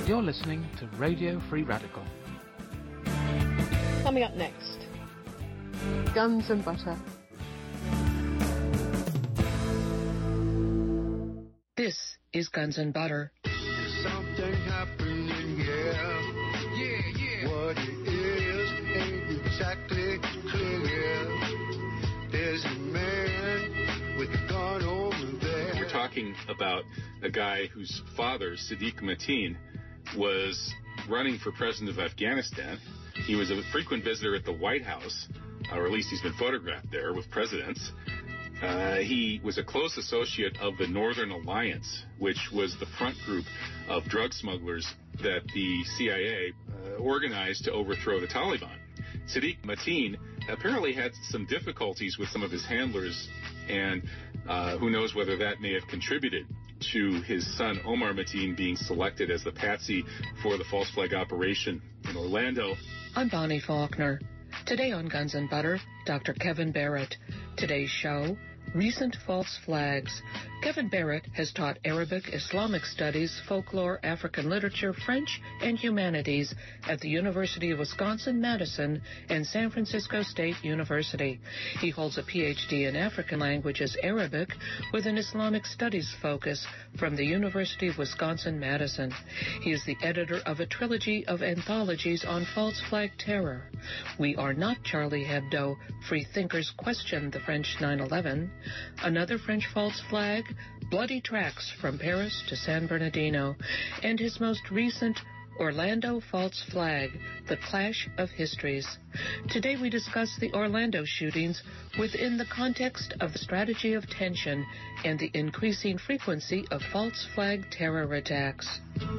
You're listening to Radio Free Radical. Coming up next, Guns and Butter. This is Guns and Butter. There's something happening, yeah. What it is ain't exactly clear. There's a man with a gun over there. We're talking about a guy whose father, Sadiq Mateen, was running for president of Afghanistan. He was a frequent visitor at the White House, or at least he's been photographed there with presidents. He was a close associate of the Northern Alliance, which was the front group of drug smugglers that the CIA organized to overthrow the Taliban. Sadiq Mateen apparently had some difficulties with some of his handlers, and who knows whether that may have contributed to his son Omar Mateen being selected as the patsy for the false flag operation in Orlando. I'm Bonnie Faulkner. Today on Guns and Butter, Dr. Kevin Barrett. Today's show, Recent False Flags. Kevin Barrett has taught Arabic, Islamic Studies, Folklore, African Literature, French, and Humanities at the University of Wisconsin-Madison and San Francisco State University. He holds a Ph.D. in African Languages Arabic with an Islamic Studies focus from the University of Wisconsin-Madison. He is the editor of a trilogy of anthologies on false flag terror. We Are Not Charlie Hebdo, Free Thinkers Question the French 9/11, Another French False Flag, Bloody Tracks from Paris to San Bernardino, and his most recent Orlando False Flag, The Clash of Histories. Today we discuss the Orlando shootings within the context of the strategy of tension and the increasing frequency of false flag terror attacks.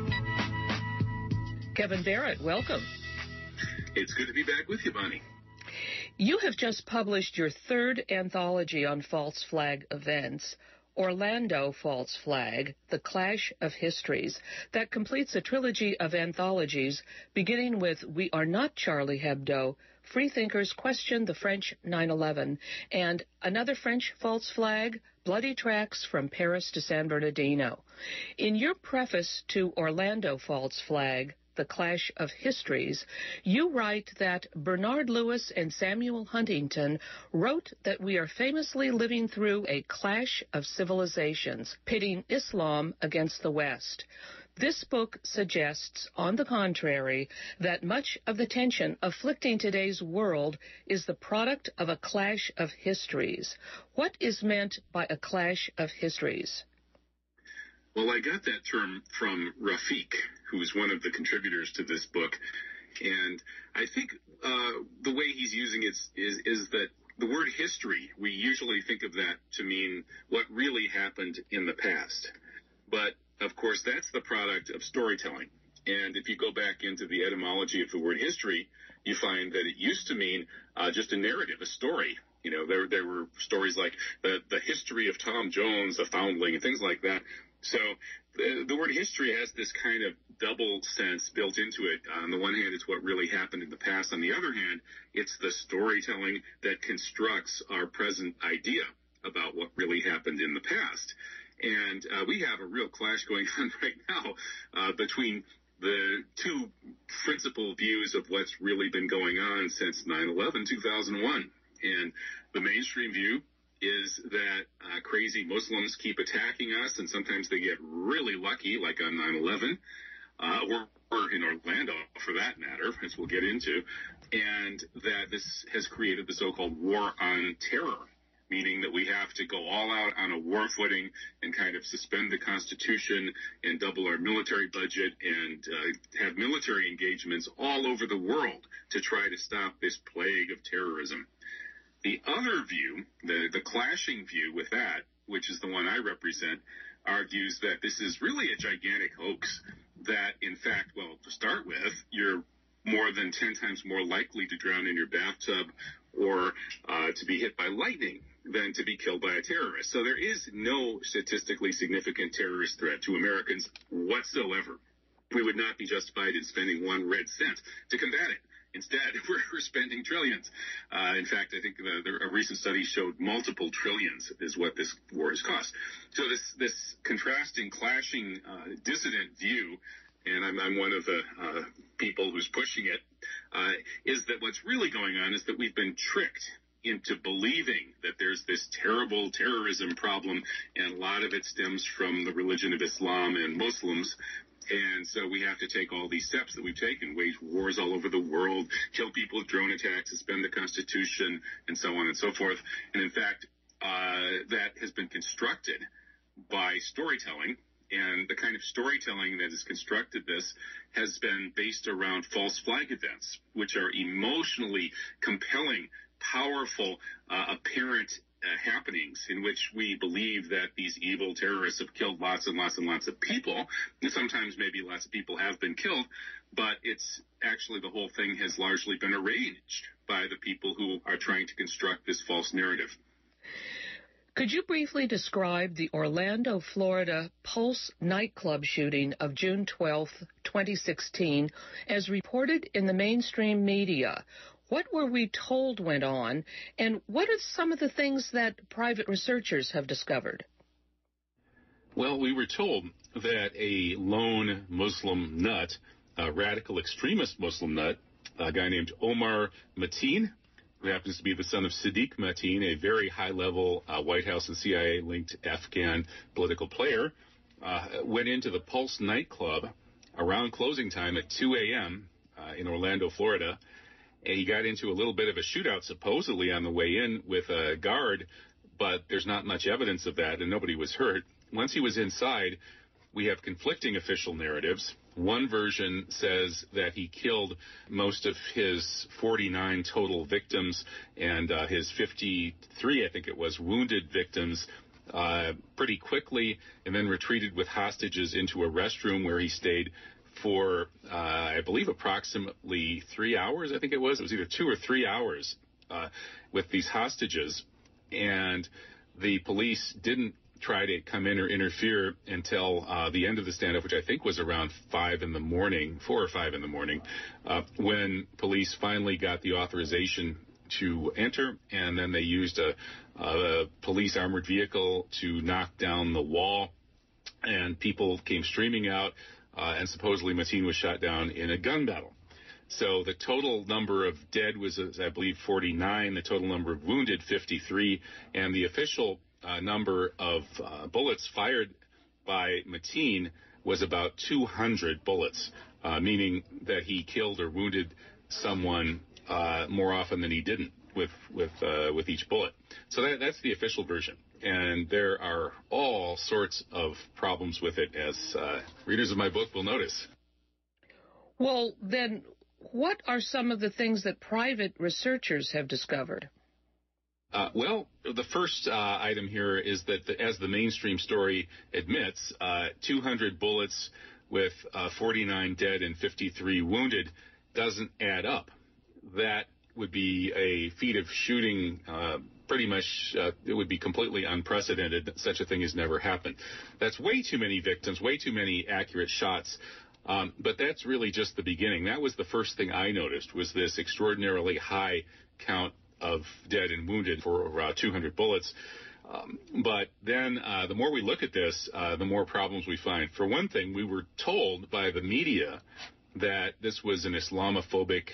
Kevin Barrett, welcome. It's good to be back with you, Bonnie. You have just published your third anthology on false flag events, Orlando False Flag, The Clash of Histories, that completes a trilogy of anthologies beginning with We Are Not Charlie Hebdo, Free Thinkers Question the French 9/11, and Another French False Flag, Bloody Tracks from Paris to San Bernardino. In your preface to Orlando False Flag, The Clash of Histories, you write that Bernard Lewis and Samuel Huntington wrote that we are famously living through a clash of civilizations, pitting Islam against the West. This book suggests, on the contrary, that much of the tension afflicting today's world is the product of a clash of histories. What is meant by a clash of histories? Well, I got that term from Rafiq, who's one of the contributors to this book, and I think the way he's using it is that the word history, we usually think of that to mean what really happened in the past. But, of course, that's the product of storytelling. And if you go back into the etymology of the word history, you find that it used to mean just a narrative, a story. You know, there were stories like the history of Tom Jones, the foundling, and things like that. So the word history has this kind of double sense built into it. On the one hand, it's what really happened in the past. On the other hand, it's the storytelling that constructs our present idea about what really happened in the past. And we have a real clash going on right now between the two principal views of what's really been going on since 9/11, 2001. And the mainstream view is that crazy Muslims keep attacking us, and sometimes they get really lucky, like on 9/11, or in Orlando, for that matter, as we'll get into, and that this has created the so-called war on terror, meaning that we have to go all out on a war footing and kind of suspend the Constitution and double our military budget and have military engagements all over the world to try to stop this plague of terrorism. The other view, the clashing view with that, which is the one I represent, argues that this is really a gigantic hoax, that, in fact, well, to start with, you're more than 10 times more likely to drown in your bathtub or to be hit by lightning than to be killed by a terrorist. So there is no statistically significant terrorist threat to Americans whatsoever. We would not be justified in spending one red cent to combat it. Instead, we're spending trillions. In fact, I think a recent study showed multiple trillions is what this war has cost. So this contrasting, clashing, dissident view and I'm one of the people who's pushing it, is that what's really going on is that we've been tricked into believing that there's this terrible terrorism problem, and a lot of it stems from the religion of Islam and Muslims. And so we have to take all these steps that we've taken, wage wars all over the world, kill people with drone attacks, suspend the Constitution, and so on and so forth. And in fact, that has been constructed by storytelling. And the kind of storytelling that has constructed this has been based around false flag events, which are emotionally compelling, powerful, apparent happenings in which we believe that these evil terrorists have killed lots and lots and lots of people. And sometimes maybe lots of people have been killed, but it's actually the whole thing has largely been arranged by the people who are trying to construct this false narrative. Could you briefly describe the Orlando, Florida Pulse nightclub shooting of June 12, 2016, as reported in the mainstream media? What were we told went on, and what are some of the things that private researchers have discovered? Well, we were told that a lone Muslim nut, a radical extremist Muslim nut, a guy named Omar Mateen, who happens to be the son of Sadiq Mateen, a very high-level White House and CIA-linked Afghan political player, went into the Pulse nightclub around closing time at 2 a.m. In Orlando, Florida. And he got into a little bit of a shootout, supposedly, on the way in with a guard, but there's not much evidence of that, and nobody was hurt. Once he was inside, we have conflicting official narratives. One version says that he killed most of his 49 total victims and his 53, I think it was, wounded victims pretty quickly, and then retreated with hostages into a restroom where he stayed for, I believe, approximately 3 hours, I think it was. It was either 2 or 3 hours with these hostages. And the police didn't try to come in or interfere until the end of the standoff, which I think was around 4 or 5 in the morning, when police finally got the authorization to enter, and then they used a police armored vehicle to knock down the wall, and people came streaming out. And supposedly Mateen was shot down in a gun battle. So the total number of dead was, I believe, 49, the total number of wounded, 53, and the official number of bullets fired by Mateen was about 200 bullets, meaning that he killed or wounded someone more often than he didn't with each bullet. So that's the official version. And there are all sorts of problems with it, as readers of my book will notice. Well, then, what are some of the things that private researchers have discovered? Well, the first item here is that, as the mainstream story admits, 200 bullets with 49 dead and 53 wounded doesn't add up. That would be a feat of shooting pretty much, it would be completely unprecedented. Such a thing has never happened. That's way too many victims, way too many accurate shots. But that's really just the beginning. That was the first thing I noticed, was this extraordinarily high count of dead and wounded for 200 bullets. But then the more we look at this, the more problems we find. For one thing, we were told by the media that this was an Islamophobic,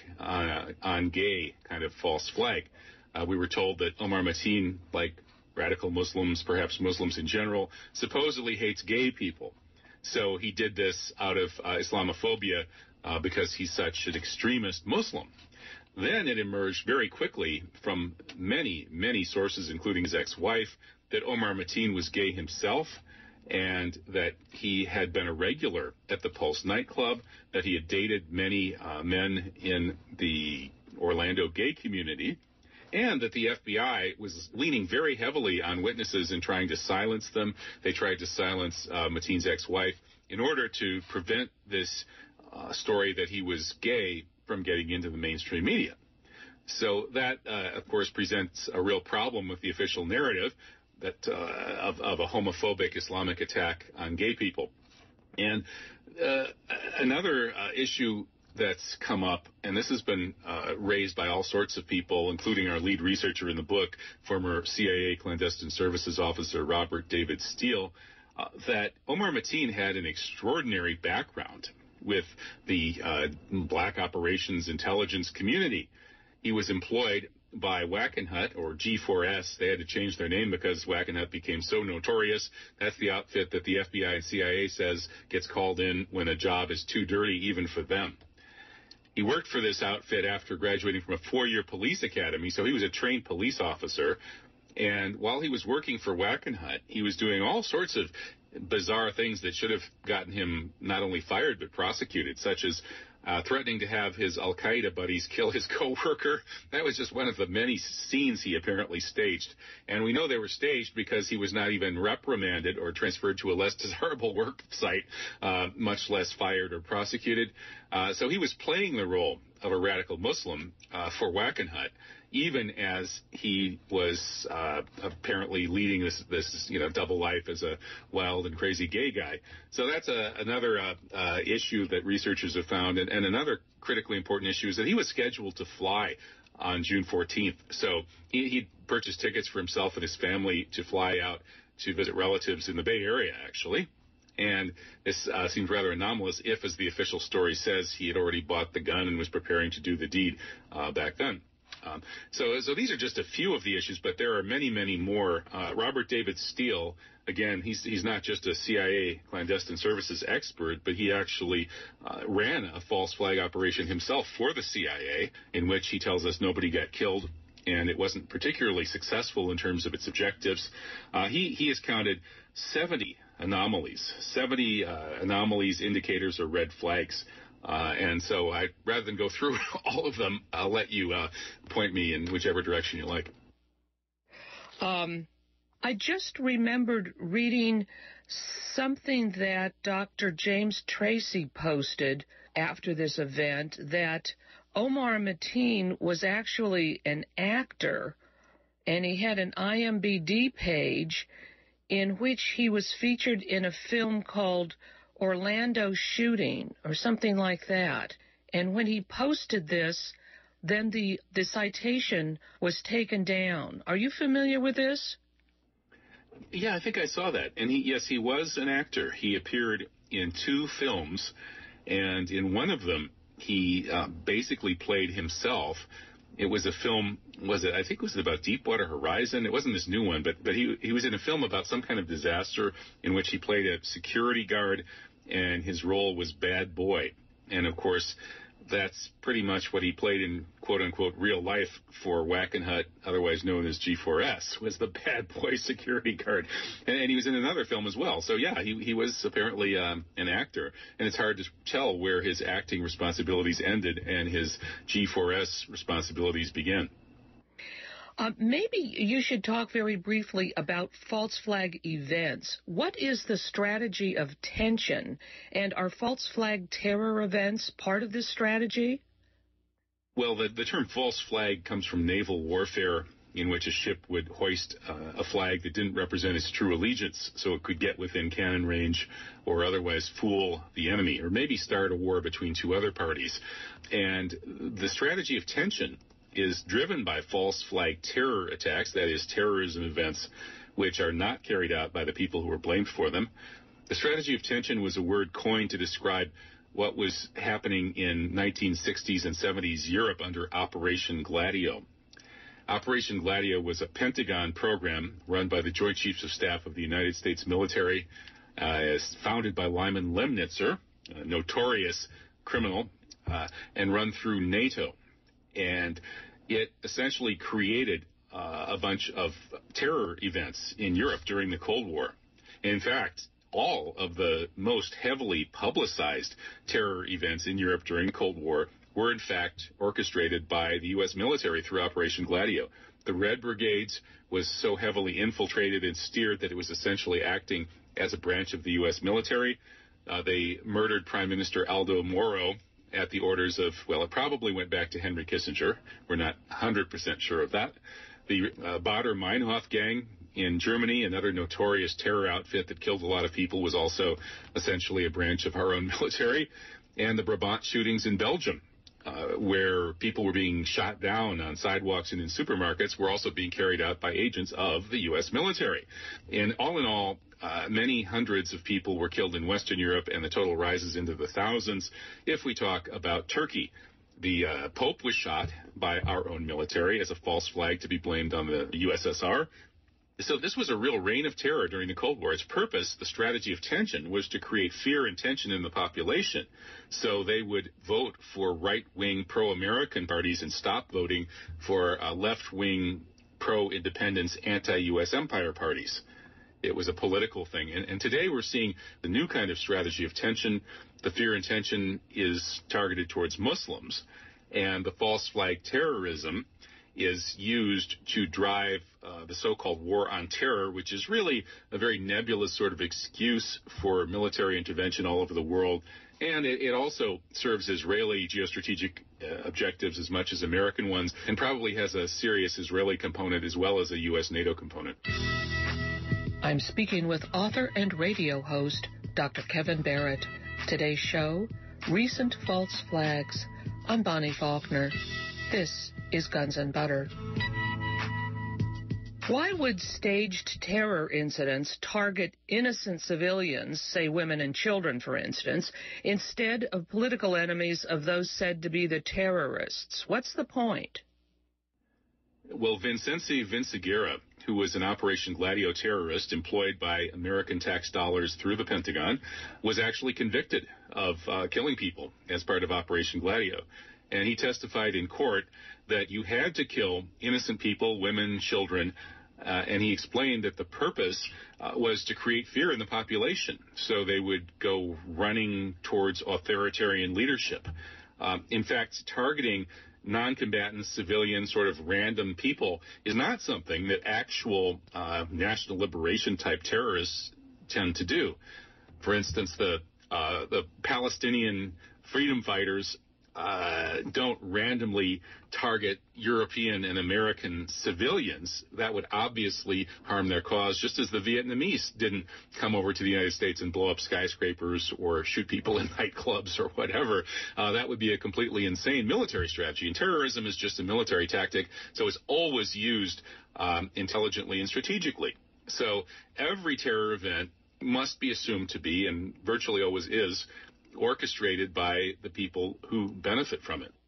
on gay kind of false flag. We were told that Omar Mateen, like radical Muslims, perhaps Muslims in general, supposedly hates gay people. So he did this out of Islamophobia because he's such an extremist Muslim. Then it emerged very quickly from many, many sources, including his ex-wife, that Omar Mateen was gay himself, and that he had been a regular at the Pulse nightclub, that he had dated many men in the Orlando gay community, and that the FBI was leaning very heavily on witnesses and trying to silence them. They tried to silence Mateen's ex-wife in order to prevent this story that he was gay from getting into the mainstream media. So that, of course, presents a real problem with the official narrative that of a homophobic Islamic attack on gay people. And another issue that's come up, and this has been raised by all sorts of people, including our lead researcher in the book, former CIA Clandestine Services Officer Robert David Steele, that Omar Mateen had an extraordinary background. with the black operations intelligence community. He was employed by Wackenhut, or G4S. They had to change their name because Wackenhut became so notorious. That's the outfit that the FBI and CIA says gets called in when a job is too dirty even for them. He worked for this outfit after graduating from a 4-year police academy, so he was a trained police officer. And while he was working for Wackenhut, he was doing all sorts of bizarre things that should have gotten him not only fired but prosecuted, such as threatening to have his Al-Qaeda buddies kill his co-worker. That was just one of the many scenes he apparently staged. And we know they were staged because he was not even reprimanded or transferred to a less desirable work site, much less fired or prosecuted. So he was playing the role of a radical Muslim for Wackenhut, even as he was apparently leading this double life as a wild and crazy gay guy. So that's another issue that researchers have found. And another critically important issue is that he was scheduled to fly on June 14th. So he purchased tickets for himself and his family to fly out to visit relatives in the Bay Area, actually. And this seems rather anomalous if, as the official story says, he had already bought the gun and was preparing to do the deed back then. So these are just a few of the issues, but there are many, many more. Robert David Steele, again, he's not just a CIA clandestine services expert, but he actually ran a false flag operation himself for the CIA, in which he tells us nobody got killed, and it wasn't particularly successful in terms of its objectives. He has counted 70 anomalies, indicators, or red flags. And so rather than go through all of them, I'll let you point me in whichever direction you like. I just remembered reading something that Dr. James Tracy posted after this event, that Omar Mateen was actually an actor, and he had an IMDb page in which he was featured in a film called Orlando Shooting, or something like that. And when he posted this, then the citation was taken down. Are you familiar with this? Yeah, I think I saw that. And he was an actor. He appeared in 2 films, and in one of them, he basically played himself. It was a film, I think it was about Deepwater Horizon. It wasn't this new one, but he was in a film about some kind of disaster in which he played a security guard, and his role was bad boy. And, of course, that's pretty much what he played in quote-unquote real life for Wackenhut, otherwise known as G4S, was the bad boy security guard. And he was in another film as well. So, yeah, he was apparently an actor. And it's hard to tell where his acting responsibilities ended and his G4S responsibilities began. Maybe you should talk very briefly about false flag events. What is the strategy of tension, and are false flag terror events part of this strategy? Well, the term false flag comes from naval warfare, in which a ship would hoist a flag that didn't represent its true allegiance, so it could get within cannon range or otherwise fool the enemy, or maybe start a war between 2 other parties. And the strategy of tension is driven by false flag terror attacks, that is, terrorism events which are not carried out by the people who are blamed for them. The strategy of tension was a word coined to describe what was happening in 1960s and 70s Europe under Operation Gladio. Operation Gladio was a Pentagon program run by the Joint Chiefs of Staff of the United States military, founded by Lyman Lemnitzer, a notorious criminal, and run through NATO. And it essentially created a bunch of terror events in Europe during the Cold War. In fact, all of the most heavily publicized terror events in Europe during the Cold War were, in fact, orchestrated by the U.S. military through Operation Gladio. The Red Brigades was so heavily infiltrated and steered that it was essentially acting as a branch of the U.S. military. They murdered Prime Minister Aldo Moro at the orders of, well, it probably went back to Henry Kissinger. We're not 100% sure of that. The Baader-Meinhof gang in Germany, another notorious terror outfit that killed a lot of people, was also essentially a branch of our own military. And the Brabant shootings in Belgium, where people were being shot down on sidewalks and in supermarkets, were also being carried out by agents of the U.S. military. And all in all, Many hundreds of people were killed in Western Europe, and the total rises into the thousands if we talk about Turkey. The Pope was shot by our own military as a false flag to be blamed on the USSR. So this was a real reign of terror during the Cold War. Its purpose, the strategy of tension, was to create fear and tension in the population. So they would vote for right-wing pro-American parties and stop voting for left-wing pro-independence, anti-U.S. empire parties. It was a political thing. And today we're seeing the new kind of strategy of tension. The fear and tension is targeted towards Muslims. And the false flag terrorism is used to drive the so-called war on terror, which is really a very nebulous sort of excuse for military intervention all over the world. And it also serves Israeli geostrategic objectives as much as American ones, and probably has a serious Israeli component as well as a U.S. NATO component. I'm speaking with author and radio host Dr. Kevin Barrett. Today's show, Recent False Flags. I'm Bonnie Faulkner. This is Guns and Butter. Why would staged terror incidents target innocent civilians, say women and children, for instance, instead of political enemies of those said to be the terrorists? What's the point? Well, Vincenzi Vinciguerra, who was an Operation Gladio terrorist employed by American tax dollars through the Pentagon, was actually convicted of killing people as part of Operation Gladio. And he testified in court that you had to kill innocent people, women, children, and he explained that the purpose was to create fear in the population, so they would go running towards authoritarian leadership. In fact, targeting non-combatant civilian sort of random people is not something that actual national liberation type terrorists tend to do. For instance, the Palestinian freedom fighters don't randomly target European and American civilians. That would obviously harm their cause, just as the Vietnamese didn't come over to the United States and blow up skyscrapers or shoot people in nightclubs or whatever. That would be a completely insane military strategy. And terrorism is just a military tactic, so it's always used intelligently and strategically. So every terror event must be assumed to be, and virtually always is, orchestrated by the people who benefit from it.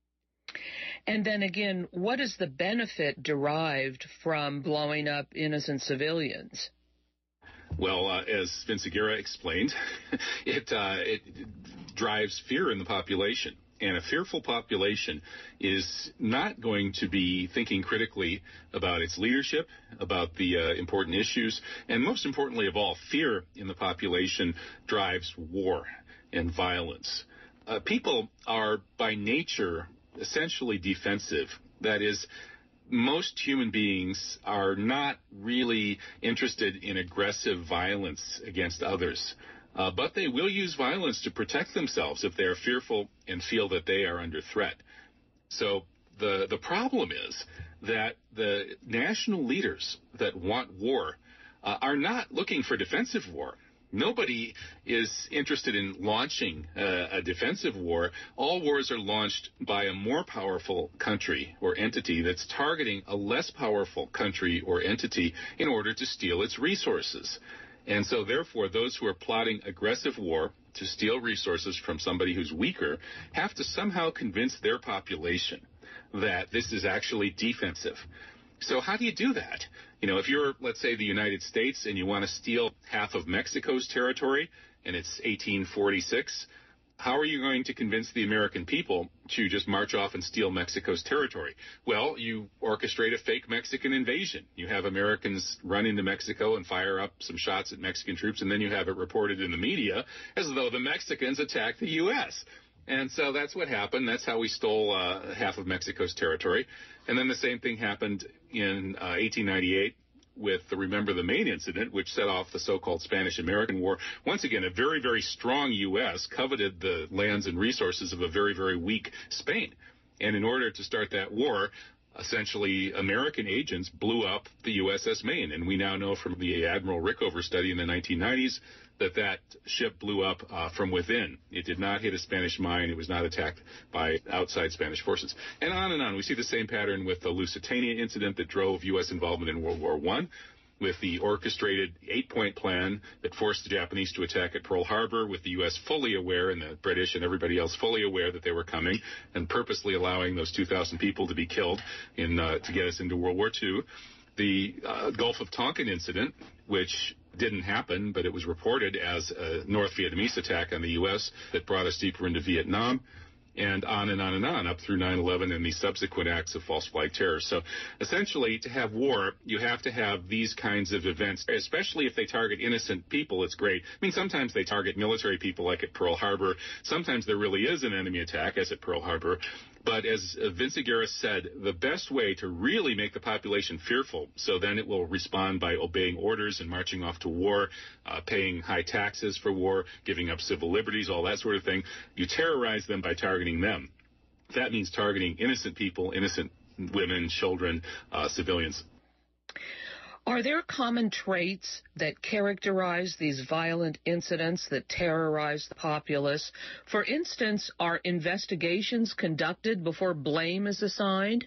And then again, what is the benefit derived from blowing up innocent civilians? Well, as Vinciguerra explained, it drives fear in the population. And a fearful population is not going to be thinking critically about its leadership, about the important issues, and most importantly of all, fear in the population drives war and violence. People are by nature essentially defensive. That is, most human beings are not really interested in aggressive violence against others. But they will use violence to protect themselves if they are fearful and feel that they are under threat. So the problem is that the national leaders that want war are not looking for defensive war. Nobody is interested in launching a defensive war. All wars are launched by a more powerful country or entity that's targeting a less powerful country or entity in order to steal its resources. And so, therefore, those who are plotting aggressive war to steal resources from somebody who's weaker have to somehow convince their population that this is actually defensive. So how do you do that? You know, if you're, let's say, the United States and you want to steal half of Mexico's territory and it's 1846, how are you going to convince the American people to just march off and steal Mexico's territory? Well, you orchestrate a fake Mexican invasion. You have Americans run into Mexico and fire up some shots at Mexican troops, and then you have it reported in the media as though the Mexicans attacked the U.S. And so that's what happened. That's how we stole half of Mexico's territory. And then the same thing happened in 1898 with the Remember the Maine incident, which set off the so-called Spanish-American War. Once again, a very, very strong U.S. coveted the lands and resources of a very, very weak Spain. And in order to start that war, essentially American agents blew up the USS Maine. And we now know from the Admiral Rickover study in the 1990s that ship blew up from within. It did not hit a Spanish mine. It was not attacked by outside Spanish forces. And on and on. We see the same pattern with the Lusitania incident that drove U.S. involvement in World War I. with the orchestrated 8-point plan that forced the Japanese to attack at Pearl Harbor, with the U.S. fully aware and the British and everybody else fully aware that they were coming, and purposely allowing those 2,000 people to be killed to get us into World War II. The Gulf of Tonkin incident, which didn't happen, but it was reported as a North Vietnamese attack on the U.S. that brought us deeper into Vietnam, and on and on and on, up through 9/11 and the subsequent acts of false flag terror. So essentially, to have war, you have to have these kinds of events, especially if they target innocent people. It's great. I mean, sometimes they target military people, like at Pearl Harbor. Sometimes there really is an enemy attack, as at Pearl Harbor. But as Vince Aguirre said, the best way to really make the population fearful, so then it will respond by obeying orders and marching off to war, paying high taxes for war, giving up civil liberties, all that sort of thing. You terrorize them by targeting them. That means targeting innocent people, innocent women, children, civilians. Are there common traits that characterize these violent incidents that terrorize the populace? For instance, are investigations conducted before blame is assigned?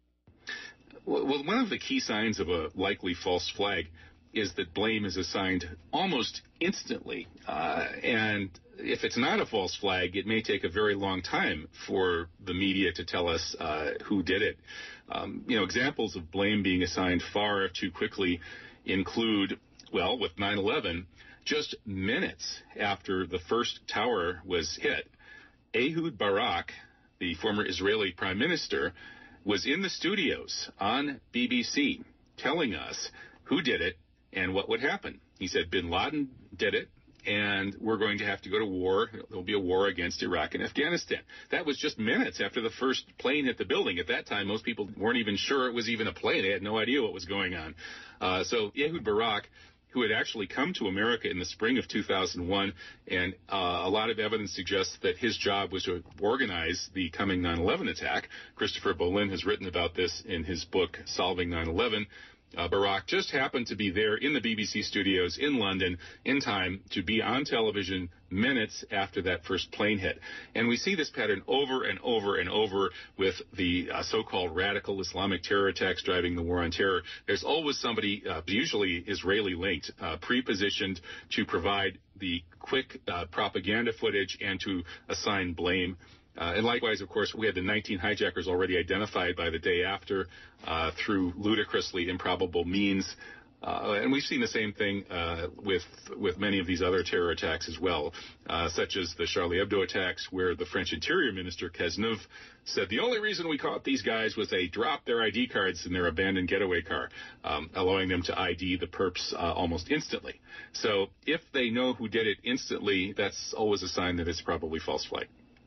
Well, one of the key signs of a likely false flag is that blame is assigned almost instantly. And if it's not a false flag, it may take a very long time for the media to tell us who did it. Examples of blame being assigned far too quickly include, well, with 9/11, just minutes after the first tower was hit, Ehud Barak, the former Israeli prime minister, was in the studios on BBC telling us who did it and what would happen. He said bin Laden did it, and we're going to have to go to war. There'll be a war against Iraq and Afghanistan. That was just minutes after the first plane hit the building. At that time, most people weren't even sure it was even a plane. They had no idea what was going on. So Ehud Barak, who had actually come to America in the spring of 2001, and a lot of evidence suggests that his job was to organize the coming 9/11 attack. Christopher Bolin has written about this in his book, Solving 9/11. Barak just happened to be there in the BBC studios in London in time to be on television minutes after that first plane hit. And we see this pattern over and over and over with the so-called radical Islamic terror attacks driving the war on terror. There's always somebody, usually Israeli-linked, pre-positioned to provide the quick propaganda footage and to assign blame. And likewise, of course, we had the 19 hijackers already identified by the day after through ludicrously improbable means. And we've seen the same thing with many of these other terror attacks as well, such as the Charlie Hebdo attacks, where the French Interior Minister, Cazeneuve, said the only reason we caught these guys was they dropped their ID cards in their abandoned getaway car, allowing them to ID the perps almost instantly. So if they know who did it instantly, that's always a sign that it's probably false flag.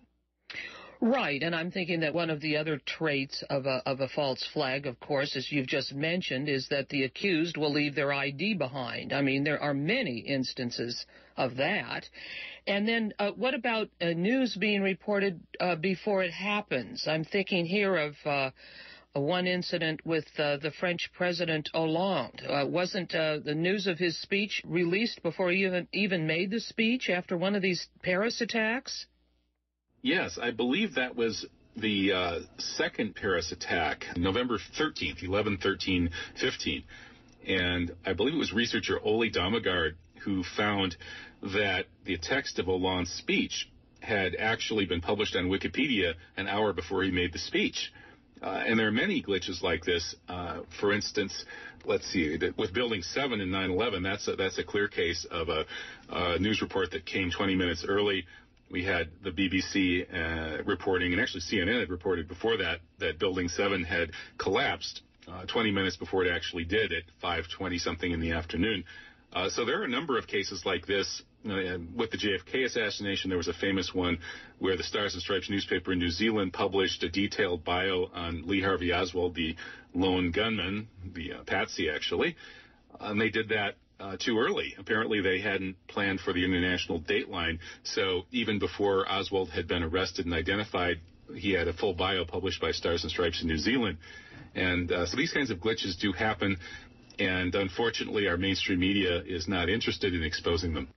Right, and I'm thinking that one of the other traits of a false flag, of course, as you've just mentioned, is that the accused will leave their ID behind. I mean, there are many instances of that. And then what about news being reported before it happens? I'm thinking here of one incident with the French President Hollande. Wasn't the news of his speech released before he even made the speech after one of these Paris attacks? Yes, I believe that was the second Paris attack, November 13th, 11/13/15. And I believe it was researcher Oli Damagard who found that the text of Hollande's speech had actually been published on Wikipedia an hour before he made the speech. And there are many glitches like this. For instance, let's see, with Building 7 in 9/11, that's a clear case of a news report that came 20 minutes early. We had the BBC reporting, and actually CNN had reported before that Building 7 had collapsed 20 minutes before it actually did at 5:20-something in the afternoon. So there are a number of cases like this. With the JFK assassination, there was a famous one where the Stars and Stripes newspaper in New Zealand published a detailed bio on Lee Harvey Oswald, the lone gunman, the patsy actually, and they did that too early. Apparently they hadn't planned for the international dateline, so even before Oswald had been arrested and identified, he had a full bio published by Stars and Stripes in New Zealand. And so these kinds of glitches do happen, and unfortunately our mainstream media is not interested in exposing them.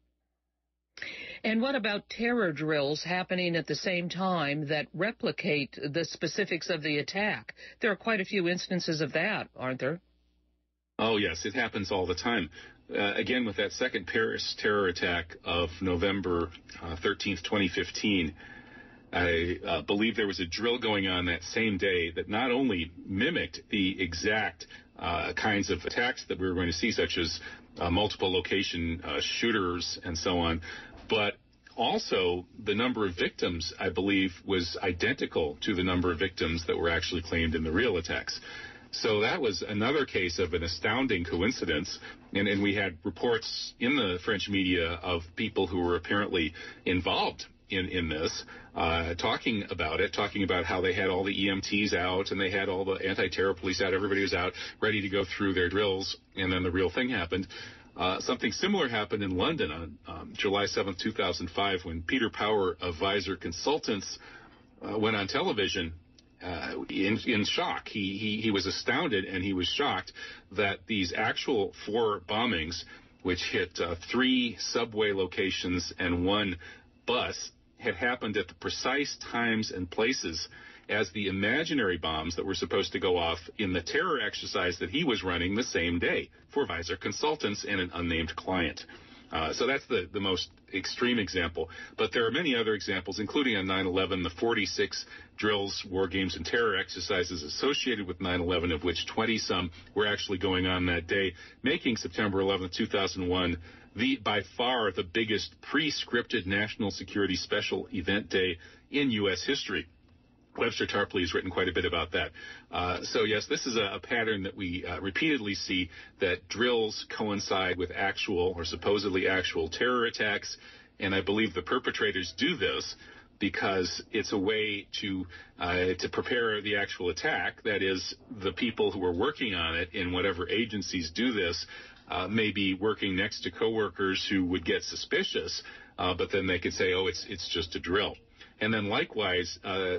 And what about terror drills happening at the same time that replicate the specifics of the attack? There are quite a few instances of that, aren't there? Oh, yes, it happens all the time. Again, with that second Paris terror attack of November 13th, 2015, I believe there was a drill going on that same day that not only mimicked the exact kinds of attacks that we were going to see, such as multiple location shooters and so on, but also the number of victims, I believe, was identical to the number of victims that were actually claimed in the real attacks. So that was another case of an astounding coincidence, and we had reports in the French media of people who were apparently involved in this, talking about how they had all the EMTs out and they had all the anti-terror police out, everybody was out ready to go through their drills, and then the real thing happened. Something similar happened in London on July 7th, 2005, when Peter Power of Visor Consultants went on television in shock. He was astounded, and he was shocked that these actual 4 bombings, which hit 3 subway locations and 1 bus, had happened at the precise times and places as the imaginary bombs that were supposed to go off in the terror exercise that he was running the same day for Visor Consultants and an unnamed client. So that's the most extreme example. But there are many other examples, including on 9/11, the 46 drills, war games, and terror exercises associated with 9/11, of which 20-some were actually going on that day, making September 11th, 2001 by far the biggest pre-scripted national security special event day in U.S. history. Webster Tarpley has written quite a bit about that. So, yes, this is a pattern that we repeatedly see, that drills coincide with actual or supposedly actual terror attacks, and I believe the perpetrators do this because it's a way to prepare the actual attack. That is, the people who are working on it in whatever agencies do this may be working next to coworkers who would get suspicious, but then they could say, oh, it's just a drill. And then likewise,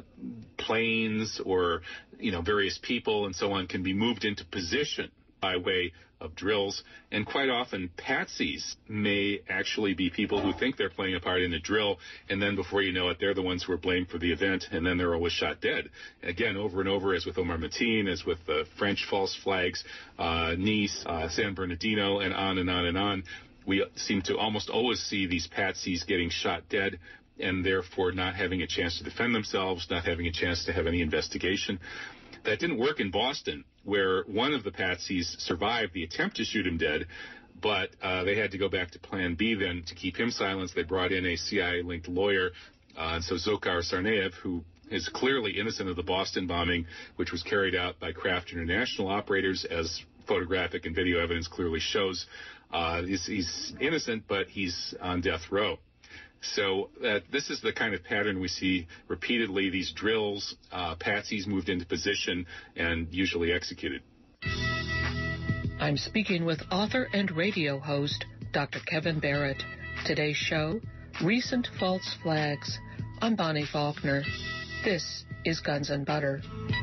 planes or, various people and so on can be moved into position by way of drills. And quite often, patsies may actually be people who think they're playing a part in a drill, and then before you know it, they're the ones who are blamed for the event, and then they're always shot dead. Again, over and over, as with Omar Mateen, as with the French false flags, Nice, San Bernardino, and on and on and on. We seem to almost always see these patsies getting shot dead, and therefore not having a chance to defend themselves, not having a chance to have any investigation. That didn't work in Boston, where one of the patsies survived the attempt to shoot him dead, but they had to go back to Plan B then to keep him silenced. They brought in a CIA-linked lawyer, and so Dzhokhar Tsarnaev, who is clearly innocent of the Boston bombing, which was carried out by Kraft International operators, as photographic and video evidence clearly shows. He's innocent, but he's on death row. So this is the kind of pattern we see repeatedly, these drills, patsies moved into position and usually executed. I'm speaking with author and radio host Dr. Kevin Barrett. Today's show, Recent False Flags. I'm Bonnie Faulkner. This is Guns and Butter.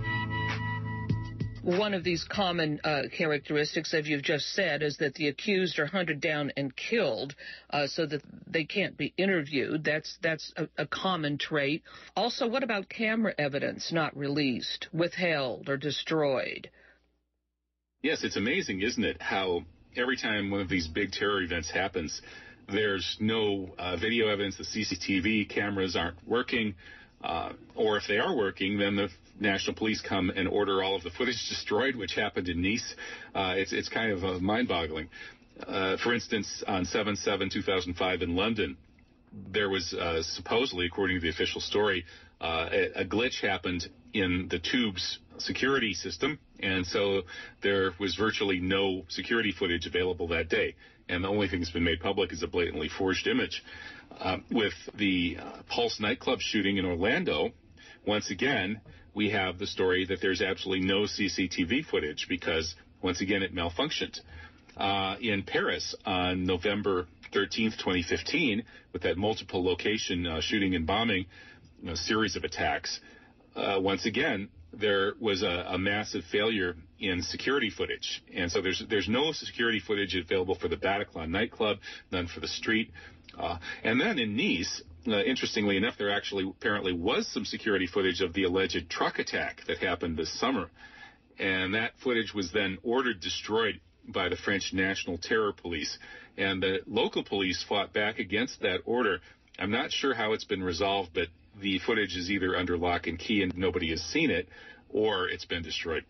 One of these common characteristics, as you've just said, is that the accused are hunted down and killed so that they can't be interviewed. That's a common trait. Also, what about camera evidence not released, withheld, or destroyed? Yes, it's amazing, isn't it, how every time one of these big terror events happens, there's no video evidence. The CCTV cameras aren't working, or if they are working, then the National Police come and order all of the footage destroyed, which happened in Nice. It's kind of mind-boggling. For instance, on 7/7/2005 in London, there was supposedly, according to the official story, a glitch happened in the Tube's security system, and so there was virtually no security footage available that day. And the only thing that's been made public is a blatantly forged image. With the Pulse nightclub shooting in Orlando, once again, we have the story that there's absolutely no CCTV footage because, once again, it malfunctioned. In Paris on November 13th, 2015, with that multiple location shooting and bombing, series of attacks, once again, there was a massive failure in security footage. And so there's no security footage available for the Bataclan nightclub, none for the street. And then in Nice, interestingly enough, there actually apparently was some security footage of the alleged truck attack that happened this summer. And that footage was then ordered destroyed by the French National Terror Police. And the local police fought back against that order. I'm not sure how it's been resolved, but the footage is either under lock and key and nobody has seen it, or it's been destroyed.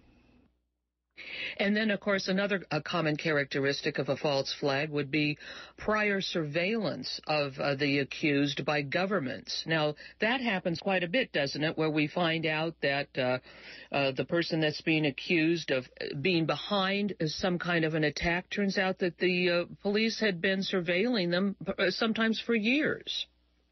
And then, of course, another common characteristic of a false flag would be prior surveillance of the accused by governments. Now, that happens quite a bit, doesn't it, where we find out that the person that's being accused of being behind some kind of an attack turns out that the police had been surveilling them sometimes for years.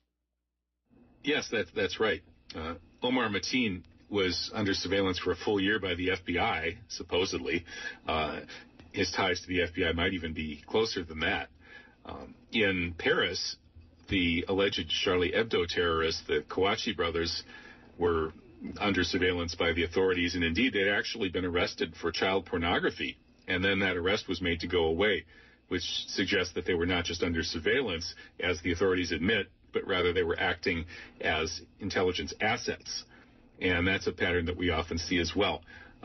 Yes, that's right. Omar Mateen was under surveillance for a full year by the FBI, supposedly. His ties to the FBI might even be closer than that. In Paris, the alleged Charlie Hebdo terrorists, the Kouachi brothers, were under surveillance by the authorities, and indeed they'd actually been arrested for child pornography, and then that arrest was made to go away, which suggests that they were not just under surveillance, as the authorities admit, but rather they were acting as intelligence assets. And that's a pattern that we often see as well.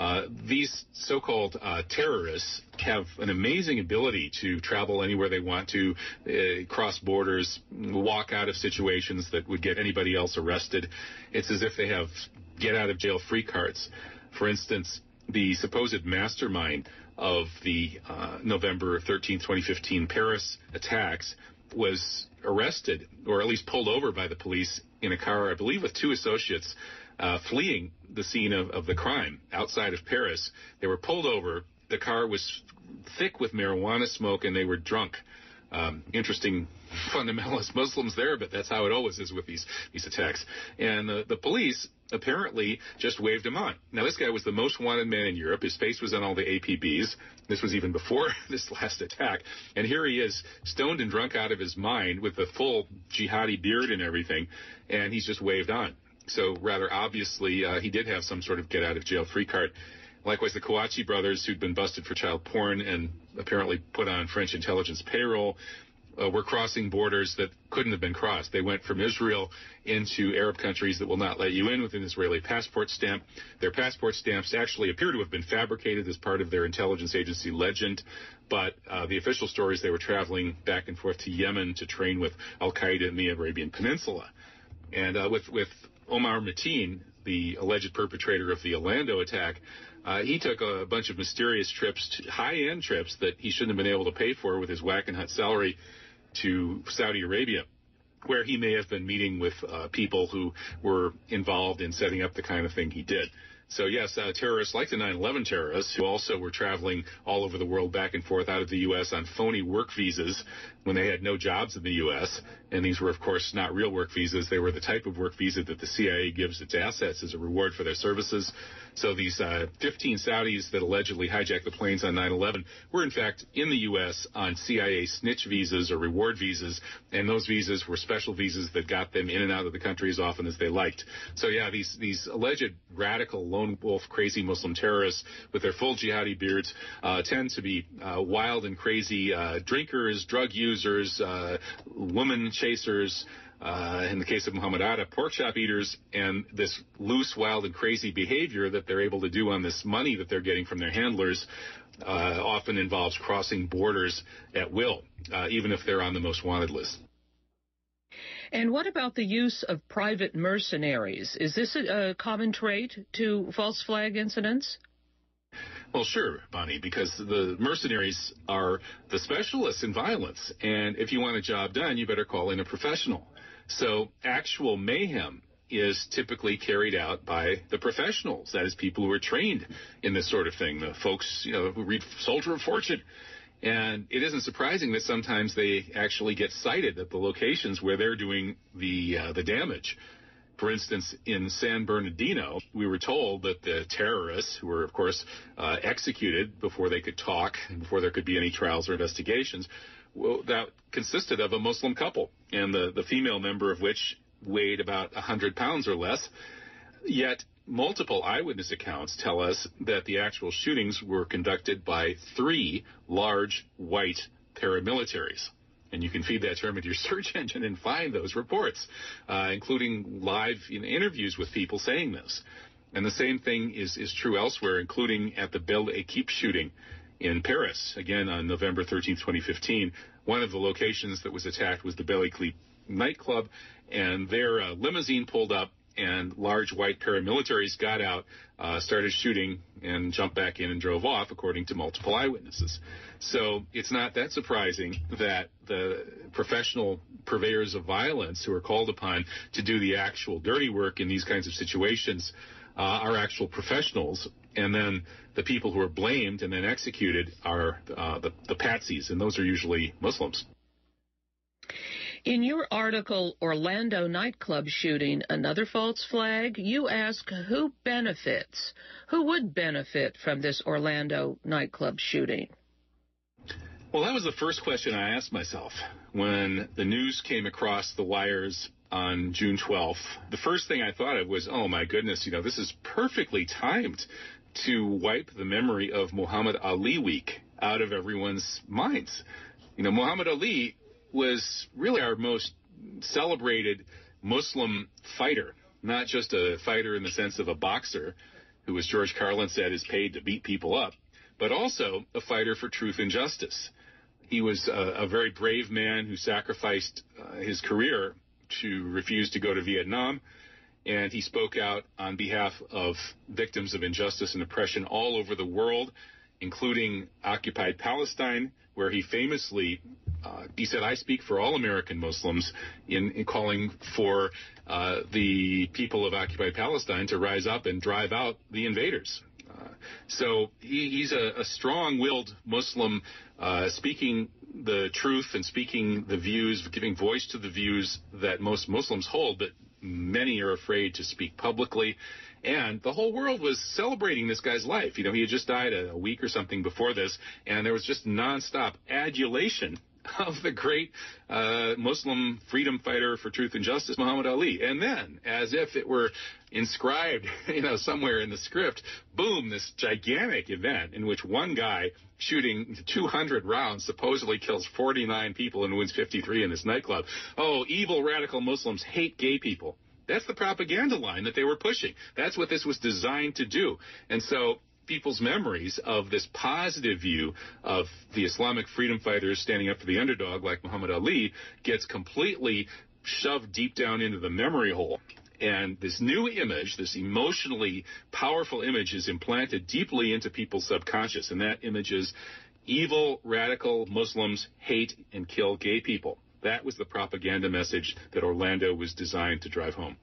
These so-called terrorists have an amazing ability to travel anywhere they want to, cross borders, walk out of situations that would get anybody else arrested. It's as if they have get-out-of-jail-free cards. For instance, the supposed mastermind of the November 13, 2015 Paris attacks was arrested, or at least pulled over by the police in a car, I believe, with two associates, fleeing the scene of the crime outside of Paris. They were pulled over. The car was thick with marijuana smoke, and they were drunk. Interesting fundamentalist Muslims there, but that's how it always is with these attacks. And the police apparently just waved him on. Now, this guy was the most wanted man in Europe. His face was on all the APBs. This was even before this last attack. And here he is, stoned and drunk out of his mind with a full jihadi beard and everything, and he's just waved on. So rather obviously, he did have some sort of get-out-of-jail-free card. Likewise, the Kouachi brothers, who'd been busted for child porn and apparently put on French intelligence payroll, were crossing borders that couldn't have been crossed. They went from Israel into Arab countries that will not let you in with an Israeli passport stamp. Their passport stamps actually appear to have been fabricated as part of their intelligence agency legend, but the official story is they were traveling back and forth to Yemen to train with al-Qaeda in the Arabian Peninsula. And with Omar Mateen, the alleged perpetrator of the Orlando attack, he took a bunch of mysterious trips, high-end trips that he shouldn't have been able to pay for with his whack-and-hut salary, to Saudi Arabia, where he may have been meeting with people who were involved in setting up the kind of thing he did. So, yes, terrorists like the 9/11 terrorists, who also were traveling all over the world back and forth out of the U.S. on phony work visas when they had no jobs in the U.S., and these were, of course, not real work visas. They were the type of work visa that the CIA gives its assets as a reward for their services. So these 15 Saudis that allegedly hijacked the planes on 9/11 were, in fact, in the U.S. on CIA snitch visas or reward visas, and those visas were special visas that got them in and out of the country as often as they liked. So, yeah, these alleged radical lone wolf crazy Muslim terrorists with their full jihadi beards tend to be wild and crazy drinkers, drug users, woman chasers, in the case of Muhammad Atta, pork chop eaters, and this loose, wild, and crazy behavior that they're able to do on this money that they're getting from their handlers often involves crossing borders at will, even if they're on the most wanted list. And what about the use of private mercenaries? Is this a common trait to false flag incidents? Well, sure, Bonnie, because the mercenaries are the specialists in violence, and if you want a job done, you better call in a professional. So actual mayhem is typically carried out by the professionals, that is, people who are trained in this sort of thing, the folks, who read Soldier of Fortune. And it isn't surprising that sometimes they actually get cited at the locations where they're doing the damage. For instance, in San Bernardino, we were told that the terrorists, who were, of course, executed before they could talk and before there could be any trials or investigations, well, that consisted of a Muslim couple, and the female member of which weighed about 100 pounds or less. Yet multiple eyewitness accounts tell us that the actual shootings were conducted by 3 large white paramilitaries. And you can feed that term into your search engine and find those reports, including live interviews with people saying this. And the same thing is true elsewhere, including at the Belle Equipe shooting in Paris, again on November 13th, 2015. One of the locations that was attacked was the Belle-Éclipse nightclub, and their limousine pulled up, and large white paramilitaries got out, started shooting, and jumped back in and drove off, according to multiple eyewitnesses. So it's not that surprising that the professional purveyors of violence who are called upon to do the actual dirty work in these kinds of situations are actual professionals, and then the people who are blamed and then executed are the patsies, and those are usually Muslims. In your article, Orlando Nightclub Shooting, Another False Flag, you ask who benefits, who would benefit from this Orlando nightclub shooting? Well, that was the first question I asked myself when the news came across the wires on June 12th. The first thing I thought of was, oh my goodness, this is perfectly timed to wipe the memory of Muhammad Ali Week out of everyone's minds. Muhammad Ali was really our most celebrated Muslim fighter, not just a fighter in the sense of a boxer who, as George Carlin said, is paid to beat people up, but also a fighter for truth and justice. He was a very brave man who sacrificed his career to refuse to go to Vietnam, and he spoke out on behalf of victims of injustice and oppression all over the world, including occupied Palestine, where he famously he said, I speak for all American Muslims in calling for the people of occupied Palestine to rise up and drive out the invaders. So he's a strong-willed Muslim, speaking the truth and speaking the views, giving voice to the views that most Muslims hold, but many are afraid to speak publicly. And the whole world was celebrating this guy's life. He had just died a week or something before this, and there was just nonstop adulation of the great Muslim freedom fighter for truth and justice, Muhammad Ali. And then, as if it were inscribed, somewhere in the script, boom, this gigantic event in which one guy shooting 200 rounds supposedly kills 49 people and wins 53 in this nightclub. Oh, evil radical Muslims hate gay people. That's the propaganda line that they were pushing. That's what this was designed to do. And so people's memories of this positive view of the Islamic freedom fighters standing up for the underdog like Muhammad Ali gets completely shoved deep down into the memory hole. And this new image, this emotionally powerful image, is implanted deeply into people's subconscious. And that image is evil, radical Muslims hate and kill gay people. That was the propaganda message that Orlando was designed to drive home.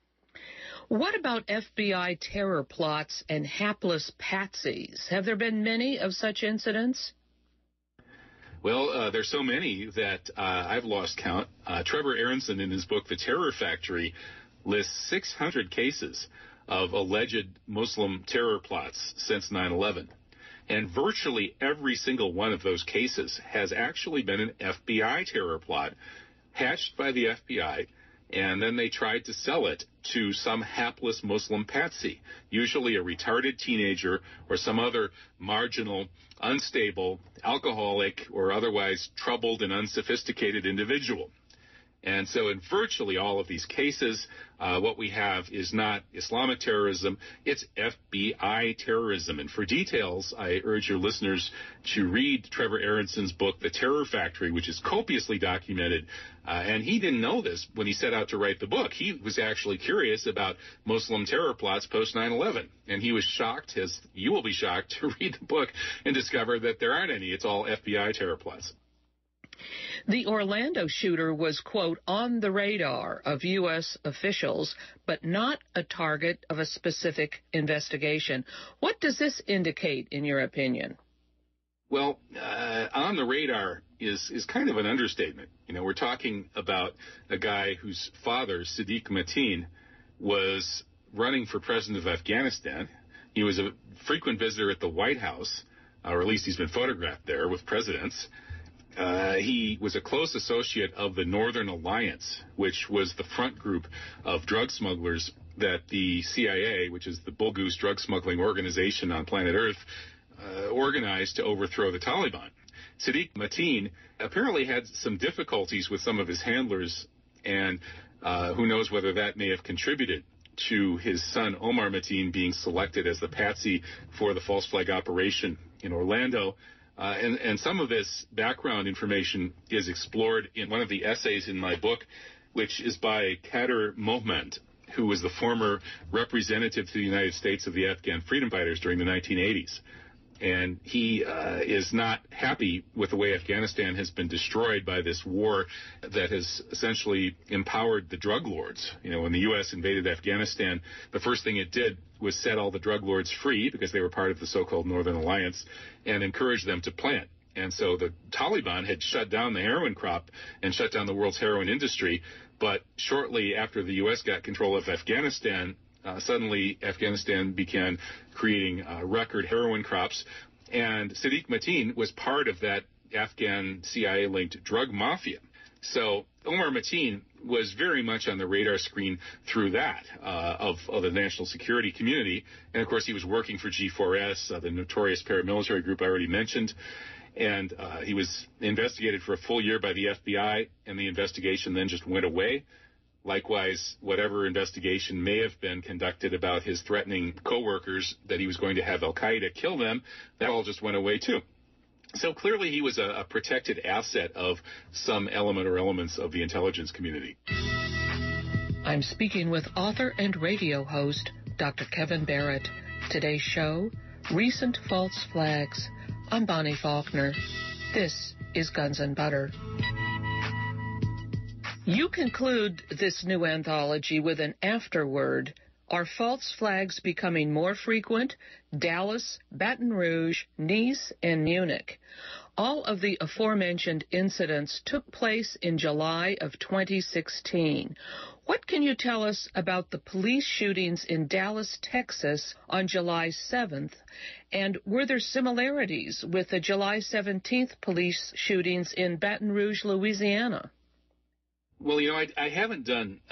What about FBI terror plots and hapless patsies? Have there been many of such incidents? Well, there's so many that I've lost count. Trevor Aronson, in his book, The Terror Factory, lists 600 cases of alleged Muslim terror plots since 9/11. And virtually every single one of those cases has actually been an FBI terror plot hatched by the FBI, and then they tried to sell it to some hapless Muslim patsy, usually a retarded teenager or some other marginal, unstable, alcoholic, or otherwise troubled and unsophisticated individual. And so in virtually all of these cases, what we have is not Islamic terrorism, it's FBI terrorism. And for details, I urge your listeners to read Trevor Aronson's book, The Terror Factory, which is copiously documented. And he didn't know this when he set out to write the book. He was actually curious about Muslim terror plots post 9/11. And he was shocked, as you will be shocked, to read the book and discover that there aren't any. It's all FBI terror plots. The Orlando shooter was, quote, on the radar of U.S. officials, but not a target of a specific investigation. What does this indicate, in your opinion? Well, on the radar is kind of an understatement. We're talking about a guy whose father, Sadiq Mateen, was running for president of Afghanistan. He was a frequent visitor at the White House, or at least he's been photographed there with presidents. He was a close associate of the Northern Alliance, which was the front group of drug smugglers that the CIA, which is the Bull Goose drug smuggling organization on planet Earth, organized to overthrow the Taliban. Sadiq Mateen apparently had some difficulties with some of his handlers, and who knows whether that may have contributed to his son Omar Mateen being selected as the patsy for the false flag operation in Orlando. And some of this background information is explored in one of the essays in my book, which is by Kader Mohamed, who was the former representative to the United States of the Afghan freedom fighters during the 1980s. And he is not happy with the way Afghanistan has been destroyed by this war that has essentially empowered the drug lords. You know, when the U.S. invaded Afghanistan, the first thing it did was set all the drug lords free because they were part of the so-called Northern Alliance and encouraged them to plant. And so the Taliban had shut down the heroin crop and shut down the world's heroin industry. But shortly after the U.S. got control of Afghanistan, suddenly Afghanistan began creating record heroin crops, and Sadiq Mateen was part of that Afghan CIA-linked drug mafia. So Omar Mateen was very much on the radar screen through that of the national security community. And, of course, he was working for G4S, the notorious paramilitary group I already mentioned. And he was investigated for a full year by the FBI, and the investigation then just went away. Likewise, whatever investigation may have been conducted about his threatening coworkers that he was going to have al-Qaeda kill them, that all just went away too. So clearly he was a protected asset of some element or elements of the intelligence community. I'm speaking with author and radio host Dr. Kevin Barrett. Today's show, Recent False Flags. I'm Bonnie Faulkner. This is Guns and Butter. You conclude this new anthology with an afterword. Are false flags becoming more frequent? Dallas, Baton Rouge, Nice, and Munich. All of the aforementioned incidents took place in July of 2016. What can you tell us about the police shootings in Dallas, Texas on July 7th? And were there similarities with the July 17th police shootings in Baton Rouge, Louisiana? Well, you know, I haven't done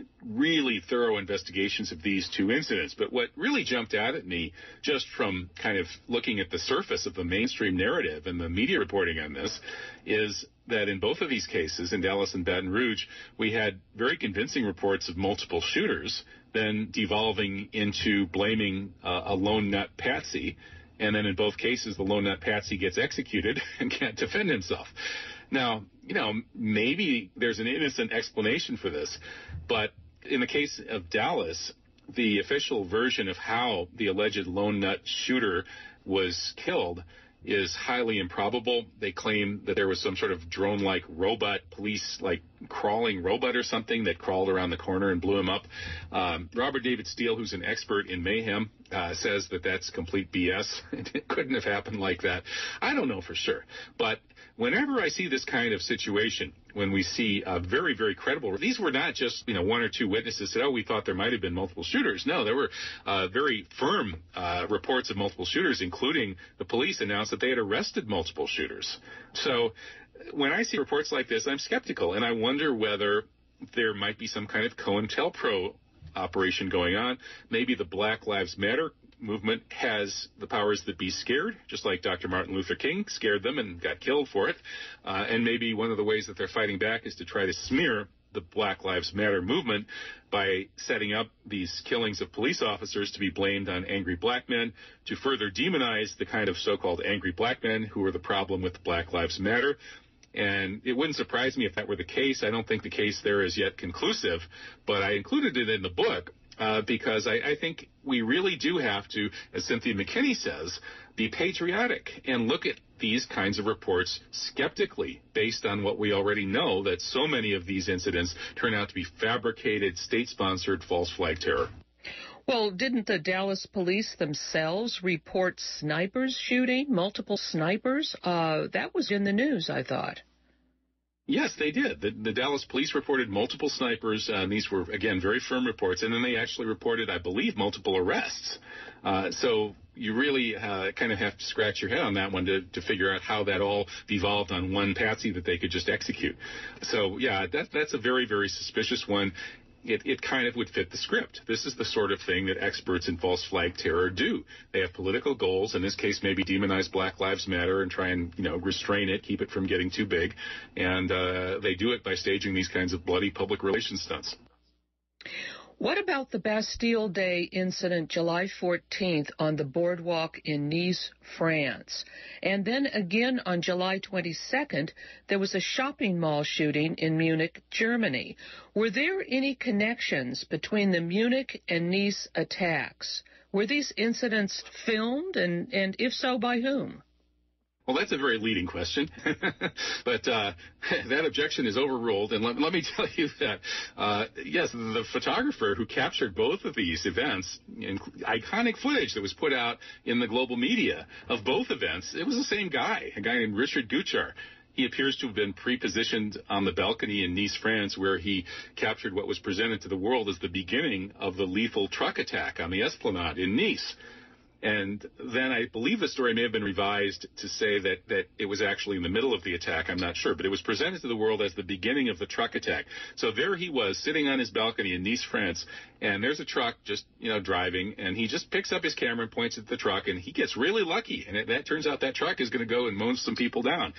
really thorough investigations of these two incidents, but what really jumped out at me just from kind of looking at the surface of the mainstream narrative and the media reporting on this is that in both of these cases, in Dallas and Baton Rouge, we had very convincing reports of multiple shooters, then devolving into blaming a lone nut patsy, and then in both cases, the lone nut patsy gets executed and can't defend himself. Now, you know, maybe there's an innocent explanation for this, but in the case of Dallas, the official version of how the alleged lone nut shooter was killed is highly improbable. They claim that there was some sort of drone-like robot, police-like crawling robot or something that crawled around the corner and blew him up. Robert David Steele, who's an expert in mayhem, says that that's complete BS. It couldn't have happened like that. I don't know for sure. But whenever I see this kind of situation, when we see very, very credible, these were not just, you know, one or two witnesses said, oh, we thought there might have been multiple shooters. No, there were very firm reports of multiple shooters, including the police announced that they had arrested multiple shooters. So when I see reports like this, I'm skeptical, and I wonder whether there might be some kind of COINTELPRO operation going on. Maybe the Black Lives Matter movement has the powers that be scared, just like Dr. Martin Luther King scared them and got killed for it. And maybe one of the ways that they're fighting back is to try to smear the Black Lives Matter movement by setting up these killings of police officers to be blamed on angry black men, to further demonize the kind of so-called angry black men who are the problem with Black Lives Matter. And it wouldn't surprise me if that were the case. I don't think the case there is yet conclusive, but I included it in the book because I think we really do have to, as Cynthia McKinney says, be patriotic and look at these kinds of reports skeptically based on what we already know, that so many of these incidents turn out to be fabricated, state-sponsored false flag terror. Well, didn't the Dallas police themselves report snipers shooting, multiple snipers? That was in the news, I thought. Yes, they did. The Dallas police reported multiple snipers, and these were, again, very firm reports. And then they actually reported, I believe, multiple arrests. So you really kind of have to scratch your head on that one to figure out how that all devolved on one patsy that they could just execute. So, yeah, that's a very, very suspicious one. It kind of would fit the script. This is the sort of thing that experts in false flag terror do. They have political goals, in this case maybe demonize Black Lives Matter and try and, you know, restrain it, keep it from getting too big. And they do it by staging these kinds of bloody public relations stunts. What about the Bastille Day incident July 14th on the boardwalk in Nice, France? And then again on July 22nd, there was a shopping mall shooting in Munich, Germany. Were there any connections between the Munich and Nice attacks? Were these incidents filmed, and if so, by whom? Well, that's a very leading question, but that objection is overruled. And let me tell you that, yes, the photographer who captured both of these events, iconic footage that was put out in the global media of both events, it was the same guy, a guy named Richard Guchar. He appears to have been pre-positioned on the balcony in Nice, France, where he captured what was presented to the world as the beginning of the lethal truck attack on the Esplanade in Nice. And then I believe the story may have been revised to say that it was actually in the middle of the attack. I'm not sure. But it was presented to the world as the beginning of the truck attack. So there he was sitting on his balcony in Nice, France, and there's a truck just, driving, and he just picks up his camera and points at the truck, and he gets really lucky. And that turns out that truck is going to go and mow some people down.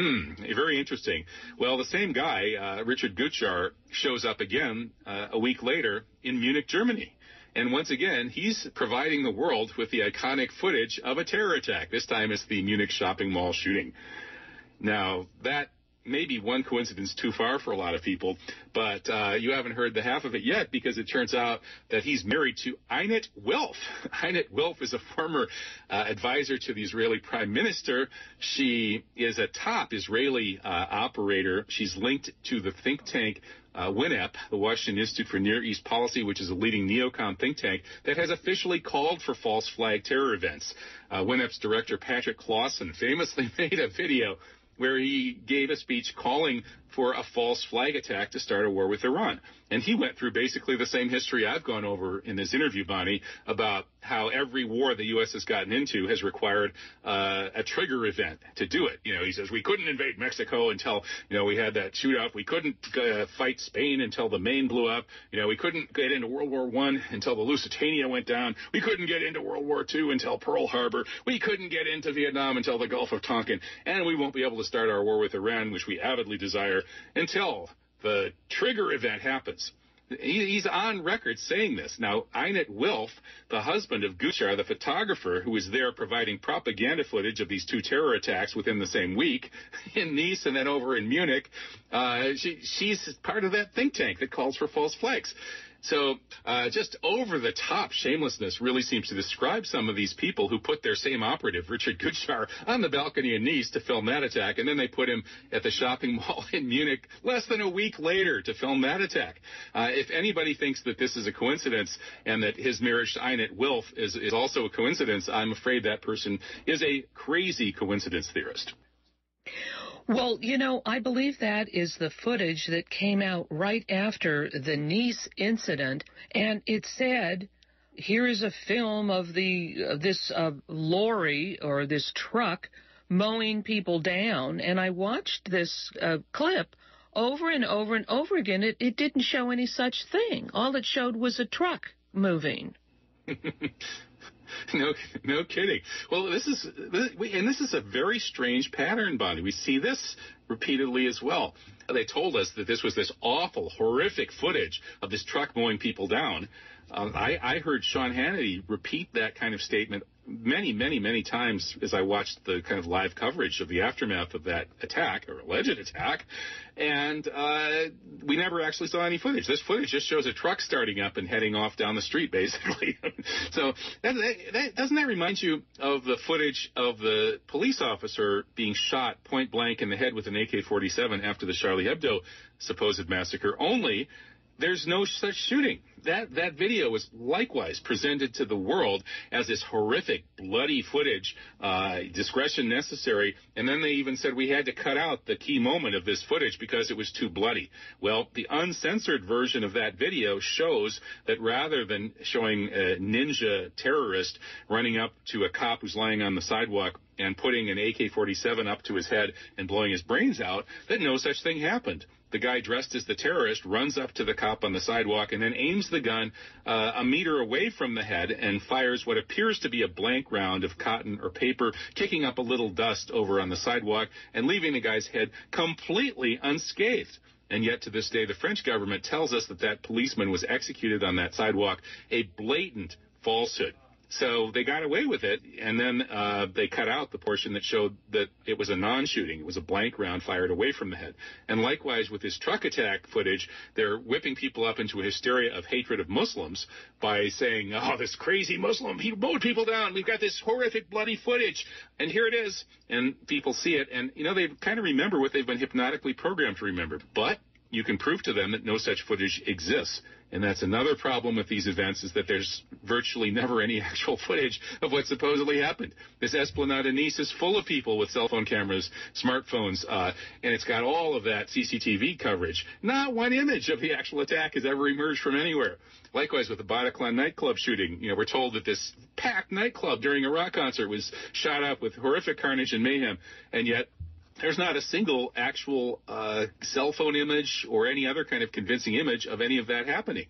Very interesting. Well, the same guy, Richard Guchar, shows up again a week later in Munich, Germany. And once again, he's providing the world with the iconic footage of a terror attack. This time it's the Munich shopping mall shooting. Now, that may be one coincidence too far for a lot of people, but you haven't heard the half of it yet, because it turns out that he's married to Einat Wilf. Einat Wilf is a former advisor to the Israeli prime minister. She is a top Israeli operator. She's linked to the think tank WINEP, the Washington Institute for Near East Policy, which is a leading neocon think tank that has officially called for false flag terror events. WINEP's director, Patrick Clausen, famously made a video where he gave a speech calling for a false flag attack to start a war with Iran. And he went through basically the same history I've gone over in this interview, Bonnie, about how every war the U.S. has gotten into has required a trigger event to do it. He says, we couldn't invade Mexico until, we had that shootout. We couldn't fight Spain until the Maine blew up. We couldn't get into World War I until the Lusitania went down. We couldn't get into World War II until Pearl Harbor. We couldn't get into Vietnam until the Gulf of Tonkin. And we won't be able to start our war with Iran, which we avidly desire, until the trigger event happens. He's on record saying this. Now, Einat Wilf, the husband of Guchar, the photographer who was there providing propaganda footage of these two terror attacks within the same week in Nice and then over in Munich, she's part of that think tank that calls for false flags. So just over-the-top shamelessness really seems to describe some of these people who put their same operative, Richard Guchar, on the balcony in Nice to film that attack, and then they put him at the shopping mall in Munich less than a week later to film that attack. If anybody thinks that this is a coincidence and that his marriage to Einat Wilf is also a coincidence, I'm afraid that person is a crazy coincidence theorist. Well, I believe that is the footage that came out right after the Nice incident, and it said, here is a film of this lorry or this truck mowing people down, and I watched this clip over and over and over again. It didn't show any such thing. All it showed was a truck moving. No kidding. Well, this is a very strange pattern, Bonnie. We see this repeatedly as well. They told us that this was this awful, horrific footage of this truck mowing people down. I heard Sean Hannity repeat that kind of statement many, many, many times as I watched the kind of live coverage of the aftermath of that attack, or alleged attack, and we never actually saw any footage. This footage just shows a truck starting up and heading off down the street, basically. So doesn't that remind you of the footage of the police officer being shot point blank in the head with an AK-47 after the Charlie Hebdo supposed massacre, only there's no such shooting. That video was likewise presented to the world as this horrific, bloody footage, discretion necessary, and then they even said we had to cut out the key moment of this footage because it was too bloody. Well, the uncensored version of that video shows that rather than showing a ninja terrorist running up to a cop who's lying on the sidewalk and putting an AK-47 up to his head and blowing his brains out, that no such thing happened. The guy dressed as the terrorist runs up to the cop on the sidewalk and then aims the gun a meter away from the head and fires what appears to be a blank round of cotton or paper, kicking up a little dust over on the sidewalk and leaving the guy's head completely unscathed. And yet, to this day, the French government tells us that that policeman was executed on that sidewalk, a blatant falsehood. So they got away with it, and then they cut out the portion that showed that it was a non-shooting. It was a blank round fired away from the head. And likewise, with this truck attack footage, they're whipping people up into a hysteria of hatred of Muslims by saying, oh, this crazy Muslim, he mowed people down. We've got this horrific, bloody footage, and here it is. And people see it, and, you know, they kind of remember what they've been hypnotically programmed to remember. But you can prove to them that no such footage exists. And that's another problem with these events, is that there's virtually never any actual footage of what supposedly happened. This Esplanade in Nice is full of people with cell phone cameras, smartphones, and it's got all of that CCTV coverage. Not one image of the actual attack has ever emerged from anywhere. Likewise, with the Bataclan nightclub shooting, you know, we're told that this packed nightclub during a rock concert was shot up with horrific carnage and mayhem, and yet there's not a single actual cell phone image or any other kind of convincing image of any of that happening.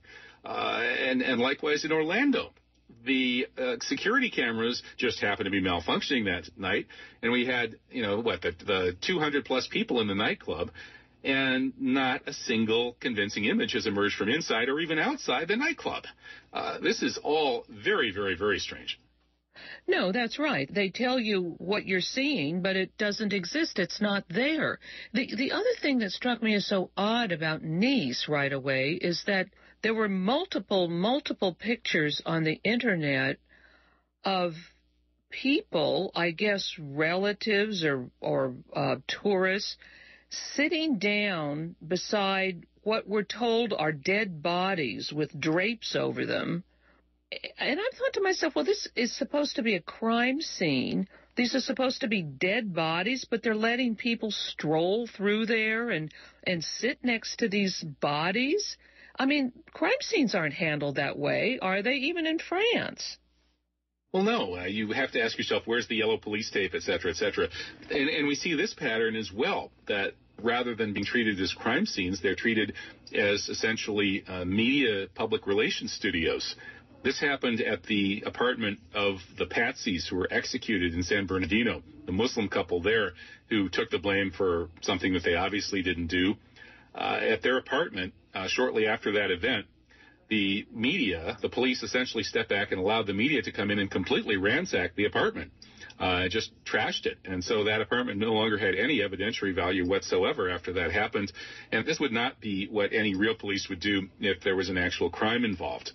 And likewise in Orlando, the security cameras just happened to be malfunctioning that night, and we had, you know, the 200-plus people in the nightclub, and not a single convincing image has emerged from inside or even outside the nightclub. This is all very, very, very strange. No, that's right. They tell you what you're seeing, but it doesn't exist. It's not there. The other thing that struck me as so odd about Nice right away is that there were multiple pictures on the Internet of people, I guess relatives or tourists, sitting down beside what we're told are dead bodies with drapes over them. And I thought to myself, well, this is supposed to be a crime scene. These are supposed to be dead bodies, but they're letting people stroll through there and sit next to these bodies. I mean, crime scenes aren't handled that way, are they, even in France? Well, no. You have to ask yourself, where's the yellow police tape, et cetera, et cetera. And we see this pattern as well, that rather than being treated as crime scenes, they're treated as essentially media public relations studios. This happened at the apartment of the Patseys who were executed in San Bernardino, the Muslim couple there who took the blame for something that they obviously didn't do. At their apartment, shortly after that event, the media, the police essentially stepped back and allowed the media to come in and completely ransack the apartment, just trashed it. And so that apartment no longer had any evidentiary value whatsoever after that happened. And this would not be what any real police would do if there was an actual crime involved.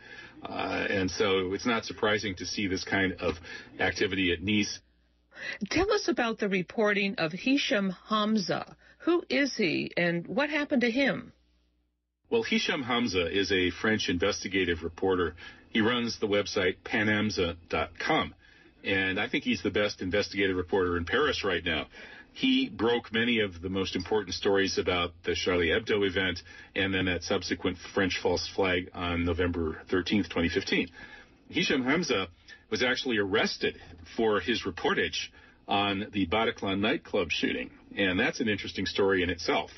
And so it's not surprising to see this kind of activity at Nice. Tell us about the reporting of Hisham Hamza. Who is he, and what happened to him? Well, Hisham Hamza is a French investigative reporter. He runs the website panamza.com, and I think he's the best investigative reporter in Paris right now. He broke many of the most important stories about the Charlie Hebdo event and then that subsequent French false flag on November 13th, 2015. Hisham Hamza was actually arrested for his reportage on the Bataclan nightclub shooting, and that's an interesting story in itself.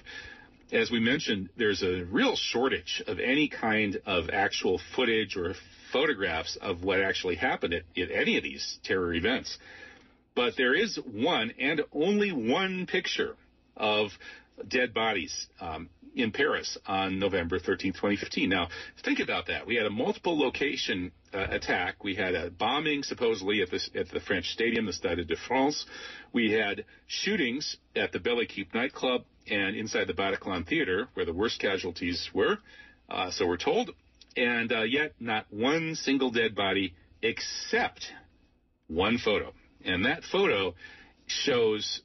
As we mentioned, there's a real shortage of any kind of actual footage or photographs of what actually happened at any of these terror events. But there is one and only one picture of dead bodies in Paris on November 13th, 2015. Now, think about that. We had a multiple location attack. We had a bombing supposedly at the French stadium, the Stade de France. We had shootings at the Belle Équipe nightclub and inside the Bataclan Theater, where the worst casualties were, so we're told. And yet not one single dead body except one photo. And that photo shows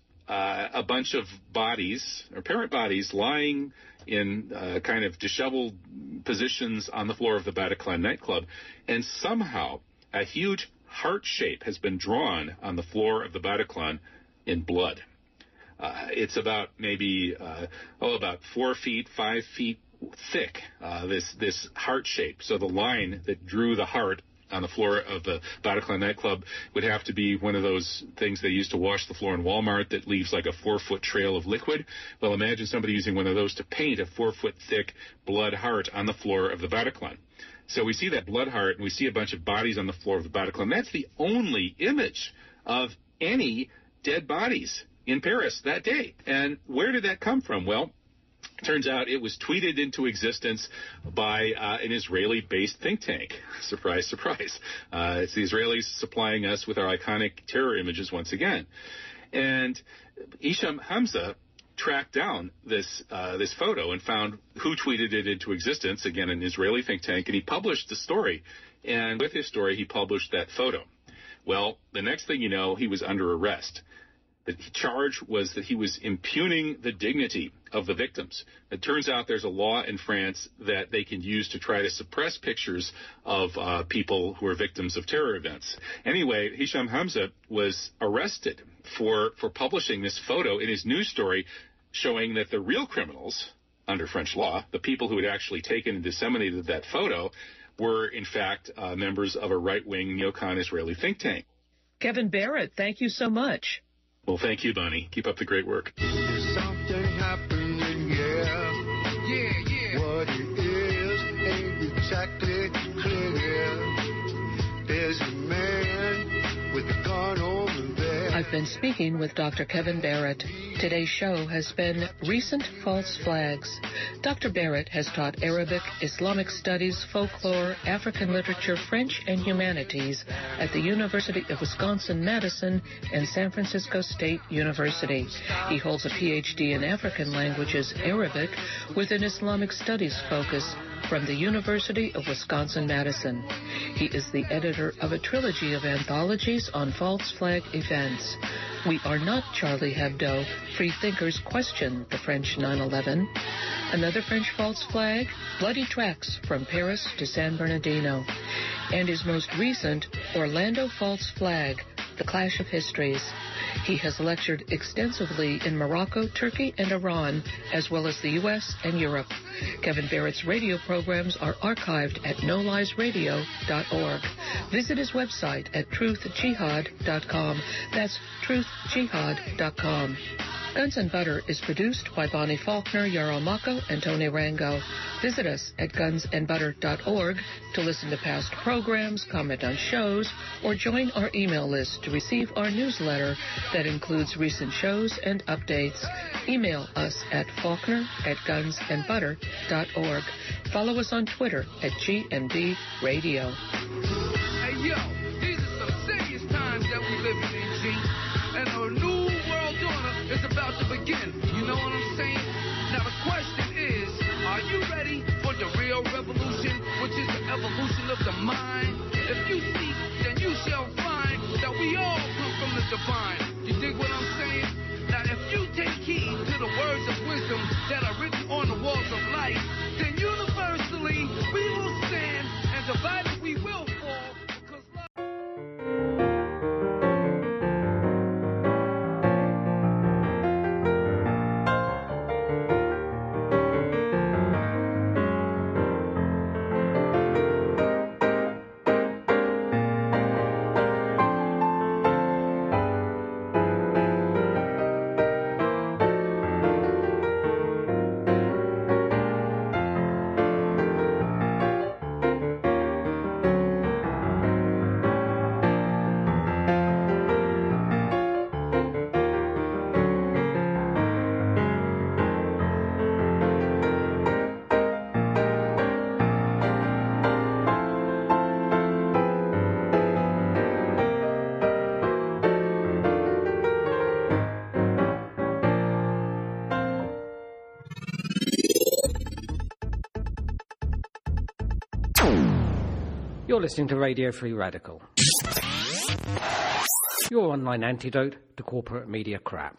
a bunch of bodies, or apparent bodies, lying in kind of disheveled positions on the floor of the Bataclan nightclub. And somehow a huge heart shape has been drawn on the floor of the Bataclan in blood. It's about maybe, about 4 feet, 5 feet thick, this heart shape. So the line that drew the heart on the floor of the Bataclan nightclub would have to be one of those things they used to wash the floor in Walmart that leaves like a 4-foot trail of liquid. Well, imagine somebody using one of those to paint a 4-foot thick blood heart on the floor of the Bataclan. So we see that blood heart, and we see a bunch of bodies on the floor of the Bataclan. That's the only image of any dead bodies in Paris that day. And where did that come from? Well, Turns out it was tweeted into existence by an Israeli-based think tank. Surprise, surprise. It's the Israelis supplying us with our iconic terror images once again. And Isham Hamza tracked down this photo and found who tweeted it into existence, again, an Israeli think tank, and he published the story. And with his story, he published that photo. Well, the next thing you know, he was under arrest. The charge was that he was impugning the dignity of the victims. It turns out there's a law in France that they can use to try to suppress pictures of people who are victims of terror events. Anyway, Isham Hamza was arrested for publishing this photo in his news story showing that the real criminals, under French law, the people who had actually taken and disseminated that photo, were in fact members of a right-wing neocon Israeli think tank. Kevin Barrett, thank you so much. Well, thank you, Bonnie. Keep up the great work. There's something happening, yeah. What it is ain't exactly clear. There's a man with a gun over there. I've been speaking with Dr. Kevin Barrett. Today's show has been Recent False Flags. Dr. Barrett has taught Arabic, Islamic Studies, Folklore, African Literature, French, and Humanities at the University of Wisconsin-Madison and San Francisco State University. He holds a Ph.D. in African Languages, Arabic, with an Islamic Studies focus from the University of Wisconsin-Madison. He is the editor of a trilogy of anthologies on false flag events. We Are Not Charlie Hebdo, Free Thinkers Question the French 9/11. Another French false flag, Bloody Tracks from Paris to San Bernardino. And his most recent, Orlando False Flag, The Clash of Histories. He has lectured extensively in Morocco, Turkey, and Iran, as well as the U.S. and Europe. Kevin Barrett's radio programs are archived at noliesradio.org. Visit his website at truthjihad.com. That's truthjihad.com. Guns and Butter is produced by Bonnie Faulkner, Yarrow Mako, and Tony Rango. Visit us at gunsandbutter.org to listen to past programs, comment on shows, or join our email list to receive our newsletter that includes recent shows and updates. Email us at faulkner@gunsandbutter.org. Follow us on Twitter at GNB Radio. Hey, yo, these are some serious times that we live in, G. And a new world order is about to begin. You know what I'm saying? Now the question is, are you ready for the real revolution, which is the evolution of the mind? If you seek, then you shall find that we all come from the divine. You dig what I'm saying? Now if you take heed to the words of wisdom that are written on the walls of life, then universally we will stand, and divided we will fall. You're listening to Radio Free Radical, your online antidote to corporate media crap.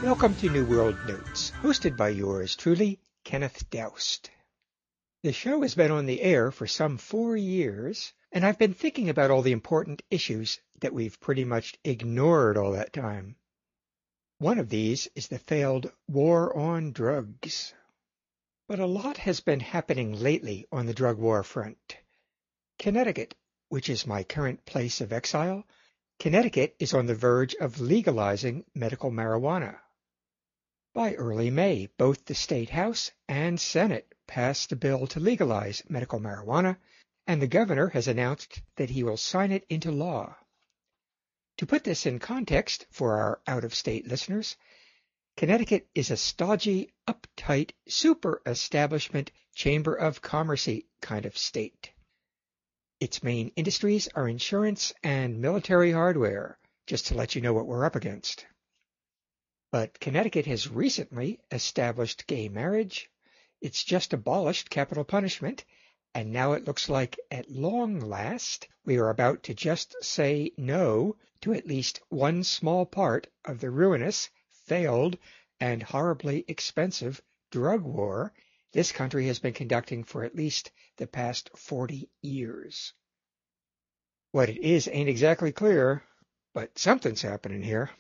Welcome to New World Notes, hosted by yours truly, Kenneth Doust. The show has been on the air for some 4 years, and I've been thinking about all the important issues that we've pretty much ignored all that time. One of these is the failed war on drugs. But a lot has been happening lately on the drug war front. Connecticut, which is my current place of exile, Connecticut is on the verge of legalizing medical marijuana. By early May, both the State House and Senate passed a bill to legalize medical marijuana, and the governor has announced that he will sign it into law. To put this in context for our out-of-state listeners, Connecticut is a stodgy, uptight, super-establishment, chamber of commerce-y kind of state. Its main industries are insurance and military hardware, just to let you know what we're up against. But Connecticut has recently established gay marriage, it's just abolished capital punishment, and now it looks like, at long last, we are about to just say no to at least one small part of the ruinous, failed, and horribly expensive drug war this country has been conducting for at least the past 40 years. What it is ain't exactly clear, but something's happening here.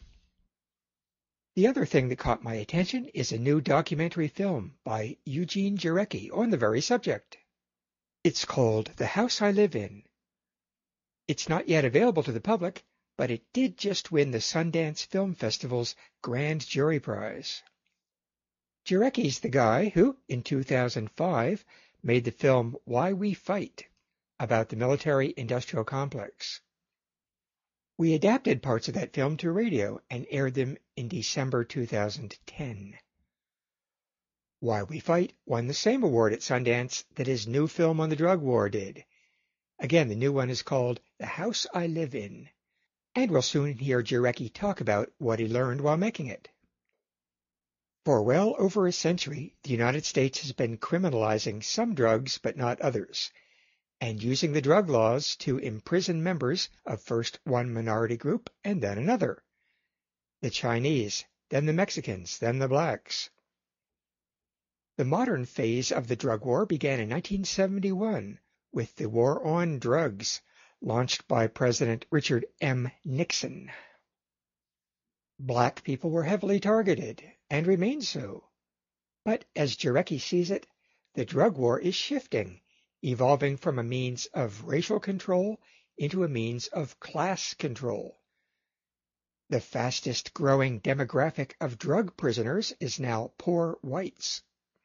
The other thing that caught my attention is a new documentary film by Eugene Jarecki on the very subject. It's called The House I Live In. It's not yet available to the public, but it did just win the Sundance Film Festival's Grand Jury Prize. Jarecki's the guy who, in 2005, made the film Why We Fight, about the military-industrial complex. We adapted parts of that film to radio and aired them in December 2010. Why We Fight won the same award at Sundance that his new film on the drug war did. Again, the new one is called The House I Live In, and we'll soon hear Jarecki talk about what he learned while making it. For well over a century, the United States has been criminalizing some drugs but not others, and using the drug laws to imprison members of first one minority group and then another. The Chinese, then the Mexicans, then the blacks. The modern phase of the drug war began in 1971 with the War on Drugs, launched by President Richard M. Nixon. Black people were heavily targeted, and remain so. But as Jarecki sees it, the drug war is shifting, evolving from a means of racial control into a means of class control. The fastest growing demographic of drug prisoners is now poor whites.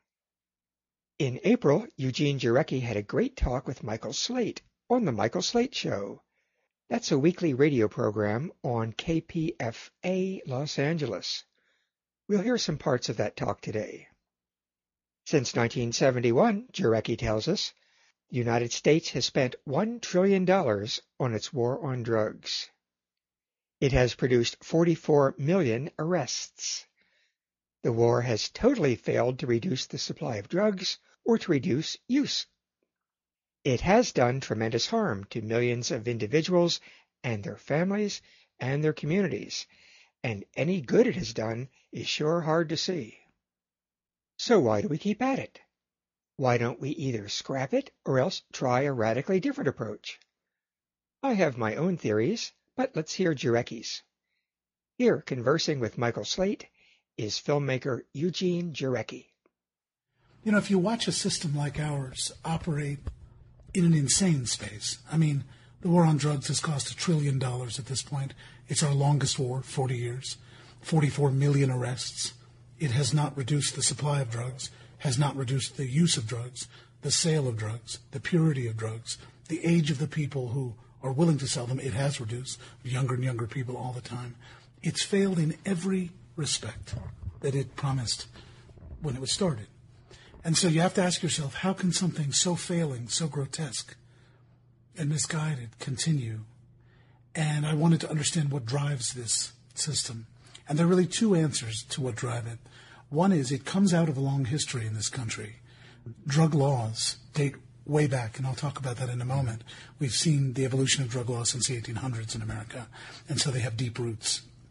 In April, Eugene Jarecki had a great talk with Michael Slate on The Michael Slate Show. That's a weekly radio program on KPFA Los Angeles. We'll hear some parts of that talk today. Since 1971, Jarecki tells us, the United States has spent $1 trillion on its war on drugs. It has produced 44 million arrests. The war has totally failed to reduce the supply of drugs or to reduce use. It has done tremendous harm to millions of individuals and their families and their communities, and any good it has done is sure hard to see. So why do we keep at it? Why don't we either scrap it or else try a radically different approach? I have my own theories, but let's hear Jarecki's. Here, conversing with Michael Slate, is filmmaker Eugene Jarecki. You know, if you watch a system like ours operate in an insane space, I mean, the war on drugs has cost $1 trillion at this point. It's our longest war, 40 years, 44 million arrests. It has not reduced the supply of drugs, has not reduced the use of drugs, the sale of drugs, the purity of drugs, the age of the people who are willing to sell them. It has reduced younger and younger people all the time. It's failed in every respect that it promised when it was started. And so you have to ask yourself, how can something so failing, so grotesque and misguided continue? And I wanted to understand what drives this system. And there are really two answers to what drive it. One is it comes out of a long history in this country. Drug laws date way back, and I'll talk about that in a moment. We've seen the evolution of drug laws since the 1800s in America, and so they have deep roots.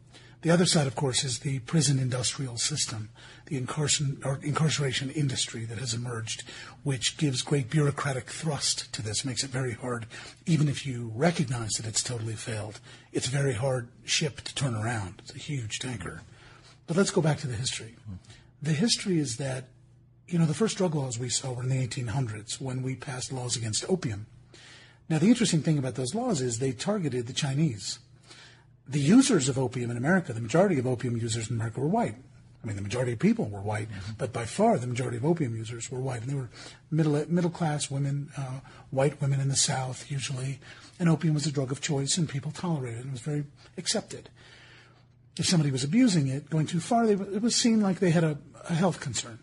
The other side, of course, is the prison industrial system, the incarceration industry that has emerged, which gives great bureaucratic thrust to this, makes it very hard, even if you recognize that it's totally failed. It's a very hard ship to turn around. It's a huge tanker. But let's go back to the history. The history is that, the first drug laws we saw were in the 1800s when we passed laws against opium. Now, the interesting thing about those laws is they targeted the Chinese. The users of opium in America, the majority of opium users in America were white. I mean, the majority of people were white, but by far the majority of opium users were white. And they were middle-class women, white women in the South usually, and opium was a drug of choice and people tolerated it. It was very accepted. If somebody was abusing it, going too far, it was seen like they had a health concern.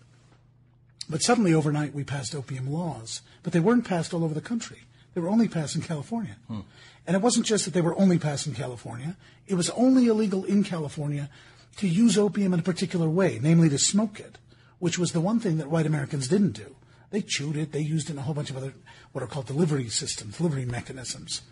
But suddenly overnight we passed opium laws, but they weren't passed all over the country. They were only passed in California. And it wasn't just that they were only passed in California. It was only illegal in California to use opium in a particular way, namely to smoke it, which was the one thing that white Americans didn't do. They chewed it. They used it in a whole bunch of other what are called delivery systems, delivery mechanisms.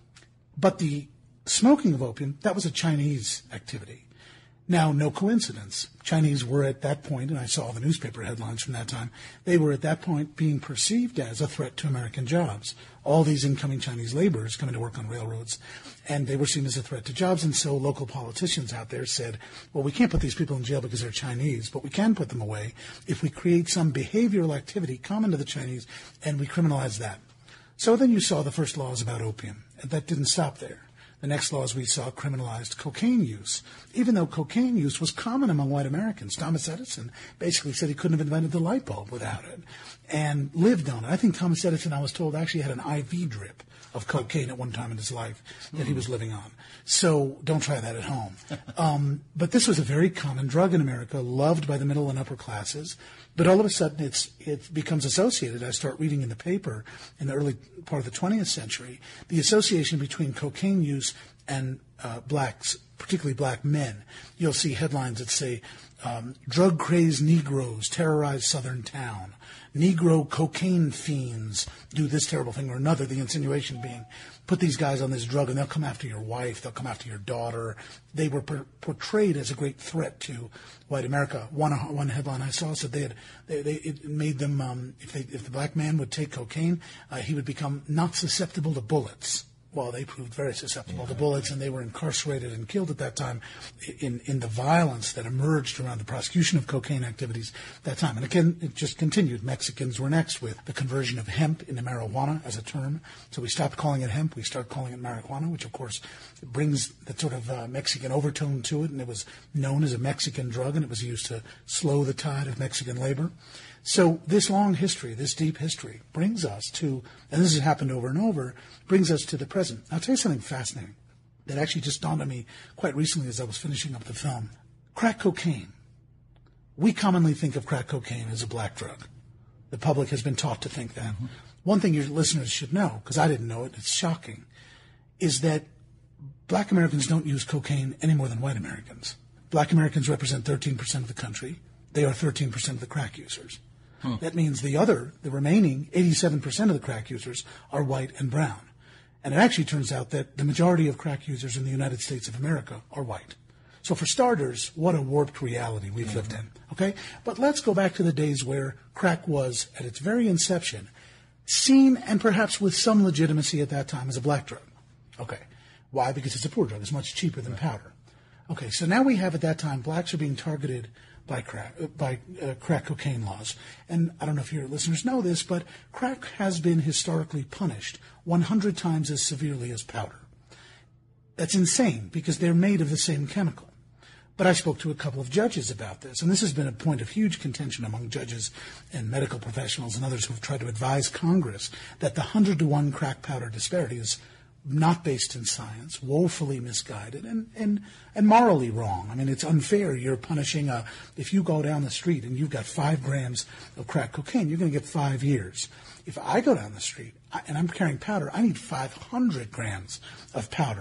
But the smoking of opium, that was a Chinese activity. Now, no coincidence. Chinese were at that point, and I saw the newspaper headlines from that time, they were at that point being perceived as a threat to American jobs. All these incoming Chinese laborers coming to work on railroads, and they were seen as a threat to jobs, and so local politicians out there said, well, we can't put these people in jail because they're Chinese, but we can put them away if we create some behavioral activity common to the Chinese, and we criminalize that. So then you saw the first laws about opium, and that didn't stop there. The next laws we saw criminalized cocaine use, even though cocaine use was common among white Americans. Thomas Edison basically said he couldn't have invented the light bulb without it and lived on it. I think Thomas Edison, I was told, actually had an IV drip of cocaine at one time in his life that he was living on. So don't try that at home. But this was a very common drug in America, loved by the middle and upper classes. But all of a sudden it becomes associated. I start reading in the paper in the early part of the 20th century, the association between cocaine use and blacks, particularly black men. You'll see headlines that say, drug-crazed Negroes terrorize Southern town. Negro cocaine fiends do this terrible thing or another, the insinuation being, put these guys on this drug and they'll come after your wife, they'll come after your daughter. They were portrayed as a great threat to white America. One headline I saw said it made them, if the black man would take cocaine, he would become not susceptible to bullets. Well, they proved very susceptible to bullets, and they were incarcerated and killed at that time in the violence that emerged around the prosecution of cocaine activities at that time. And again, it just continued. Mexicans were next with the conversion of hemp into marijuana as a term. So we stopped calling it hemp. We started calling it marijuana, which, of course, brings that sort of Mexican overtone to it, and it was known as a Mexican drug, and it was used to slow the tide of Mexican labor. So this long history, this deep history, brings us to, and this has happened over and over, brings us to the present. I'll tell you something fascinating that actually just dawned on me quite recently as I was finishing up the film. Crack cocaine. We commonly think of crack cocaine as a black drug. The public has been taught to think that. Mm-hmm. One thing your listeners should know, because I didn't know it, it's shocking, is that black Americans don't use cocaine any more than white Americans. Black Americans represent 13% of the country. They are 13% of the crack users. That means the remaining 87% of the crack users are white and brown. And it actually turns out that the majority of crack users in the United States of America are white. So for starters, what a warped reality we've lived in, okay? But let's go back to the days where crack was, at its very inception, seen and perhaps with some legitimacy at that time as a black drug. Okay. Why? Because it's a poor drug. It's much cheaper than powder. Okay, so now we have at that time blacks are being targeted by crack cocaine laws. And I don't know if your listeners know this, but crack has been historically punished 100 times as severely as powder. That's insane because they're made of the same chemical. But I spoke to a couple of judges about this, and this has been a point of huge contention among judges and medical professionals and others who have tried to advise Congress that the 100-to-1 crack powder disparity is not based in science, woefully misguided, and morally wrong. I mean, it's unfair. You're punishing if you go down the street and you've got 5 grams of crack cocaine, you're going to get 5 years. If I go down the street and I'm carrying powder, I need 500 grams of powder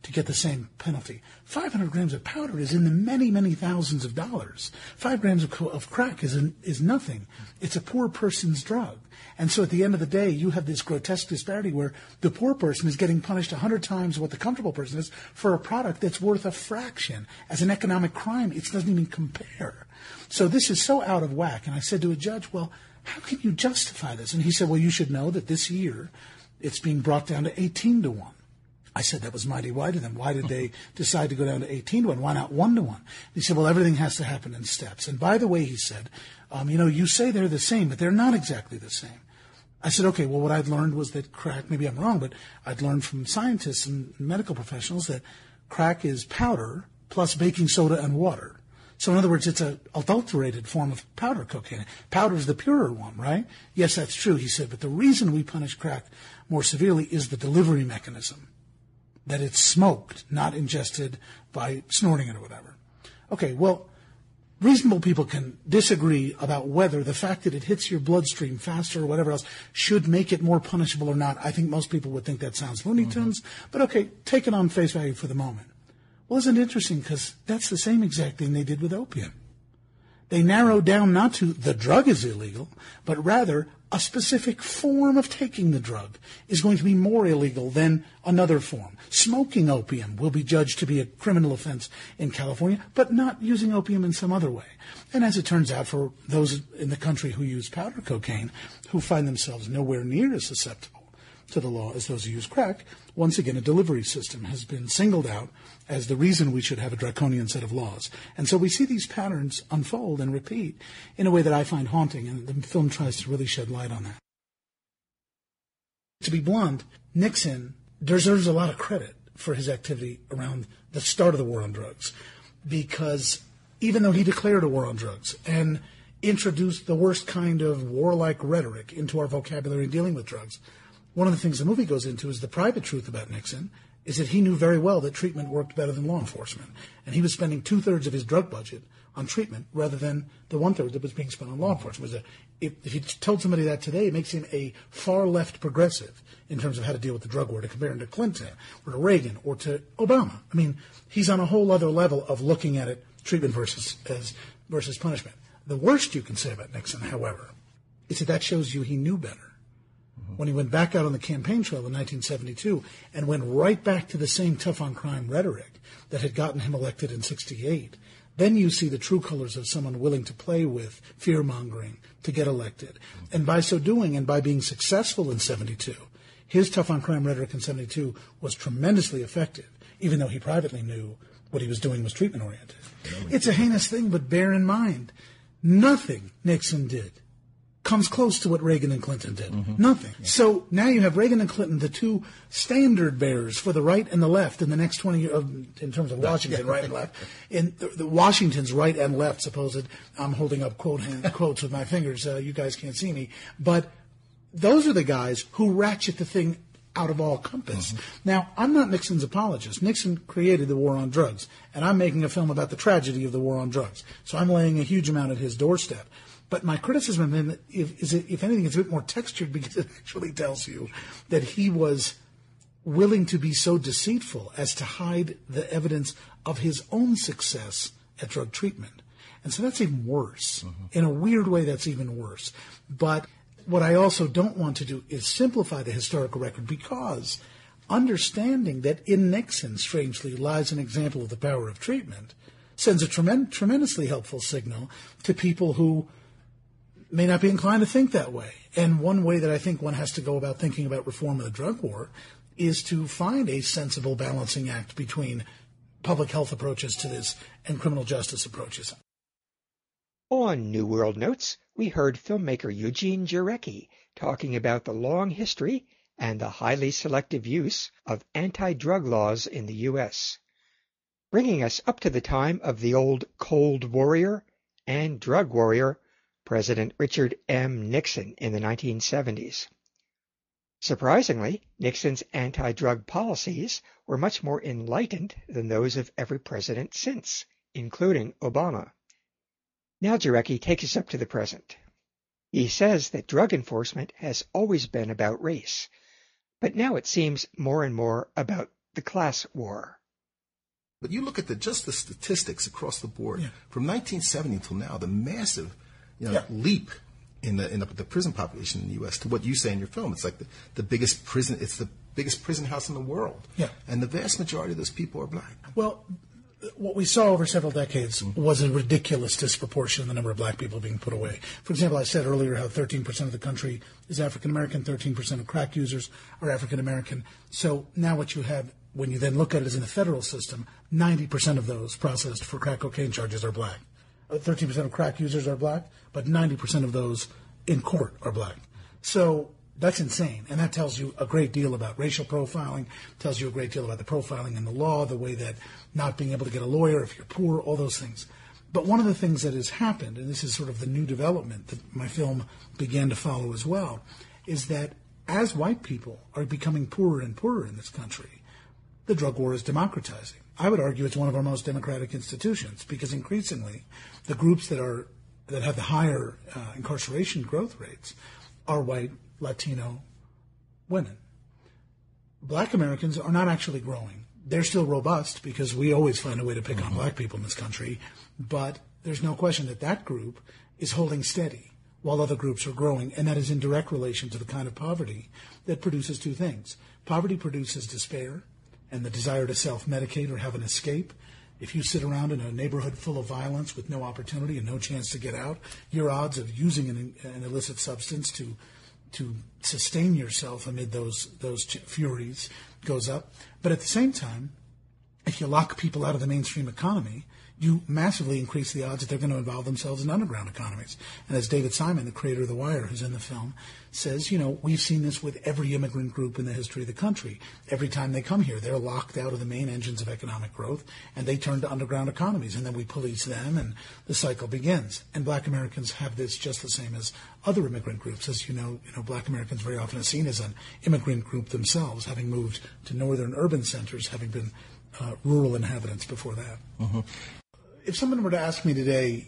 to get the same penalty. 500 grams of powder is in the many, many thousands of dollars. 5 grams of crack is nothing. It's a poor person's drug. And so at the end of the day, you have this grotesque disparity where the poor person is getting punished 100 times what the comfortable person is for a product that's worth a fraction. As an economic crime, it doesn't even compare. So this is so out of whack. And I said to a judge, well, how can you justify this? And he said, well, you should know that this year it's being brought down to 18 to 1. I said, that was mighty wide of them. Why did they decide to go down to 18 to 1? Why not 1 to 1? He said, well, everything has to happen in steps. And by the way, he said, you say they're the same, but they're not exactly the same. I said, okay, well, what I'd learned was that crack, maybe I'm wrong, but I'd learned from scientists and medical professionals that crack is powder plus baking soda and water. So in other words, it's an adulterated form of powder cocaine. Powder is the purer one, right? Yes, that's true, he said, but the reason we punish crack more severely is the delivery mechanism, that it's smoked, not ingested by snorting it or whatever. Okay, well, reasonable people can disagree about whether the fact that it hits your bloodstream faster or whatever else should make it more punishable or not. I think most people would think that sounds Looney Tunes, but okay, take it on face value for the moment. Well, isn't it interesting? Because that's the same exact thing they did with opium. They narrowed down not to the drug is illegal, but rather a specific form of taking the drug is going to be more illegal than another form. Smoking opium will be judged to be a criminal offense in California, but not using opium in some other way. And as it turns out, for those in the country who use powder cocaine, who find themselves nowhere near as susceptible to the law as those who use crack, once again, a delivery system has been singled out as the reason we should have a draconian set of laws. And so we see these patterns unfold and repeat in a way that I find haunting, and the film tries to really shed light on that. To be blunt, Nixon deserves a lot of credit for his activity around the start of the war on drugs, because even though he declared a war on drugs and introduced the worst kind of warlike rhetoric into our vocabulary in dealing with drugs, one of the things the movie goes into is the private truth about Nixon is that he knew very well that treatment worked better than law enforcement. And he was spending 2/3 of his drug budget on treatment rather than the 1/3 that was being spent on law enforcement. If you told somebody that today, it makes him a far left progressive in terms of how to deal with the drug war, to compare him to Clinton or to Reagan or to Obama. I mean, he's on a whole other level of looking at it, treatment versus punishment. The worst you can say about Nixon, however, is that shows you he knew better. When he went back out on the campaign trail in 1972 and went right back to the same tough-on-crime rhetoric that had gotten him elected in 1968, then you see the true colors of someone willing to play with fear-mongering to get elected. And by so doing, and by being successful in 1972, his tough-on-crime rhetoric in 1972 was tremendously effective, even though he privately knew what he was doing was treatment-oriented. It's a heinous thing, but bear in mind, nothing Nixon did comes close to what Reagan and Clinton did. Nothing. Yeah. So now you have Reagan and Clinton, the two standard bearers for the right and the left in the next 20 years, in terms of Washington, right and left. In the Washington's right and left, supposed, I'm holding up quotes with my fingers. You guys can't see me. But those are the guys who ratchet the thing out of all compass. Now, I'm not Nixon's apologist. Nixon created the war on drugs, and I'm making a film about the tragedy of the war on drugs. So I'm laying a huge amount at his doorstep. But my criticism of him is, if anything, it's a bit more textured, because it actually tells you that he was willing to be so deceitful as to hide the evidence of his own success at drug treatment. And so that's even worse. In a weird way, that's even worse. But what I also don't want to do is simplify the historical record, because understanding that in Nixon, strangely, lies an example of the power of treatment sends a tremendously helpful signal to people who may not be inclined to think that way. And one way that I think one has to go about thinking about reform of the drug war is to find a sensible balancing act between public health approaches to this and criminal justice approaches. On New World Notes, we heard filmmaker Eugene Jarecki talking about the long history and the highly selective use of anti-drug laws in the U.S., bringing us up to the time of the old Cold Warrior and drug warrior, President Richard M. Nixon, in the 1970s. Surprisingly, Nixon's anti-drug policies were much more enlightened than those of every president since, including Obama. Now Jarecki takes us up to the present. He says that drug enforcement has always been about race, but now it seems more and more about the class war. But you look at just the statistics across the board. From 1970 until now, the massive leap in the prison population in the U.S. to what you say in your film. It's like the biggest prison. It's the biggest prison house in the world. Yeah. And the vast majority of those people are black. Well, what we saw over several decades was a ridiculous disproportion in the number of black people being put away. For example, I said earlier how 13% of the country is African American, 13% of crack users are African American. So now what you have, when you then look at it as in the federal system, 90% of those processed for crack cocaine charges are black. 13% of crack users are black, but 90% of those in court are black. So that's insane, and that tells you a great deal about racial profiling, tells you a great deal about the profiling in the law, the way that not being able to get a lawyer if you're poor, all those things. But one of the things that has happened, and this is sort of the new development that my film began to follow as well, is that as white people are becoming poorer and poorer in this country, the drug war is democratizing. I would argue it's one of our most democratic institutions because increasingly the groups that have the higher incarceration growth rates are white, Latino women. Black Americans are not actually growing. They're still robust because we always find a way to pick on black people in this country, but there's no question that group is holding steady while other groups are growing, and that is in direct relation to the kind of poverty that produces two things. Poverty produces despair and the desire to self-medicate or have an escape. If you sit around in a neighborhood full of violence with no opportunity and no chance to get out, your odds of using an illicit substance to sustain yourself amid those furies goes up. But at the same time, if you lock people out of the mainstream economy, you massively increase the odds that they're going to involve themselves in underground economies. And as David Simon, the creator of The Wire, who's in the film, says, we've seen this with every immigrant group in the history of the country. Every time they come here, they're locked out of the main engines of economic growth, and they turn to underground economies, and then we police them, and the cycle begins. And black Americans have this just the same as other immigrant groups. As you know, black Americans very often are seen as an immigrant group themselves, having moved to northern urban centers, having been rural inhabitants before that. Mm-hmm. If someone were to ask me today,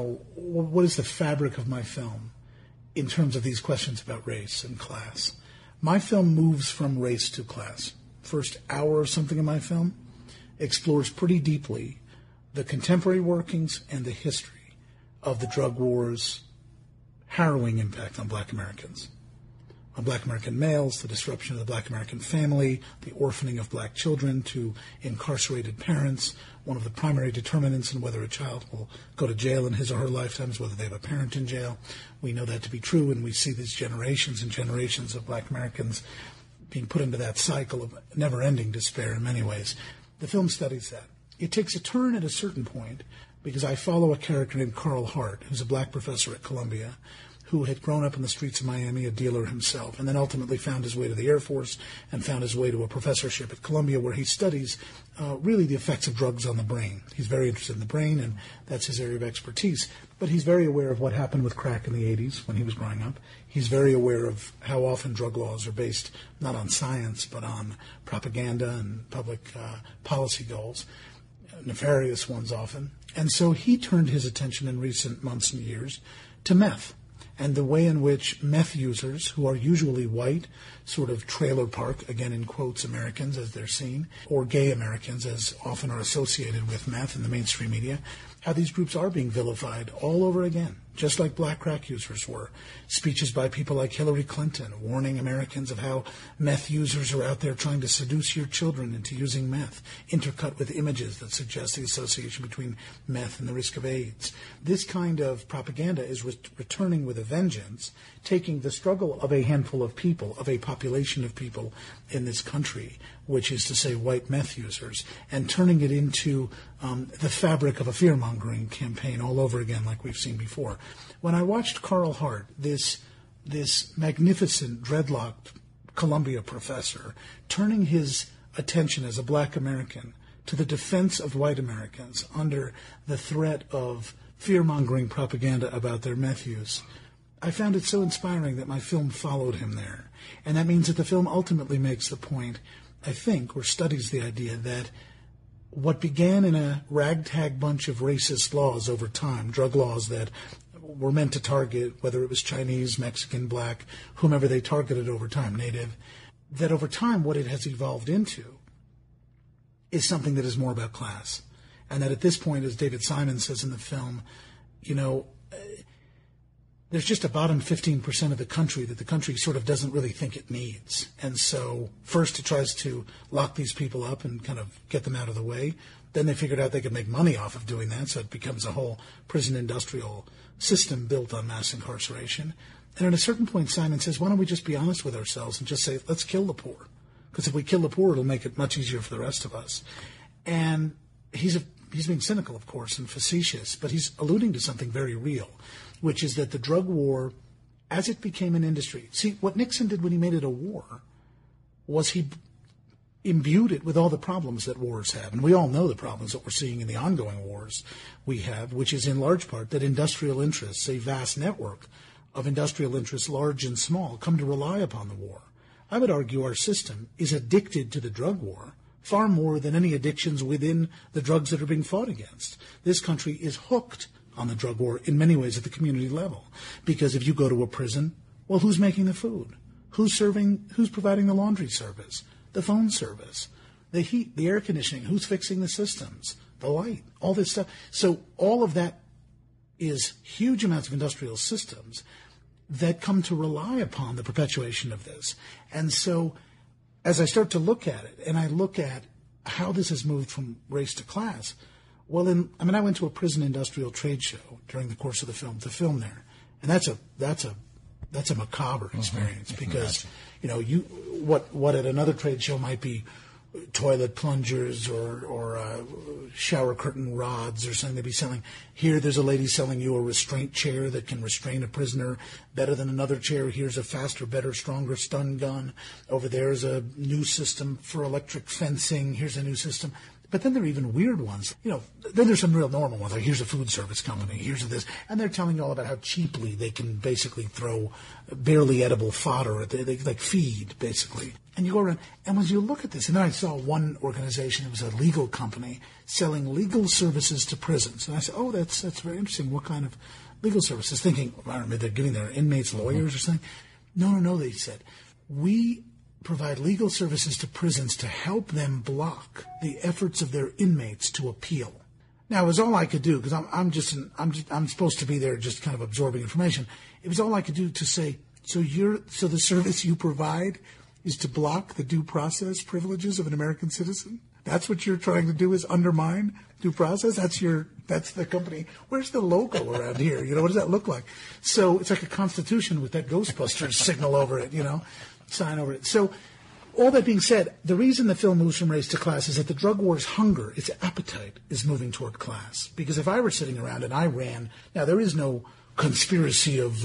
what is the fabric of my film in terms of these questions about race and class, my film moves from race to class. First hour or something of my film explores pretty deeply the contemporary workings and the history of the drug war's harrowing impact on black Americans. On black American males, the disruption of the black American family, the orphaning of black children to incarcerated parents. One of the primary determinants in whether a child will go to jail in his or her lifetime is whether they have a parent in jail. We know that to be true, and we see these generations and generations of black Americans being put into that cycle of never-ending despair in many ways. The film studies that. It takes a turn at a certain point because I follow a character named Carl Hart, who's a black professor at Columbia, who had grown up in the streets of Miami, a dealer himself, and then ultimately found his way to the Air Force and found his way to a professorship at Columbia where he studies really the effects of drugs on the brain. He's very interested in the brain, and that's his area of expertise. But he's very aware of what happened with crack in the 80s when he was growing up. He's very aware of how often drug laws are based not on science but on propaganda and public policy goals, nefarious ones often. And so he turned his attention in recent months and years to meth, and the way in which meth users, who are usually white, sort of trailer park, again in quotes, Americans as they're seen, or gay Americans as often are associated with meth in the mainstream media, how these groups are being vilified all over again, just like black crack users were. Speeches by people like Hillary Clinton warning Americans of how meth users are out there trying to seduce your children into using meth, intercut with images that suggest the association between meth and the risk of AIDS. This kind of propaganda is returning with a vengeance, taking the struggle of a handful of people, of a population of people in this country, which is to say white meth users, and turning it into the fabric of a fear-mongering campaign all over again like we've seen before. When I watched Carl Hart, this magnificent dreadlocked Columbia professor, turning his attention as a black American to the defense of white Americans under the threat of fear-mongering propaganda about their meth use, I found it so inspiring that my film followed him there. And that means that the film ultimately makes the point, I think, or studies the idea that what began in a ragtag bunch of racist laws over time, drug laws that were meant to target, whether it was Chinese, Mexican, black, whomever they targeted over time, Native, that over time what it has evolved into is something that is more about class. And that at this point, as David Simon says in the film, there's just a bottom 15% of the country that the country sort of doesn't really think it needs. And so first it tries to lock these people up and kind of get them out of the way. Then they figured out they could make money off of doing that, so it becomes a whole prison industrial system built on mass incarceration. And at a certain point, Simon says, why don't we just be honest with ourselves and just say, let's kill the poor? Because if we kill the poor, it'll make it much easier for the rest of us. And he's being cynical, of course, and facetious, but he's alluding to something very real, which is that the drug war, as it became an industry... See, what Nixon did when he made it a war was he imbued it with all the problems that wars have. And we all know the problems that we're seeing in the ongoing wars we have, which is in large part that industrial interests, a vast network of industrial interests, large and small, come to rely upon the war. I would argue our system is addicted to the drug war far more than any addictions within the drugs that are being fought against. This country is hooked on the drug war in many ways at the community level. Because if you go to a prison, well, who's making the food? Who's providing the laundry service, the phone service, the heat, the air conditioning? Who's fixing the systems, the light, all this stuff? So all of that is huge amounts of industrial systems that come to rely upon the perpetuation of this. And so as I start to look at it, and I look at how this has moved from race to class, well, I went to a prison industrial trade show during the course of the film to film there, and that's a macabre experience because what at another trade show might be toilet plungers or shower curtain rods or something they'd be selling. Here, there's a lady selling you a restraint chair that can restrain a prisoner better than another chair. Here's a faster, better, stronger stun gun. Over there's a new system for electric fencing. Here's a new system. But then there are even weird ones. Then there's some real normal ones. Like here's a food service company. Here's this. And they're telling you all about how cheaply they can basically throw barely edible fodder at they like feed, basically. And you go around. And when you look at this, and then I saw one organization, it was a legal company, selling legal services to prisons. And I said, oh, that's very interesting. What kind of legal services? Thinking, I don't know, they're giving their inmates lawyers or something. No, they said. We provide legal services to prisons to help them block the efforts of their inmates to appeal. Now, it was all I could do because I'm supposed to be there just kind of absorbing information. It was all I could do to say, so the service you provide is to block the due process privileges of an American citizen? That's what you're trying to do, is undermine due process? That's the company. Where's the logo around here? What does that look like? So it's like a Constitution with that Ghostbusters signal over it, sign over it. So all that being said, the reason the film moves from race to class is that the drug war's hunger, its appetite, is moving toward class. Because if I were sitting around and I ran, now there is no conspiracy of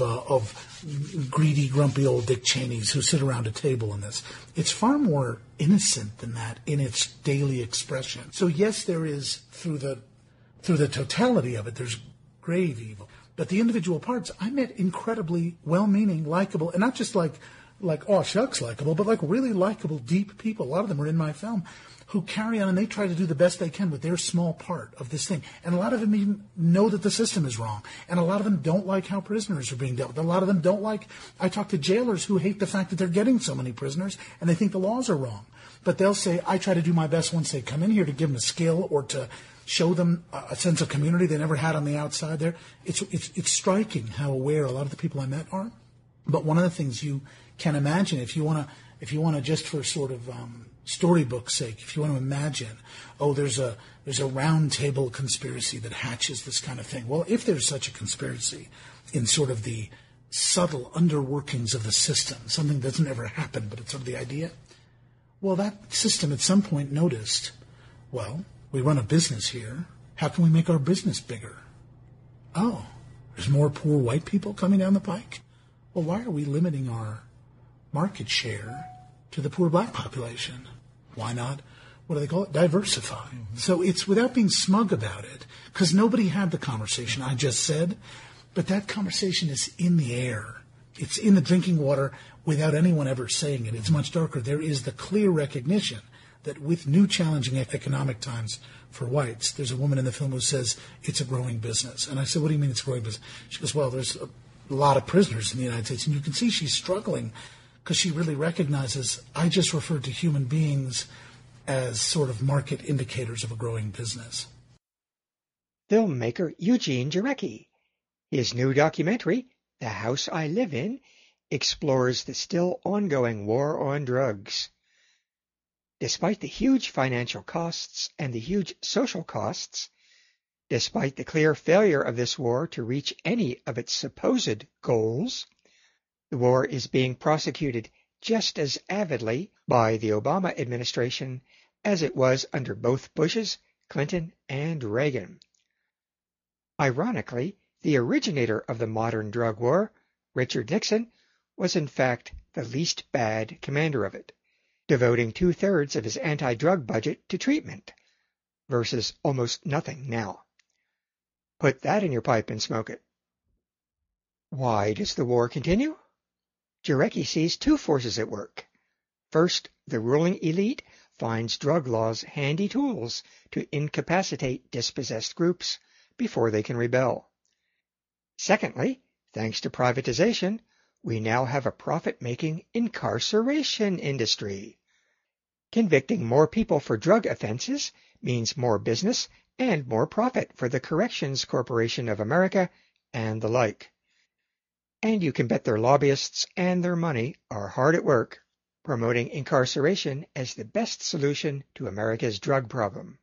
greedy, grumpy old Dick Cheneys who sit around a table in this. It's far more innocent than that in its daily expression. So yes, there is, through the totality of it, there's grave evil. But the individual parts, I met incredibly well-meaning, likable, and not just like oh shucks likable, but like really likable, deep people. A lot of them are in my film who carry on and they try to do the best they can with their small part of this thing. And a lot of them even know that the system is wrong. And a lot of them don't like how prisoners are being dealt with. A lot of them don't like, I talk to jailers who hate the fact that they're getting so many prisoners and they think the laws are wrong. But they'll say, I try to do my best once they come in here to give them a skill or to show them a sense of community they never had on the outside there. It's striking how aware a lot of the people I met are. But one of the things you can imagine, if you want to just for sort of storybook's sake, if you want to imagine, there's a round table conspiracy that hatches this kind of thing. Well, if there's such a conspiracy in sort of the subtle underworkings of the system, something that doesn't ever happen, but it's sort of the idea, well, that system at some point noticed, well, we run a business here. How can we make our business bigger? Oh, there's more poor white people coming down the pike? Well, why are we limiting our market share to the poor black population? Why not, what do they call it, diversify? Mm-hmm. So it's without being smug about it, because nobody had the conversation I just said, but that conversation is in the air. It's in the drinking water without anyone ever saying it. It's much darker. There is the clear recognition that with new challenging economic times for whites, there's a woman in the film who says it's a growing business. And I said, what do you mean it's a growing business? She goes, well, there's a lot of prisoners in the United States. And you can see she's struggling because she really recognizes I just referred to human beings as sort of market indicators of a growing business. Filmmaker Eugene Jarecki. His new documentary, The House I Live In, explores the still ongoing war on drugs. Despite the huge financial costs and the huge social costs, despite the clear failure of this war to reach any of its supposed goals, the war is being prosecuted just as avidly by the Obama administration as it was under both Bushes, Clinton, and Reagan. Ironically, the originator of the modern drug war, Richard Nixon, was in fact the least bad commander of it, devoting 2/3 of his anti-drug budget to treatment, versus almost nothing now. Put that in your pipe and smoke it. Why does the war continue? Jarecki sees two forces at work. First, the ruling elite finds drug laws handy tools to incapacitate dispossessed groups before they can rebel. Secondly, thanks to privatization, we now have a profit-making incarceration industry. Convicting more people for drug offenses means more business and more profit for the Corrections Corporation of America and the like. And you can bet their lobbyists and their money are hard at work promoting incarceration as the best solution to America's drug problem.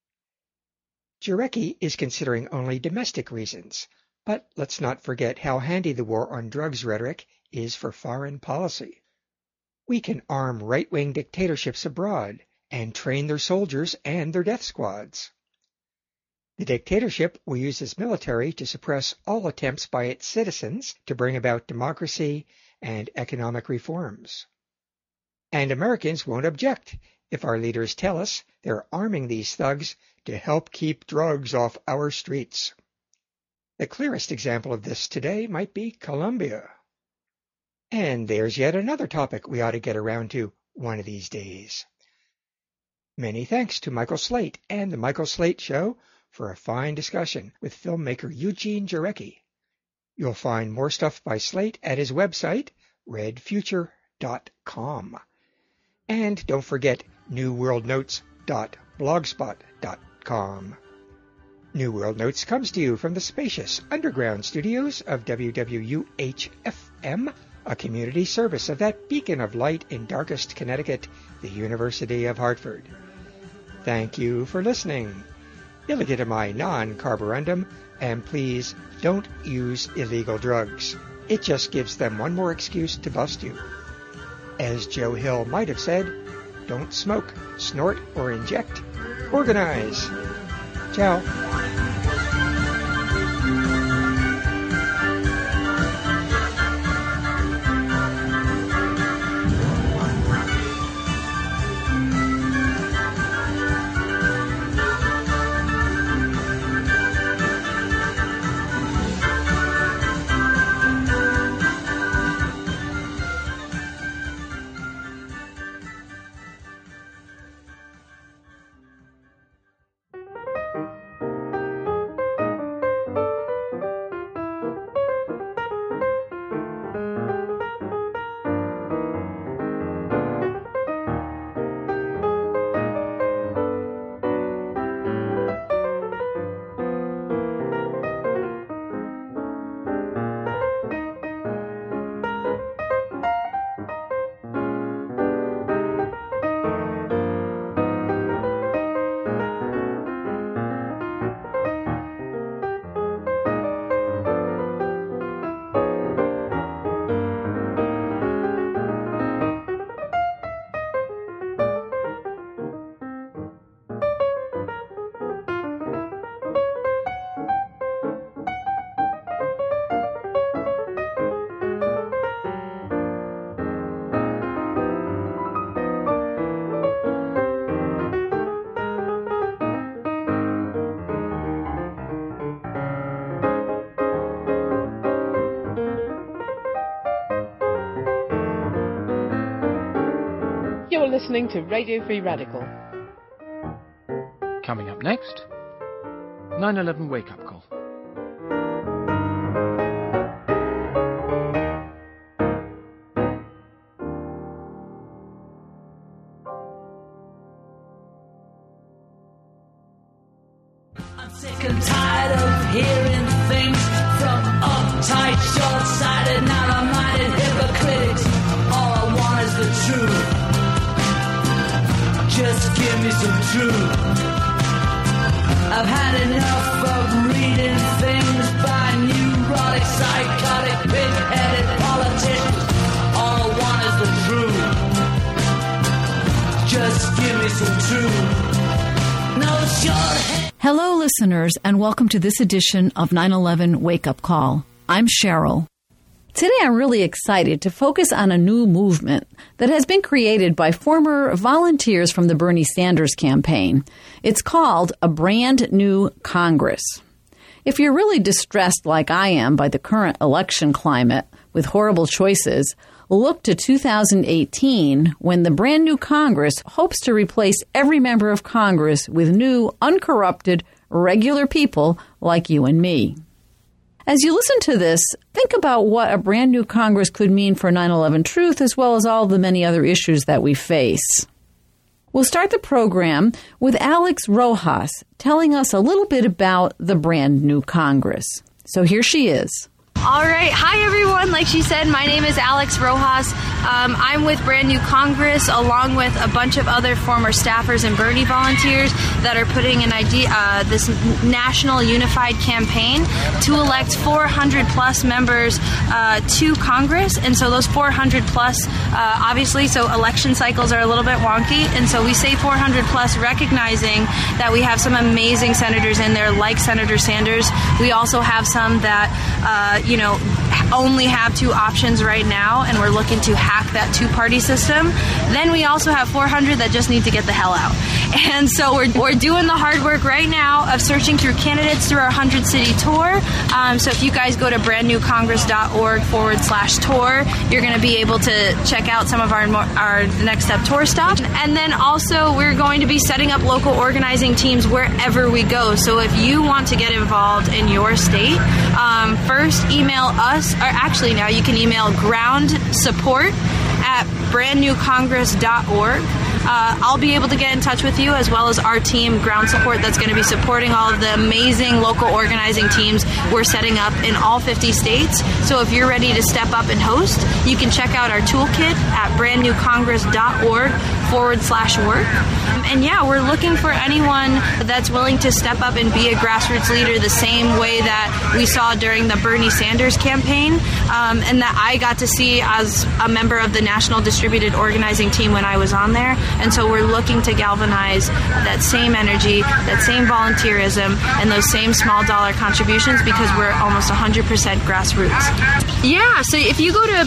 Jarecki is considering only domestic reasons, but let's not forget how handy the war on drugs rhetoric is for foreign policy. We can arm right-wing dictatorships abroad and train their soldiers and their death squads. The dictatorship will use its military to suppress all attempts by its citizens to bring about democracy and economic reforms. And Americans won't object if our leaders tell us they're arming these thugs to help keep drugs off our streets. The clearest example of this today might be Colombia. And there's yet another topic we ought to get around to one of these days. Many thanks to Michael Slate and The Michael Slate Show for a fine discussion with filmmaker Eugene Jarecki. You'll find more stuff by Slate at his website, redfuture.com. And don't forget newworldnotes.blogspot.com. New World Notes comes to you from the spacious underground studios of WWUH-FM, a community service of that beacon of light in darkest Connecticut, the University of Hartford. Thank you for listening. Illegitimai non carborundum, and please don't use illegal drugs. It just gives them one more excuse to bust you. As Joe Hill might have said, don't smoke, snort, or inject. Organize. Ciao. You're listening to Radio Free Radical. Coming up next, 9/11 wake-up call. Sick and tired of hearing things from uptight, short-sighted, narrow-minded hypocrites. All I want is the truth. Just give me some truth. I've had enough of reading things by neurotic, psychotic, pig-headed politicians. All I want is the truth. Just give me some truth. No short. Hello, listeners, and welcome to this edition of 9/11 Wake Up Call. I'm Cheryl. Today, I'm really excited to focus on a new movement that has been created by former volunteers from the Bernie Sanders campaign. It's called A Brand New Congress. If you're really distressed like I am by the current election climate with horrible choices, look to 2018 when the brand new Congress hopes to replace every member of Congress with new, uncorrupted, regular people like you and me. As you listen to this, think about what a brand new Congress could mean for 9/11 truth as well as all the many other issues that we face. We'll start the program with Alex Rojas telling us a little bit about the brand new Congress. So here she is. All right. Hi, everyone. Like she said, my name is Alex Rojas. I'm with Brand New Congress, along with a bunch of other former staffers and Bernie volunteers that are putting an idea, this national unified campaign to elect 400-plus members to Congress. And so those 400-plus, obviously, so election cycles are a little bit wonky. And so we say 400-plus, recognizing that we have some amazing senators in there, like Senator Sanders. We also have some that, only have two options right now, and we're looking to hack that two-party system. Then we also have 400 that just need to get the hell out. And so we're doing the hard work right now of searching through candidates through our 100-city tour. So if you guys go to brandnewcongress.org/tour, you're going to be able to check out some of our next step tour stops. And then also we're going to be setting up local organizing teams wherever we go. So if you want to get involved in your state, first email us, or actually now you can email groundsupport@brandnewcongress.org. I'll be able to get in touch with you, as well as our team, Ground Support, that's going to be supporting all of the amazing local organizing teams we're setting up in all 50 states. So if you're ready to step up and host, you can check out our toolkit at brandnewcongress.org/work. And yeah, we're looking for anyone that's willing to step up and be a grassroots leader the same way that we saw during the Bernie Sanders campaign, and that I got to see as a member of the National Distributed Organizing team when I was on there. And so we're looking to galvanize that same energy, that same volunteerism, and those same small dollar contributions, because we're almost 100% grassroots. Yeah, so if you go to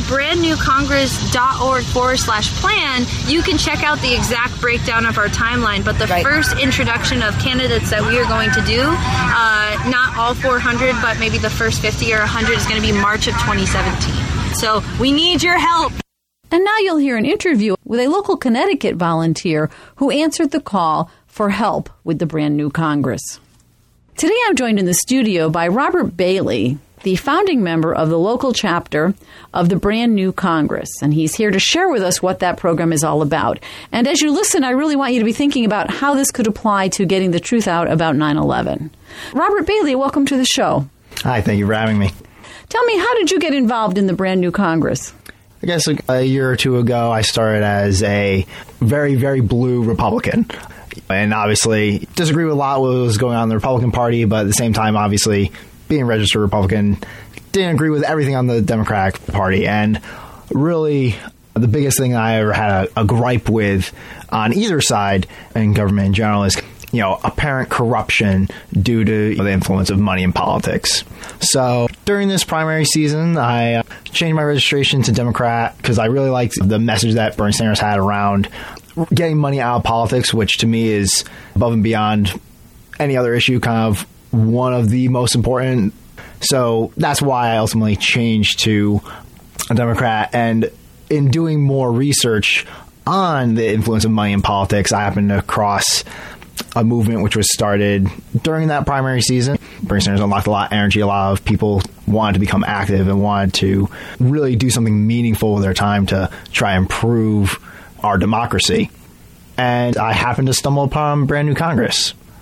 brandnewcongress.org/plan, you can check out the exact breakdown of our timeline. But the first introduction of candidates that we are going to do, not all 400, but maybe the first 50 or 100 is going to be March of 2017. So we need your help. And now you'll hear an interview with a local Connecticut volunteer who answered the call for help with the brand new Congress. Today I'm joined in the studio by Robert Bailey, the founding member of the local chapter of the Brand New Congress. And he's here to share with us what that program is all about. And as you listen, I really want you to be thinking about how this could apply to getting the truth out about 9/11. Robert Bailey, welcome to the show. Hi, thank you for having me. Tell me, how did you get involved in the Brand New Congress? I guess a year or two ago, I started as a very, very blue Republican. And obviously disagree with a lot of what was going on in the Republican Party, but at the same time, obviously, being a registered Republican, didn't agree with everything on the Democratic Party. And really, the biggest thing I ever had a gripe with on either side in government in general is, apparent corruption due to the influence of money in politics. So during this primary season, I changed my registration to Democrat because I really liked the message that Bernie Sanders had around getting money out of politics, which to me is above and beyond any other issue, kind of one of the most important. So that's why I ultimately changed to a Democrat. And in doing more research on the influence of money in politics, I happened across a movement which was started during that primary season. Bernie Sanders unlocked a lot of energy. A lot of people wanted to become active and wanted to really do something meaningful with their time to try and improve our democracy. And I happened to stumble upon Brand New Congress.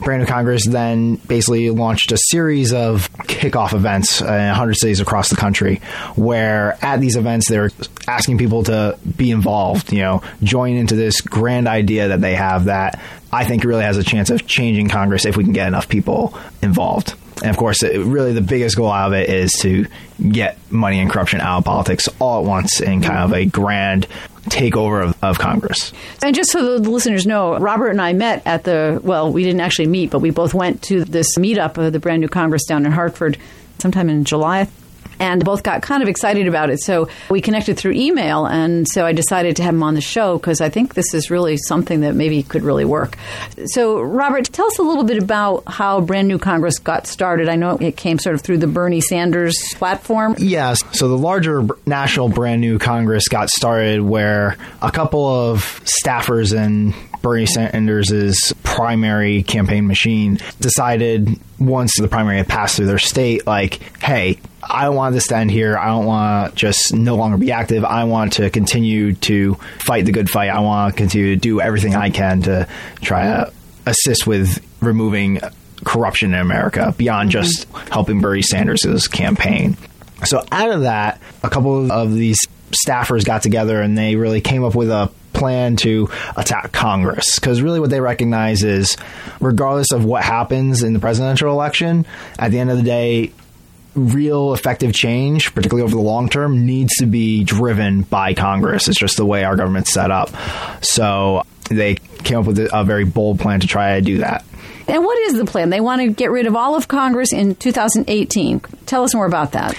Brand New Congress then basically launched a series of kickoff events in 100 cities across the country, where at these events they're asking people to be involved, join into this grand idea that they have that I think really has a chance of changing Congress if we can get enough people involved. And of course, really the biggest goal out of it is to get money and corruption out of politics all at once in kind of a grand takeover of Congress. And just so the listeners know, Robert and I met at we didn't actually meet, but we both went to this meetup of the Brand New Congress down in Hartford sometime in July. And both got kind of excited about it. So we connected through email. And so I decided to have him on the show because I think this is really something that maybe could really work. So, Robert, tell us a little bit about how Brand New Congress got started. I know it came sort of through the Bernie Sanders platform. Yes. So the larger national Brand New Congress got started where a couple of staffers in Bernie Sanders' primary campaign machine decided once the primary had passed through their state, like, hey, I don't want this to end here. I don't want to just no longer be active. I want to continue to fight the good fight. I want to continue to do everything I can to try to assist with removing corruption in America beyond just helping Bernie Sanders' campaign. So out of that, a couple of these staffers got together and they really came up with a plan to attack Congress, because really what they recognize is regardless of what happens in the presidential election, at the end of the day, real effective change, particularly over the long term, needs to be driven by Congress. It's just the way our government's set up. So they came up with a very bold plan to try to do that. And what is the plan? They want to get rid of all of Congress in 2018. Tell us more about that.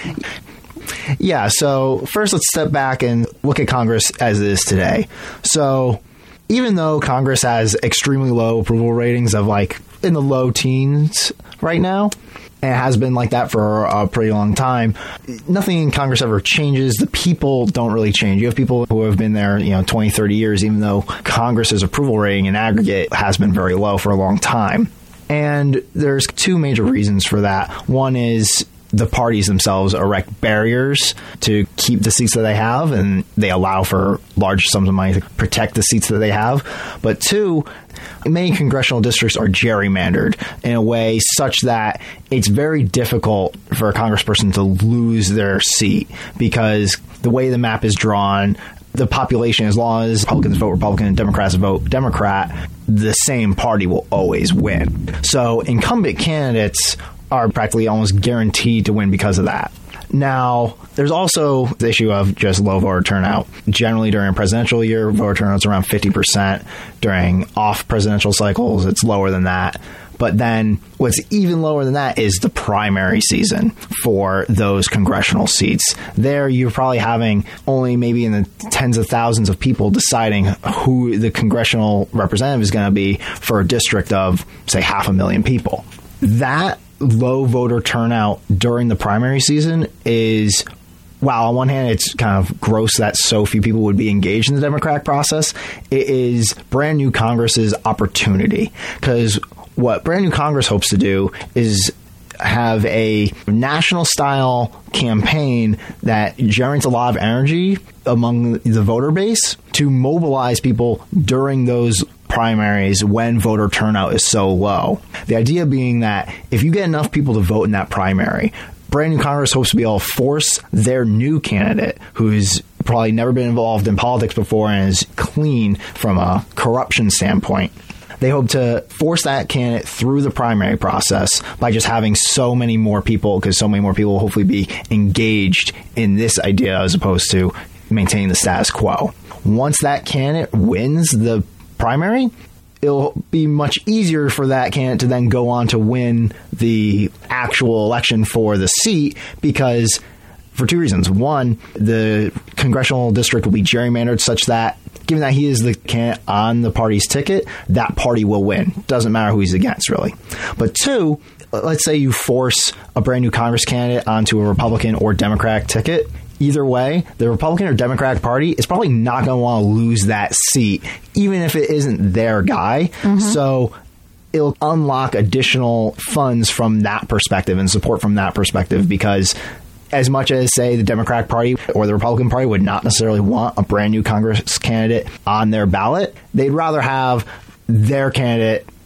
Yeah, so first let's step back and look at Congress as it is today. So even though Congress has extremely low approval ratings of like in the low teens right now, and it has been like that for a pretty long time, nothing in Congress ever changes. The people don't really change. You have people who have been there, 20, 30 years, even though Congress's approval rating in aggregate has been very low for a long time. And there's two major reasons for that. One is the parties themselves erect barriers to keep the seats that they have, and they allow for large sums of money to protect the seats that they have. But two, many congressional districts are gerrymandered in a way such that it's very difficult for a congressperson to lose their seat, because the way the map is drawn, the population, as long as Republicans vote Republican and Democrats vote Democrat, the same party will always win. So incumbent candidates are practically almost guaranteed to win because of that. Now, there's also the issue of just low voter turnout. Generally, during a presidential year, voter turnout's around 50%. During off-presidential cycles, it's lower than that. But then what's even lower than that is the primary season for those congressional seats. There, you're probably having only maybe in the tens of thousands of people deciding who the congressional representative is going to be for a district of, say, 500,000 people. That low voter turnout during the primary season is, while on one hand it's kind of gross that so few people would be engaged in the democratic process, it is Brand New Congress's opportunity. Because what Brand New Congress hopes to do is have a national-style campaign that generates a lot of energy among the voter base to mobilize people during those primaries when voter turnout is so low. The idea being that if you get enough people to vote in that primary, Brand New Congress hopes to be able to force their new candidate, who's probably never been involved in politics before and is clean from a corruption standpoint. They hope to force that candidate through the primary process by just having so many more people, because so many more people will hopefully be engaged in this idea as opposed to maintaining the status quo. Once that candidate wins the primary, it'll be much easier for that candidate to then go on to win the actual election for the seat, because for two reasons. One, the congressional district will be gerrymandered such that, given that he is the candidate on the party's ticket, that party will win. Doesn't matter who he's against, really. But two, let's say you force a Brand New Congress candidate onto a Republican or Democratic ticket. Either way, the Republican or Democratic Party is probably not going to want to lose that seat, even if it isn't their guy. So it'll unlock additional funds from that perspective and support from that perspective, because as much as, say, the Democratic Party or the Republican Party would not necessarily want a Brand New Congress candidate on their ballot, they'd rather have their candidate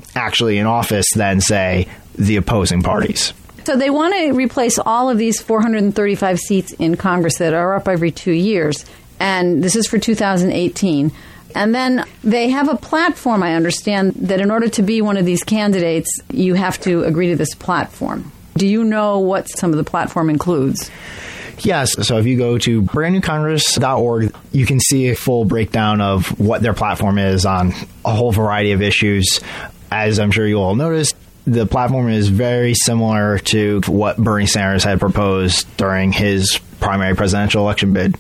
actually in office than, say, the opposing parties. So they want to replace all of these 435 seats in Congress that are up every 2 years. And this is for 2018. And then they have a platform, I understand, that in order to be one of these candidates, you have to agree to this platform. Do you know what some of the platform includes? Yes. So if you go to brandnewcongress.org, you can see a full breakdown of what their platform is on a whole variety of issues. As I'm sure you all noticed, the platform is very similar to what Bernie Sanders had proposed during his primary presidential election bid.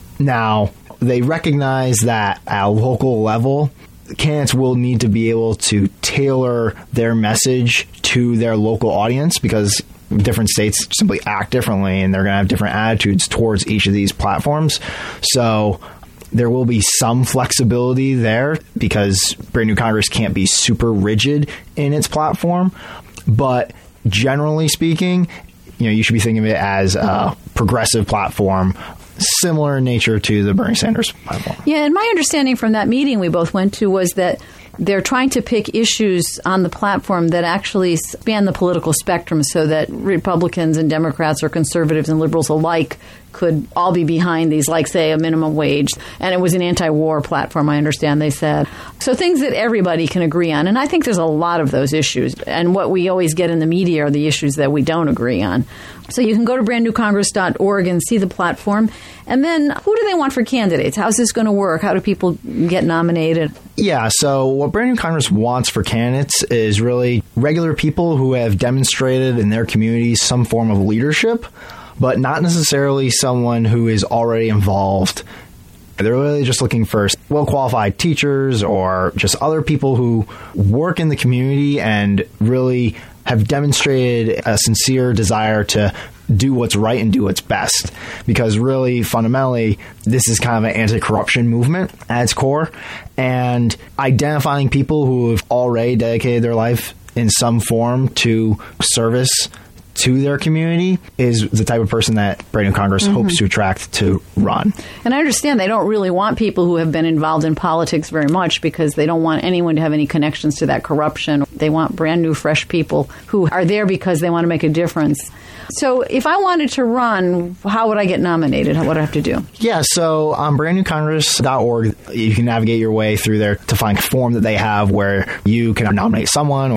Now, they recognize that at a local level, candidates will need to be able to tailor their message to their local audience because different states simply act differently and they're going to have different attitudes towards each of these platforms. So there will be some flexibility there because Brand New Congress can't be super rigid in its platform. But generally speaking, you should be thinking of it as a progressive platform, similar in nature to the Bernie Sanders platform. Yeah, and my understanding from that meeting we both went to was that they're trying to pick issues on the platform that actually span the political spectrum so that Republicans and Democrats or conservatives and liberals alike could all be behind these, like, say, a minimum wage. And it was an anti-war platform, I understand they said. So things that everybody can agree on. And I think there's a lot of those issues. And what we always get in the media are the issues that we don't agree on. So you can go to brandnewcongress.org and see the platform. And then who do they want for candidates? How's this going to work? How do people get nominated? Yeah, so what Brand New Congress wants for candidates is really regular people who have demonstrated in their communities some form of leadership, but not necessarily someone who is already involved. They're really just looking for well-qualified teachers or just other people who work in the community and really have demonstrated a sincere desire to do what's right and do what's best. Because really, fundamentally, this is kind of an anti-corruption movement at its core. And identifying people who have already dedicated their life in some form to service to their community is the type of person that Brand New Congress hopes to attract to run. And I understand they don't really want people who have been involved in politics very much because they don't want anyone to have any connections to that corruption. They want brand new, fresh people who are there because they want to make a difference. So if I wanted to run, how would I get nominated? What would I have to do? Yeah, so on brandnewcongress.org, you can navigate your way through there to find a form that they have where you can nominate someone.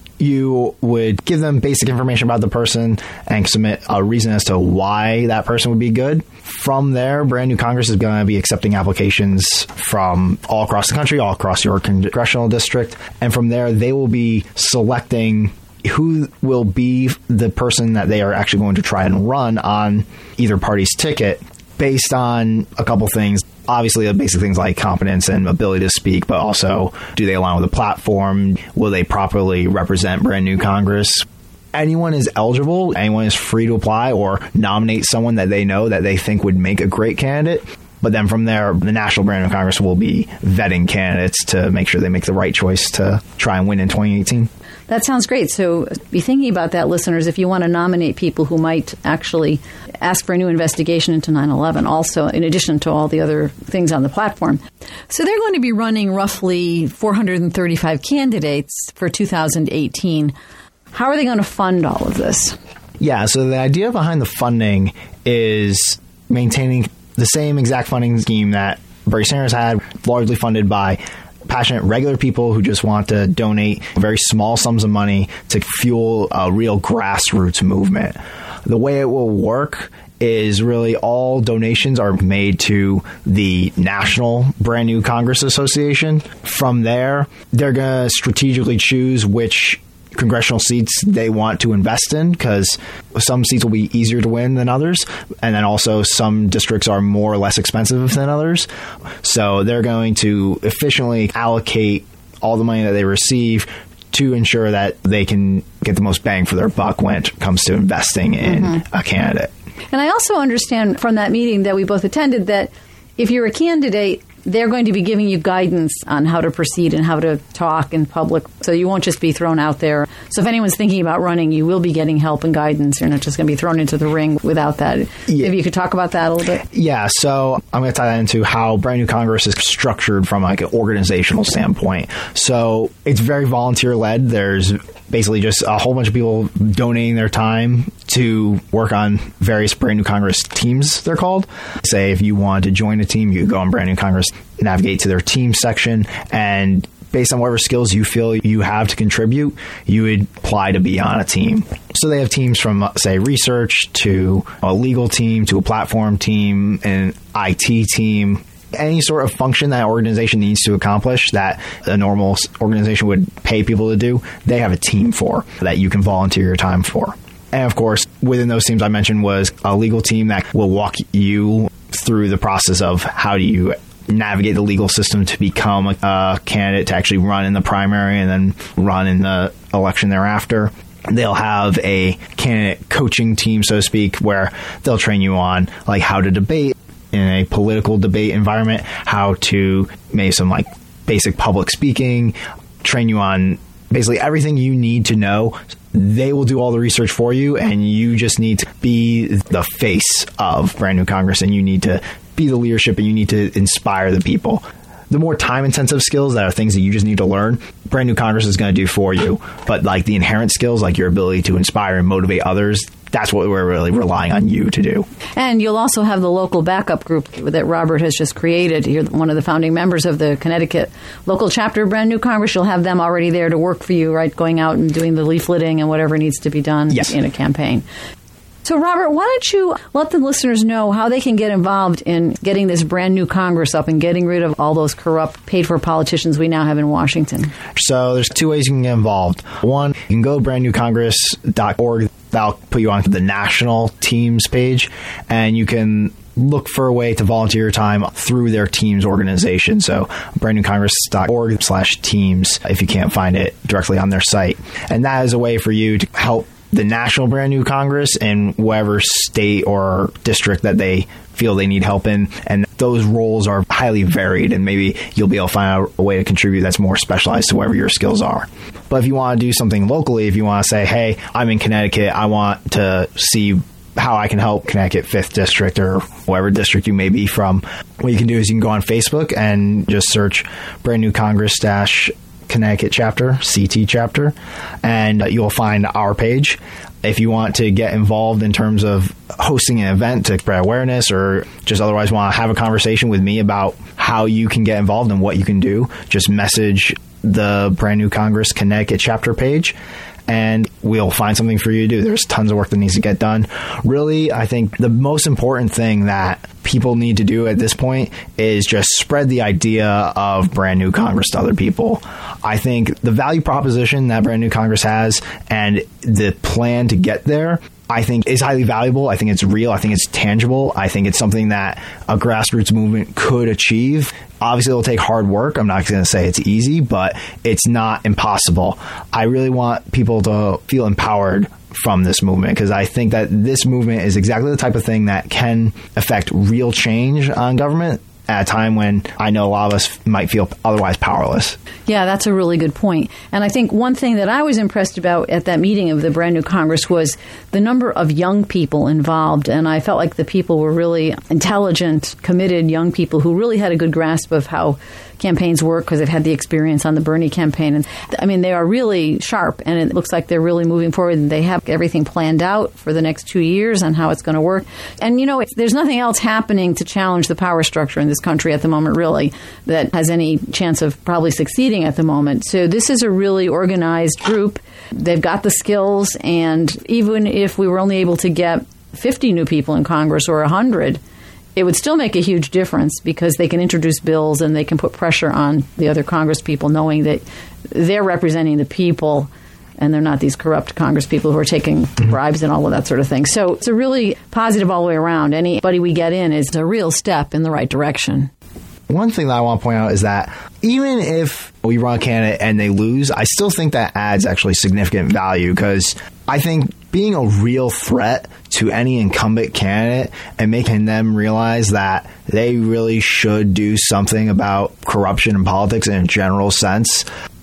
You would give them basic information about the person and submit a reason as to why that person would be good. From there, Brand New Congress is going to be accepting applications from all across the country, all across your congressional district. And from there, they will be selecting who will be the person that they are actually going to try and run on either party's ticket based on a couple things. Obviously, the basic things like competence and ability to speak, but also, do they align with the platform? Will they properly represent Brand New Congress? Anyone is eligible. Anyone is free to apply or nominate someone that they know that they think would make a great candidate. But then from there, the National Brand New Congress will be vetting candidates to make sure they make the right choice to try and win in 2018. That sounds great. So be thinking about that, listeners, if you want to nominate people who might actually ask for a new investigation into 9/11, also in addition to all the other things on the platform. So they're going to be running roughly 435 candidates for 2018. How are they going to fund all of this? Yeah, so the idea behind the funding is maintaining the same exact funding scheme that Bernie Sanders had, largely funded by passionate regular people who just want to donate very small sums of money to fuel a real grassroots movement. The way it will work is really all donations are made to the National Brand New Congress Association. From there, they're going to strategically choose which congressional seats they want to invest in, because some seats will be easier to win than others, and then also some districts are more or less expensive than others. So they're going to efficiently allocate all the money that they receive to ensure that they can get the most bang for their buck when it comes to investing in a candidate. And I also understand from that meeting that we both attended that if you're a candidate, they're going to be giving you guidance on how to proceed and how to talk in public, so you won't just be thrown out there. So if anyone's thinking about running, you will be getting help and guidance. You're not just going to be thrown into the ring without that. Yeah. Maybe you could talk about that a little bit. Yeah, so I'm going to tie that into how Brand New Congress is structured from like an organizational standpoint. So it's very volunteer-led. There's basically just a whole bunch of people donating their time to work on various Brand New Congress teams, they're called. Say if you want to join a team, you go on Brand New Congress, navigate to their team section, and based on whatever skills you feel you have to contribute, you would apply to be on a team. So they have teams from, say, research to a legal team to a platform team, an IT team. Any sort of function that organization needs to accomplish that a normal organization would pay people to do, they have a team for that you can volunteer your time for. And of course, within those teams I mentioned was a legal team that will walk you through the process of how do you navigate the legal system to become a candidate to actually run in the primary and then run in the election thereafter. They'll have a candidate coaching team, so to speak, where they'll train you on like how to debate in a political debate environment, how to make some like basic public speaking, train you on basically everything you need to know. They will do all the research for you, and you just need to be the face of Brand New Congress, and you need to be the leadership, and you need to inspire the people. The more time-intensive skills that are things that you just need to learn, Brand New Congress is going to do for you. But like the inherent skills, like your ability to inspire and motivate others, that's what we're really relying on you to do. And you'll also have the local backup group that Robert has just created. You're one of the founding members of the Connecticut local chapter of Brand New Congress. You'll have them already there to work for you, right, going out and doing the leafleting and whatever needs to be done in a campaign. So, Robert, why don't you let the listeners know how they can get involved in getting this Brand New Congress up and getting rid of all those corrupt, paid-for politicians we now have in Washington? So there's two ways you can get involved. One, you can go to brandnewcongress.org. That'll put you onto the national teams page, and you can look for a way to volunteer your time through their teams organization. So brandnewcongress.org/teams if you can't find it directly on their site. And that is a way for you to help the national Brand New Congress in whatever state or district that they feel they need help in. And those roles are highly varied, and maybe you'll be able to find a way to contribute that's more specialized to wherever your skills are. But if you want to do something locally, if you want to say, hey, I'm in Connecticut, I want to see how I can help Connecticut 5th District or whatever district you may be from, what you can do is you can go on Facebook and just search Brand New Congress Connecticut chapter, CT chapter, and you'll find our page. If you want to get involved in terms of hosting an event to spread awareness or just otherwise want to have a conversation with me about how you can get involved and what you can do, just message the Brand New Congress Connecticut chapter page, and we'll find something for you to do. There's tons of work that needs to get done. Really, I think the most important thing that people need to do at this point is just spread the idea of Brand New Congress to other people. I think the value proposition that Brand New Congress has and the plan to get there, I think is highly valuable. I think it's real. I think it's tangible. I think it's something that a grassroots movement could achieve. Obviously, it'll take hard work. I'm not going to say it's easy, but it's not impossible. I really want people to feel empowered from this movement, because I think that this movement is exactly the type of thing that can affect real change on government at a time when I know a lot of us might feel otherwise powerless. Yeah, that's a really good point. And I think one thing that I was impressed about at that meeting of the Brand New Congress was the number of young people involved. And I felt like the people were really intelligent, committed young people who really had a good grasp of how campaigns work because they've had the experience on the Bernie campaign. And I mean, they are really sharp, and it looks like they're really moving forward, and they have everything planned out for the next 2 years on how it's going to work. And, you know, there's nothing else happening to challenge the power structure in this country at the moment, really, that has any chance of probably succeeding at the moment. So this is a really organized group. They've got the skills, and even if we were only able to get 50 new people in Congress or 100, it would still make a huge difference because they can introduce bills and they can put pressure on the other Congress people, knowing that they're representing the people and they're not these corrupt Congress people who are taking bribes and all of that sort of thing. So it's a really positive all the way around. Anybody we get in is a real step in the right direction. One thing that I want to point out is that even if we run a candidate and they lose, I still think that adds actually significant value, because I think being a real threat to any incumbent candidate and making them realize that they really should do something about corruption in politics in a general sense,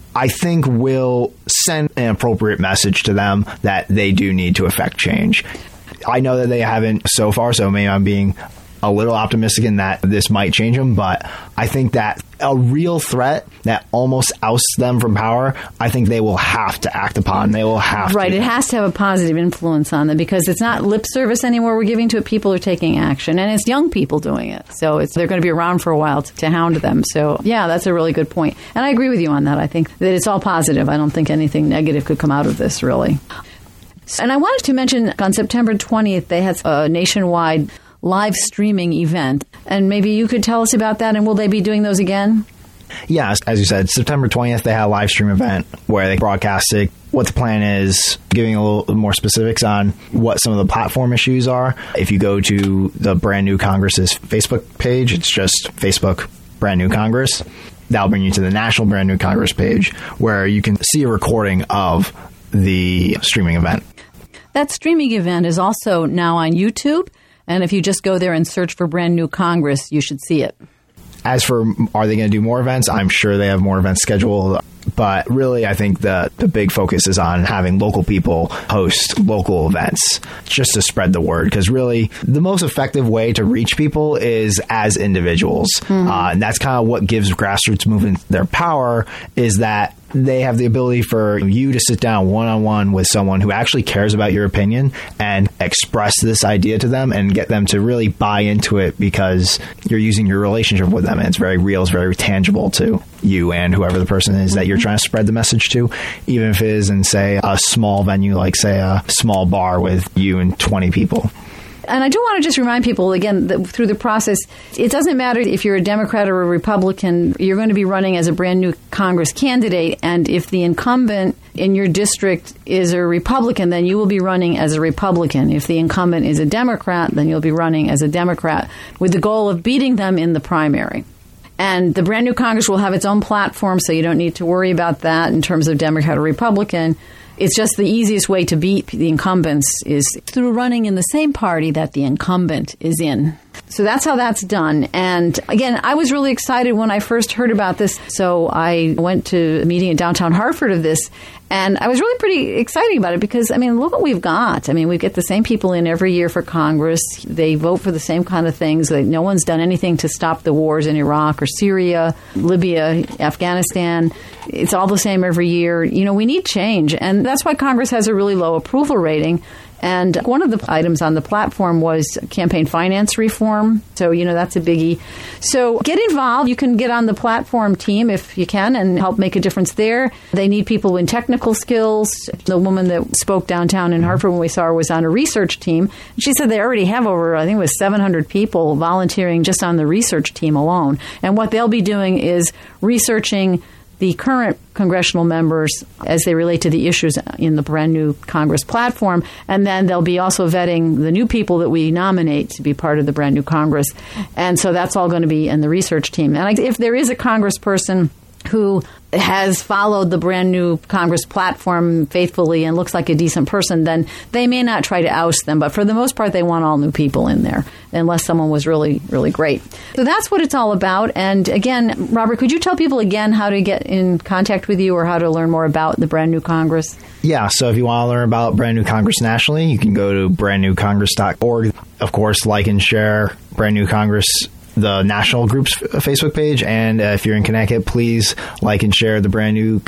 I think will send an appropriate message to them that they do need to affect change. I know that they haven't so far, so maybe I'm being a little optimistic in that this might change them, but I think that a real threat that almost ousts them from power, I think they will have to act upon. They will have Right, to. it has to have a positive influence on them because it's not lip service anymore we're giving to it. People are taking action, and it's young people doing it. So they're going to be around for a while to hound them. So, yeah, that's a really good point. And I agree with you on that. I think that it's all positive. I don't think anything negative could come out of this, really. And I wanted to mention on September 20th, they had a nationwide live streaming event. And maybe you could tell us about that, and will they be doing those again? Yeah, as you said, September 20th, they had a live stream event where they broadcasted what the plan is, giving a little more specifics on what some of the platform issues are. If you go to the Brand New Congress's Facebook page, it's just Facebook Brand New Congress. That'll bring you to the National Brand New Congress page where you can see a recording of the streaming event. That streaming event is also now on YouTube. And if you just go there and search for Brand New Congress, you should see it. As for, are they going to do more events? I'm sure they have more events scheduled. But really, I think the big focus is on having local people host local events just to spread the word. Because really, the most effective way to reach people is as individuals. And that's kind of what gives grassroots movements their power, is that they have the ability for you to sit down one-on-one with someone who actually cares about your opinion and express this idea to them and get them to really buy into it because you're using your relationship with them. And it's very real, it's very tangible to you and whoever the person is that you're trying to spread the message to, even if it is in, say, a small venue, like, say, a small bar with you and 20 people. And I do want to just remind people, again, that through the process, it doesn't matter if you're a Democrat or a Republican, you're going to be running as a brand new Congress candidate. And if the incumbent in your district is a Republican, then you will be running as a Republican. If the incumbent is a Democrat, then you'll be running as a Democrat with the goal of beating them in the primary. And the Brand New Congress will have its own platform, so you don't need to worry about that in terms of Democrat or Republican. It's just the easiest way to beat the incumbents is through running in the same party that the incumbent is in. So that's how that's done. And again, I was really excited when I first heard about this. So I went to a meeting in downtown Hartford of this, and I was really pretty excited about it because, I mean, look what we've got. I mean, we get the same people in every year for Congress. They vote for the same kind of things. Like, no one's done anything to stop the wars in Iraq or Syria, Libya, Afghanistan. It's all the same every year. You know, we need change. And that's why Congress has a really low approval rating. And one of the items on the platform was campaign finance reform. So, you know, that's a biggie. So get involved. You can get on the platform team if you can and help make a difference there. They need people in technical skills. The woman that spoke downtown in Hartford when we saw her was on a research team. She said they already have over, I think it was 700 people volunteering just on the research team alone. And what they'll be doing is researching the current congressional members as they relate to the issues in the Brand New Congress platform. And then they'll be also vetting the new people that we nominate to be part of the Brand New Congress. And so that's all going to be in the research team. And if there is a congressperson who has followed the Brand New Congress platform faithfully and looks like a decent person, then they may not try to oust them. But for the most part, they want all new people in there, unless someone was really, really great. So that's what it's all about. And again, Robert, could you tell people again how to get in contact with you or how to learn more about the Brand New Congress? Yeah, so if you want to learn about Brand New Congress nationally, you can go to brandnewcongress.org. Of course, like and share Brand New Congress, the national group's Facebook page. And if you're in Connecticut, please like and share the Brand New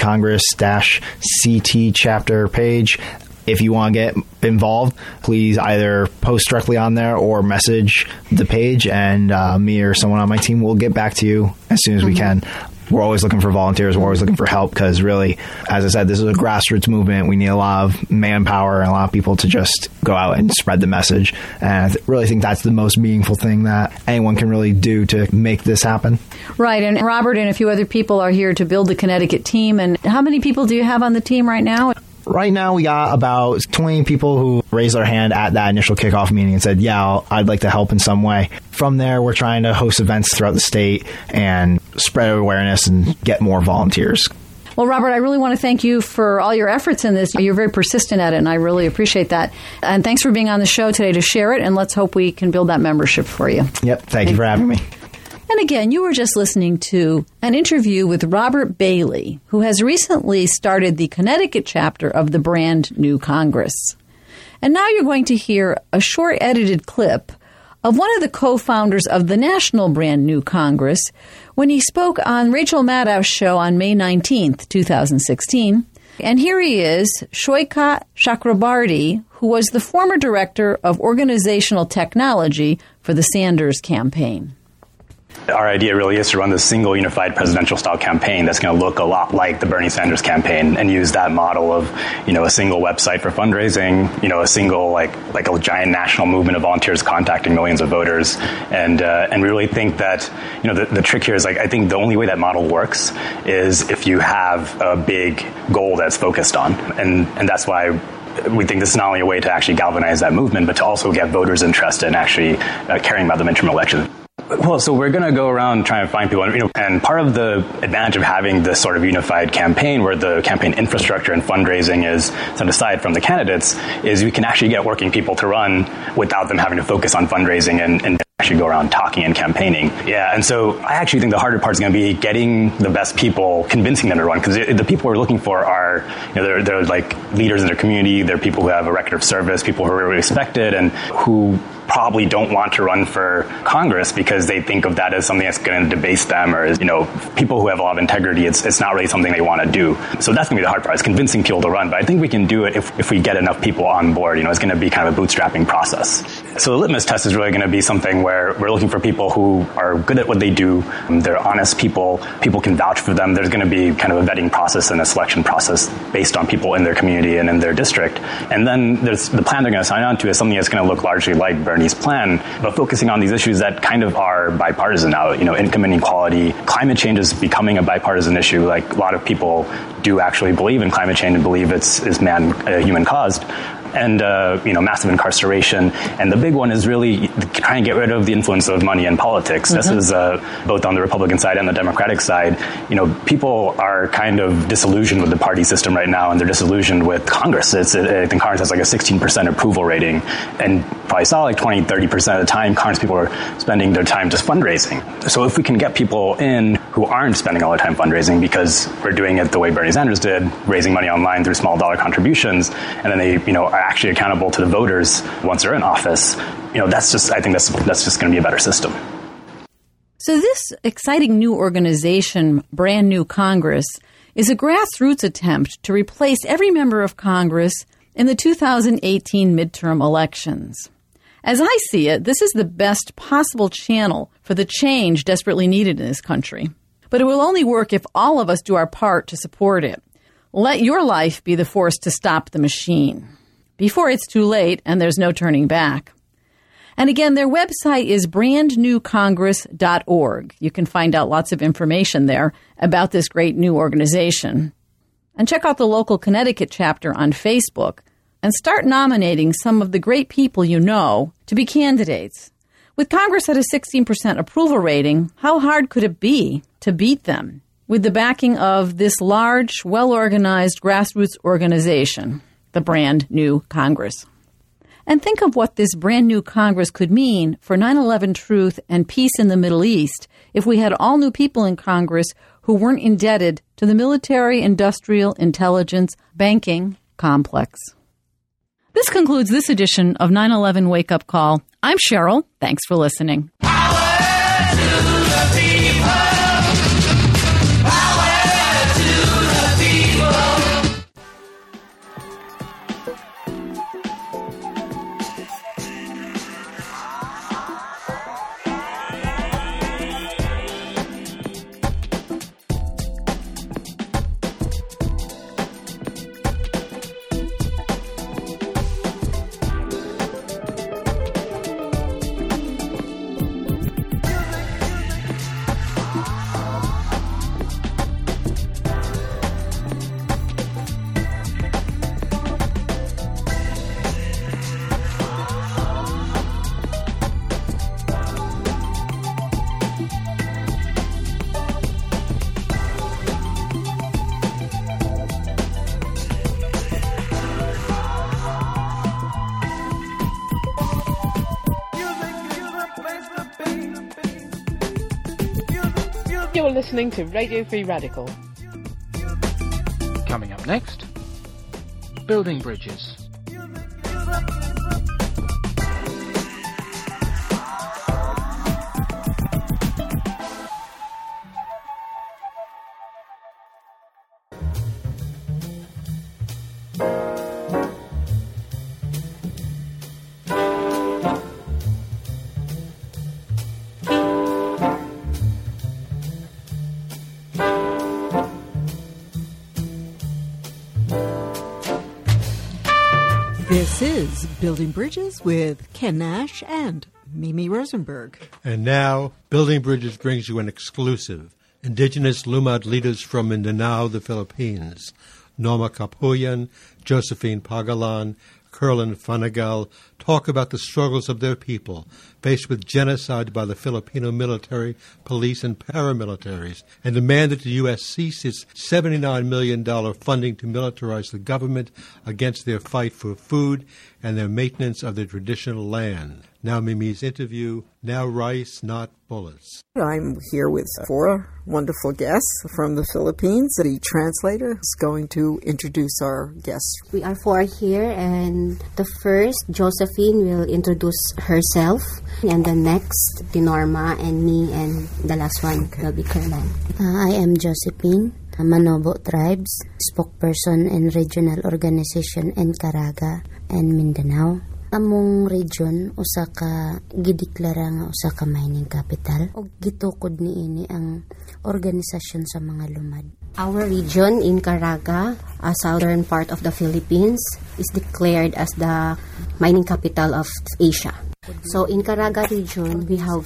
Congress-CT chapter page. If you want to get involved, please either post directly on there or message the page, and me or someone on my team will get back to you as soon as we can. We're always looking for volunteers. We're always looking for help because really, as I said, this is a grassroots movement. We need a lot of manpower and a lot of people to just go out and spread the message. And I really think that's the most meaningful thing that anyone can really do to make this happen. Right. And Robert and a few other people are here to build the Connecticut team. And how many people do you have on the team right now? Right now, we got about 20 people who raised their hand at that initial kickoff meeting and said, yeah, I'd like to help in some way. From there, we're trying to host events throughout the state and spread awareness and get more volunteers. Well, Robert, I really want to thank you for all your efforts in this. You're very persistent at it, and I really appreciate that. And thanks for being on the show today to share it, and let's hope we can build that membership for you. Yep. Thank you for having me. And again, you were just listening to an interview with Robert Bailey, who has recently started the Connecticut chapter of the Brand New Congress. And now you're going to hear a short edited clip of one of the co-founders of the National Brand New Congress when he spoke on Rachel Maddow's show on May 19th, 2016. And here he is, Shoykat Chakrabarty, who was the former director of organizational technology for the Sanders campaign. Our idea really is to run this single unified presidential style campaign that's going to look a lot like the Bernie Sanders campaign and use that model of, a single website for fundraising, a single like a giant national movement of volunteers contacting millions of voters. And we really think that, the trick here is I think the only way that model works is if you have a big goal that's focused on. And that's why we think this is not only a way to actually galvanize that movement, but to also get voters' interest in actually caring about the midterm election. Well, so we're going to go around trying to find people, and part of the advantage of having this sort of unified campaign where the campaign infrastructure and fundraising is set aside from the candidates is we can actually get working people to run without them having to focus on fundraising and actually go around talking and campaigning. Yeah, and so I actually think the harder part is going to be getting the best people, convincing them to run, because the people we're looking for are, they're like leaders in their community, they're people who have a record of service, people who are really respected, and who probably don't want to run for Congress because they think of that as something that's going to debase them, or people who have a lot of integrity, it's not really something they want to do. So that's going to be the hard part, is convincing people to run. But I think we can do it if we get enough people on board. It's going to be kind of a bootstrapping process. So the litmus test is really going to be something where we're looking for people who are good at what they do. They're honest people can vouch for them. There's going to be kind of a vetting process and a selection process based on people in their community and in their district. And then there's the plan they're going to sign on to is something that's going to look largely like Bernie's plan, but focusing on these issues that kind of are bipartisan now. Income inequality, climate change is becoming a bipartisan issue. Like, a lot of people do actually believe in climate change and believe it's human caused. And, massive incarceration. And the big one is really trying to get rid of the influence of money in politics. Mm-hmm. This is both on the Republican side and the Democratic side. People are kind of disillusioned with the party system right now, and they're disillusioned with Congress. I think Congress has like a 16% approval rating. And probably saw like 20, 30% of the time, Congress people are spending their time just fundraising. So if we can get people in who aren't spending all their time fundraising because we're doing it the way Bernie Sanders did, raising money online through small dollar contributions, and then they, are actually accountable to the voters once they're in office, I think that's just going to be a better system. So this exciting new organization, Brand New Congress, is a grassroots attempt to replace every member of Congress in the 2018 midterm elections. As I see it, this is the best possible channel for the change desperately needed in this country. But it will only work if all of us do our part to support it. Let your life be the force to stop the machine before it's too late and there's no turning back. And again, their website is brandnewcongress.org. You can find out lots of information there about this great new organization. And check out the local Connecticut chapter on Facebook and start nominating some of the great people you know to be candidates. With Congress at a 16% approval rating, how hard could it be to beat them with the backing of this large, well-organized grassroots organization, the Brand New Congress? And think of what this Brand New Congress could mean for 9/11 truth and peace in the Middle East if we had all new people in Congress who weren't indebted to the military, industrial, intelligence, banking complex. This concludes this edition of 9/11 Wake Up Call. I'm Cheryl. Thanks for listening. You're listening to Radio Free Radical. Coming up next, building bridges. This is Building Bridges with Ken Nash and Mimi Rosenberg. And now, Building Bridges brings you an exclusive. Indigenous Lumad leaders from Mindanao, the Philippines, Norma Kapuyan, Josephine Pagalan, Curlin Fanagal, talk about the struggles of their people faced with genocide by the Filipino military, police, and paramilitaries, and demand that the U.S. cease its $79 million funding to militarize the government against their fight for food and their maintenance of their traditional land. Now Mimi's interview, now rice, not bullets. I'm here with 4 wonderful guests from the Philippines. The translator is going to introduce our guests. We are 4 here, and the first, Josephine, will introduce herself, and the next, Norma and me, and the last one will be Caroline. I am Josephine, a Manobo Tribes, spokesperson and regional organization in Caraga and Mindanao. Among region usa ka gideklara nga usa ka mining capital ug gitukod niini ang organisasyon sa mga lumad. Our region in Caraga, a southern part of the Philippines, is declared as the mining capital of Asia. So in Caraga region, we have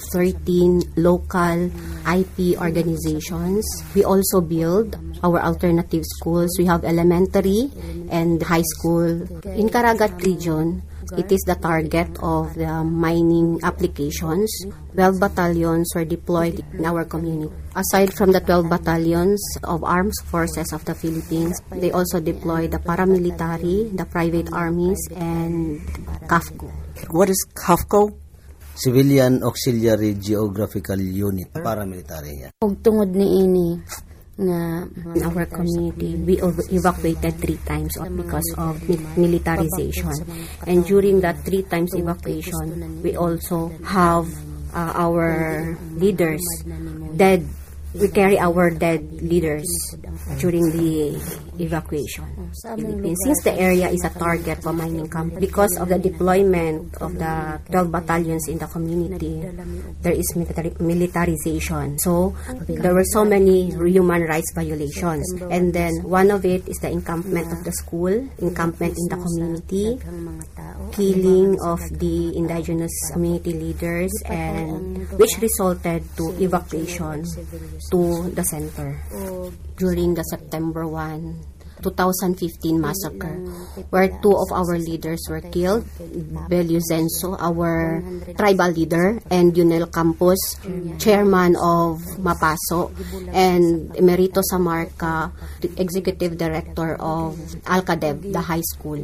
13 local IP organizations. We also build our alternative schools. We have elementary and high school. In Caraga region, it is the target of the mining applications. 12 battalions were deployed in our community. Aside from the 12 battalions of armed forces of the Philippines, they also deploy the paramilitary, the private armies, and CAFCO. What is CAFCO? Civilian Auxiliary Geographical Unit, paramilitary. Ug tungod niini nga in our community, we evacuated 3 times because of militarization. And during that 3 times evacuation, we also have our leaders dead. We carry our dead leaders during the evacuation. Since the area is a target for mining companies, because of the deployment of the 12 battalions in the community, there is militarization. So there were so many human rights violations. And then one of it is the encampment of the school, encampment in the community, killing of the indigenous community leaders, and which resulted to evacuation to the center during the September 1, 2015 massacre, where 2 of our leaders were killed, Belio Zenso, our tribal leader, and Yunel Campos, chairman of Mapaso, and Emerito Samarca, the executive director of Alcadeb, the high school.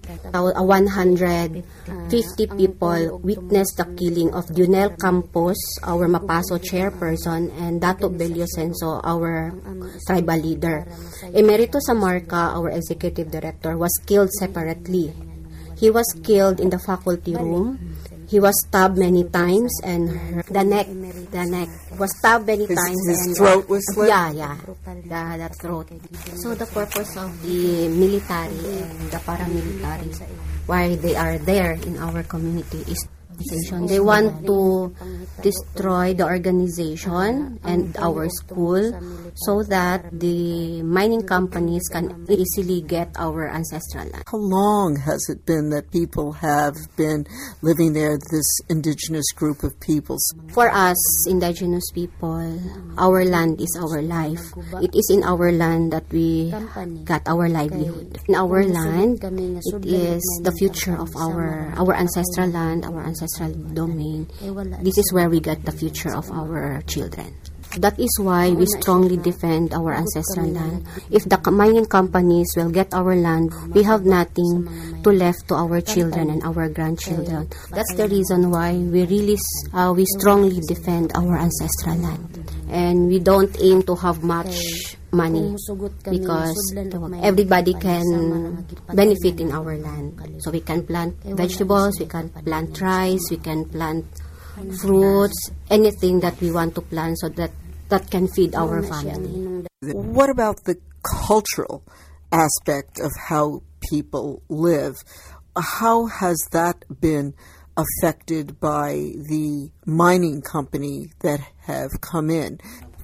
150 people witnessed the killing of Yunel Campos, our Mapaso chairperson, and Dato Belio Zenso, our tribal leader. Emerito Samarca, our executive director, was killed separately. He was killed in the faculty room. He was stabbed many times, and the neck was stabbed many times. His throat was slit? Yeah, the throat. So the purpose of the military and the paramilitary, why they are there in our community, is they want to destroy the organization and our school so that the mining companies can easily get our ancestral land. How long has it been that people have been living there, this indigenous group of peoples? For us, indigenous people, our land is our life. It is in our land that we got our livelihood. In our land, it is the future of our ancestral land, our ancestral domain. This is where we get the future of our children. That is why we strongly defend our ancestral land. If the mining companies will get our land, we have nothing to left to our children and our grandchildren. That's the reason why we strongly defend our ancestral land. And we don't aim to have much money because everybody can benefit in our land. So we can plant vegetables, we can plant rice, we can plant fruits, anything that we want to plant so that can feed our family. What about the cultural aspect of how people live? How has that been affected by the mining company that have come in?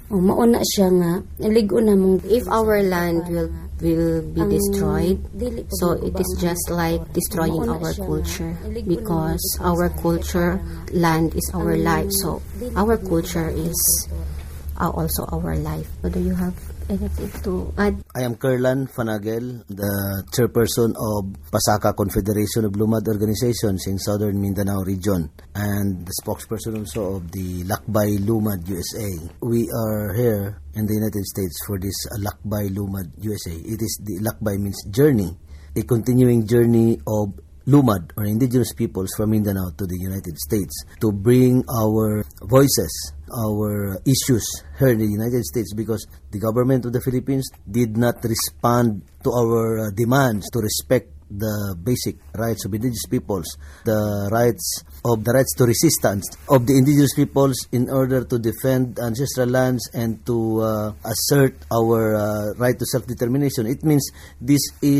If our land will be destroyed, so it is just like destroying our culture, because our culture, land is our life, so our culture is also our life. But do you have anything to add? I am Kerlan Fanagel, the chairperson of Pasaka Confederation of Lumad Organizations in Southern Mindanao region, and the spokesperson also of the Lakbay Lumad USA. We are here in the United States for this Lakbay Lumad USA. It is the Lakbay means journey, a continuing journey of Lumad or indigenous peoples from Mindanao to the United States to bring our voices, our issues here in the United States, because the government of the Philippines did not respond to our demands to respect the basic rights of indigenous peoples, the rights to resistance of the indigenous peoples in order to defend ancestral lands and to assert our right to self-determination. It means this is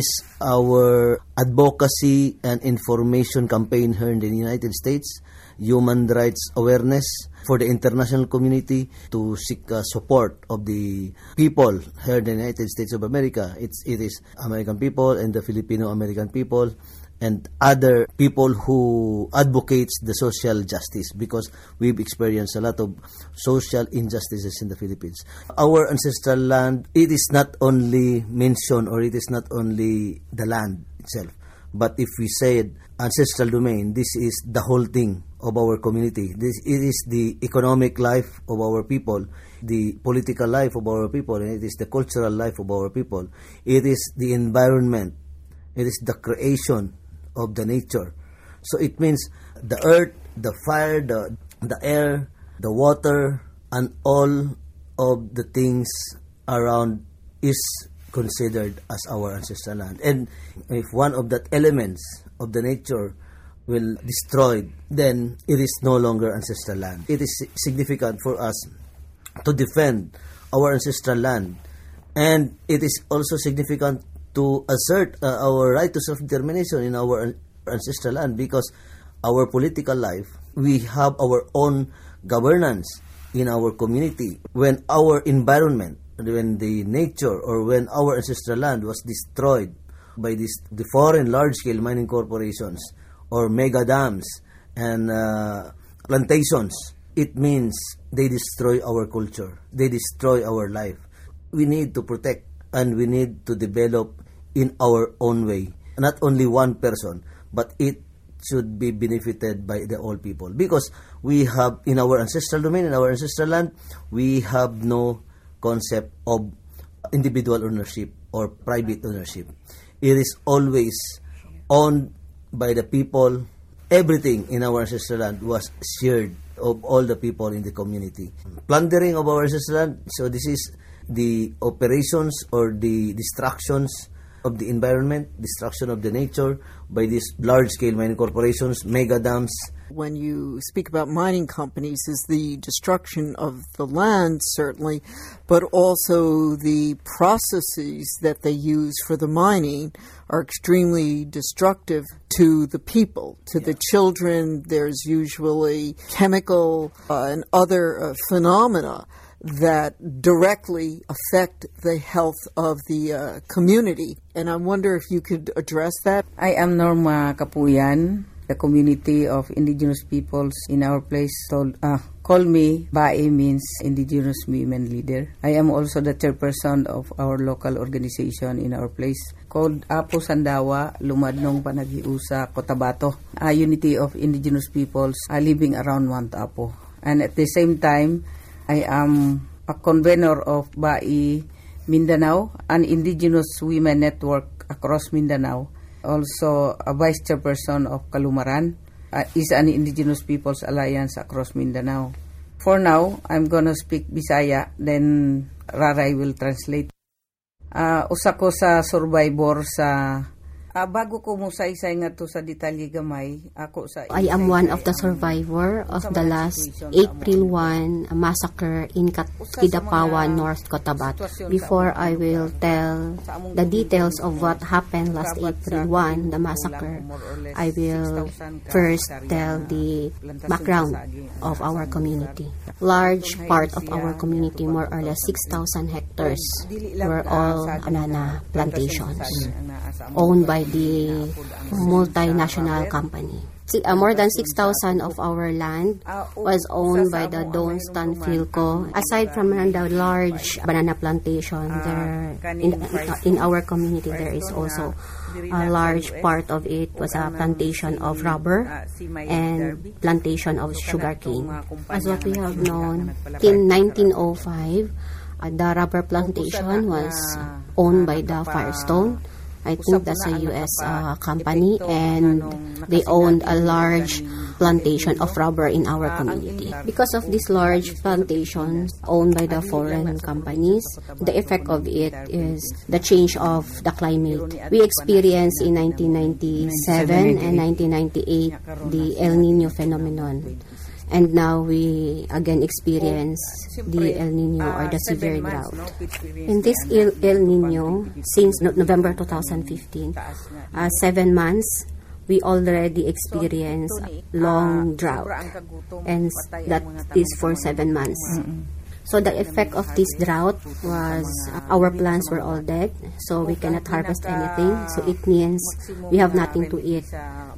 our advocacy and information campaign here in the United States, human rights awareness for the international community to seek support of the people here in the United States of America. It is American people and the Filipino-American people and other people who advocates the social justice, because we've experienced a lot of social injustices in the Philippines. Our ancestral land, it is not only mentioned or it is not only the land itself, but if we say ancestral domain, this is the whole thing of our community. It is the economic life of our people, the political life of our people, and it is the cultural life of our people. It is the environment. It is the creation of the nature. So it means the earth, the fire, the air, the water, and all of the things around is considered as our ancestral land. And if one of that elements of the nature will destroyed, then it is no longer ancestral land. It is significant for us to defend our ancestral land, and it is also significant to assert our right to self-determination in our ancestral land, because our political life, we have our own governance in our community. When our environment, when the nature or when our ancestral land was destroyed by the foreign large-scale mining corporations or mega dams and plantations, it means they destroy our culture, they destroy our life. We need to protect and we need to develop in our own way. Not only one person, but it should be benefited by the all people. Because we have, in our ancestral domain, in our ancestral land, we have no concept of individual ownership or private ownership. It is always owned by the people. Everything in our ancestral land was shared of all the people in the community. Plundering of our ancestral land, so this is the operations or the destructions of the environment, destruction of the nature by these large-scale mining corporations, mega dams. When you speak about mining companies, is the destruction of the land, certainly, but also the processes that they use for the mining are extremely destructive to the people, to the children. There's usually chemical and other phenomena that directly affect the health of the community. And I wonder if you could address that. I am Norma Kapuyan, the community of indigenous peoples in our place call me Bae, means indigenous women leader. I am also the chairperson of our local organization in our place called Apo Sandawa Lumadnong Panagiusa Cotabato, a unity of indigenous peoples living around Mount Apo. And at the same time, I am a convener of Bae Mindanao, an indigenous women network across Mindanao. Also a vice chairperson of Kalumaran, is an indigenous peoples alliance across Mindanao. For now, I'm gonna speak Bisaya, then Raray will translate. Usa ko sa survivor sa bago ko mo saysay nga to sa detalye gamay, ako sa I am one of the survivor of the last April 1 massacre in Kidapawan, North Cotabato. Before I will tell the details of what happened last April 1, the massacre, I will first tell the background of our community. Large part of our community, more or less 6,000 hectares, were all banana plantations owned by the multinational company. More than 6,000 of our land was owned by the Donstan Philco. Aside from the large banana plantation, there in our community there is also a large part of it was a plantation of rubber and plantation of sugarcane. As what we have known, in 1905, the rubber plantation was owned by the Firestone. I think that's a U.S. company, and they owned a large plantation of rubber in our community. Because of these large plantations owned by the foreign companies, the effect of it is the change of the climate. We experienced in 1997 and 1998 the El Nino phenomenon. And now we again experience the El Nino or the severe drought. In this El Nino, since November 2015, 7 months, we already experience long drought, and that is for 7 months. So the effect of this drought was our plants were all dead, so we cannot harvest anything. So it means we have nothing to eat.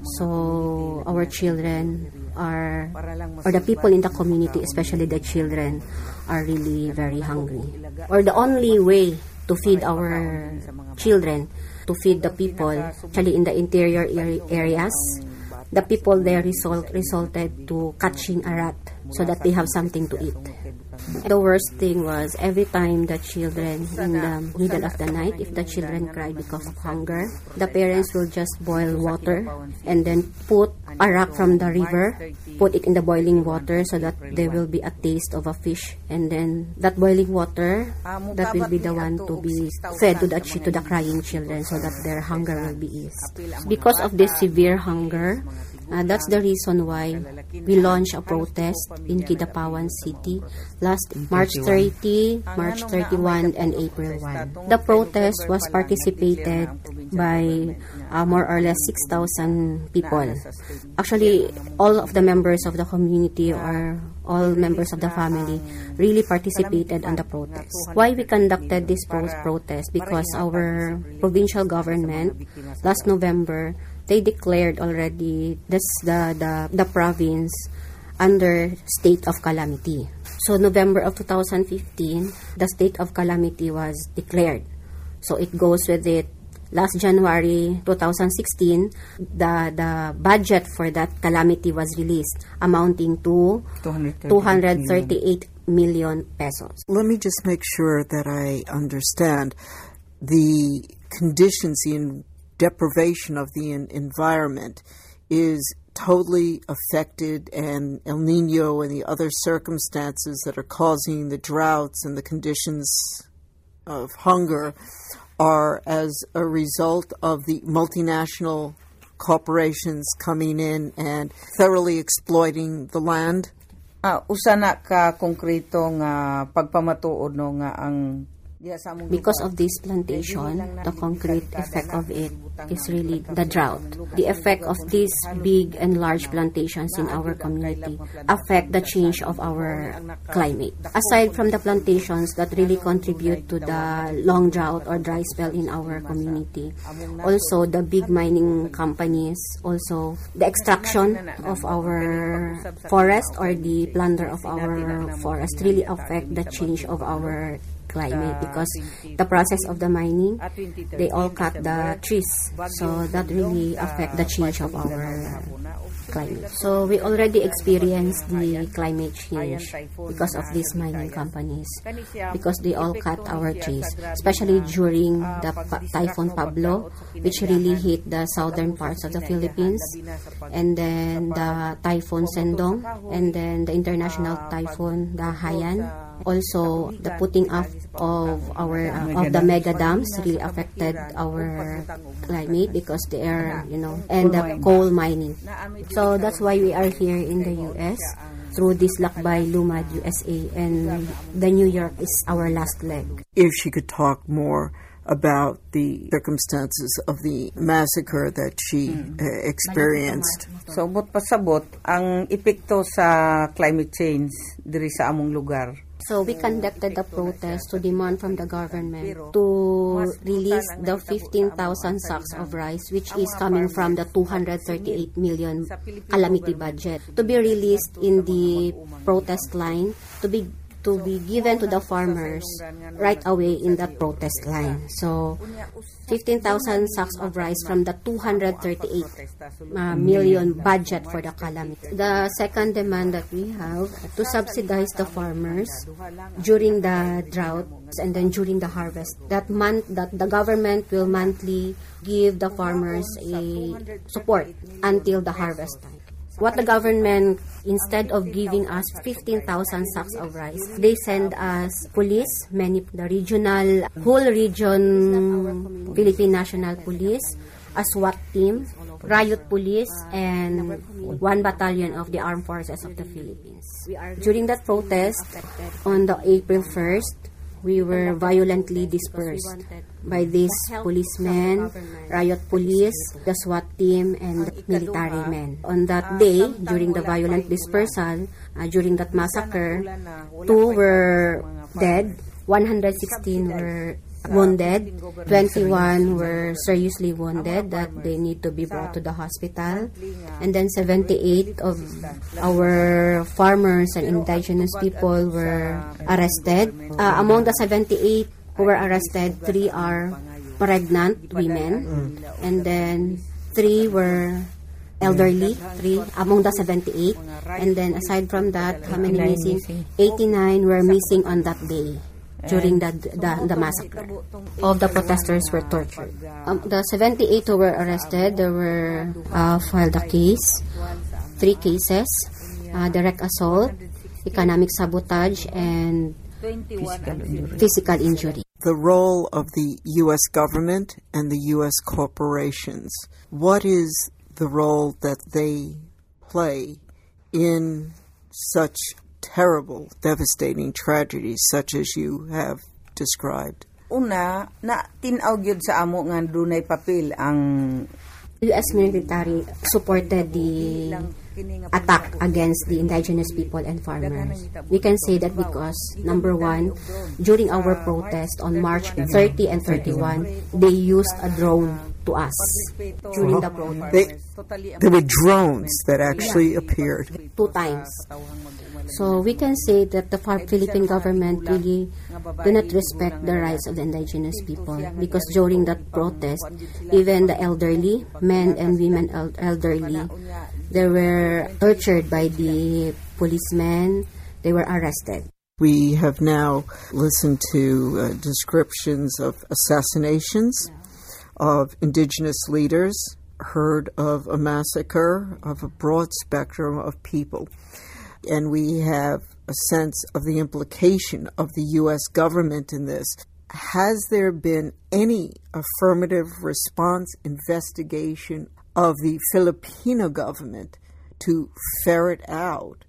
So our children or the people in the community, especially the children, are really very hungry. Or the only way to feed our children, to feed the people, actually in the interior areas, the people there resulted to catching a rat so that they have something to eat. The worst thing was every time the children, in the middle of the night, if the children cry because of hunger, the parents will just boil water and then put a rock from the river, put it in the boiling water so that there will be a taste of a fish, and then that boiling water, that will be the one to be fed to the crying children so that their hunger will be eased. Because of this severe hunger, that's the reason why we launched a protest in Kidapawan City last March 30, March 31, and April 1. The protest was participated by more or less 6,000 people. Actually, all of the members of the community or all members of the family really participated on the protest. Why we conducted this protest? Because our provincial government last November, they declared already the province under state of calamity. So November of 2015, the state of calamity was declared. So it goes with it. Last January 2016, the budget for that calamity was released, amounting to 238 million pesos. Let me just make sure that I understand the conditions in deprivation of the environment is totally affected, and El Nino and the other circumstances that are causing the droughts and the conditions of hunger are as a result of the multinational corporations coming in and thoroughly exploiting the land? Usa na ka konkreto nga pagpamatuod no nga ang because of this plantation, the concrete effect of it is really the drought. The effect of these big and large plantations in our community affect the change of our climate. Aside from the plantations that really contribute to the long drought or dry spell in our community, also the big mining companies, also the extraction of our forest or the plunder of our forest really affect the change of our climate because the process of the mining, they all cut the trees. So that really affect the change of our climate. So we already experienced the climate change because of these mining companies, because they all cut our trees, especially during the Typhoon Pablo, which really hit the southern parts of the Philippines, and then the Typhoon Sendong, and then the international typhoon, the Haiyan. Also, the putting up of the mega dams really affected our climate because they are, and the coal mining. So that's why we are here in the U.S. through this Lakbay Lumad USA, and the New York is our last leg. If she could talk more about the circumstances of the massacre that she experienced. So, bot pasabot ang epekto sa climate change diri sa among lugar. So we conducted a protest to demand from the government to release the 15,000 sacks of rice, which is coming from the 238 million calamity budget, to be released in the protest line, to be given to the farmers right away in that protest line. So 15,000 sacks of rice from the 238 million budget for the calamity. The second demand that we have to subsidize the farmers during the drought and then during the harvest. That the government will monthly give the farmers a support until the harvest time. What the government, instead of giving us 15,000 sacks of rice, they send us police, the whole region, Philippine National Police, a SWAT team, riot police, and 1 battalion of the Armed Forces of the Philippines. During that protest, on the April 1st, we were violently dispersed by these policemen, riot police, the SWAT team, and the military men. On that day, during the violent dispersal, during that massacre, 2 were dead, 116 were wounded, 21 were seriously wounded that they need to be brought to the hospital, and then 78 of our farmers and indigenous people were arrested. Among the 78 who were arrested, 3 are pregnant women, and then 3 were elderly, 3 among the 78, and then aside from that, how many missing? 89 were missing on that day. During the massacre. All the protesters were tortured. The 78 who were arrested, they were filed a case, 3 cases, direct assault, economic sabotage, and physical injury. The role of the U.S. government and the U.S. corporations. What is the role that they play in such terrible, devastating tragedies such as you have described? Una, na tinaw gyud sa amo nga dunay papel ang U.S. military supported the attack against the indigenous people and farmers. We can say that because, number 1, during our protest on March 30 and 31, they used a drone to us during the protest. There were drones that actually appeared. 2 times. So we can say that the Philippine government really do not respect the rights of the indigenous people, because during that protest, even the elderly, men and women elderly, they were tortured by the policemen. They were arrested. We have now listened to descriptions of assassinations of indigenous leaders, heard of a massacre of a broad spectrum of people. And we have a sense of the implication of the U.S. government in this. Has there been any affirmative response investigation of the Filipino government to ferret out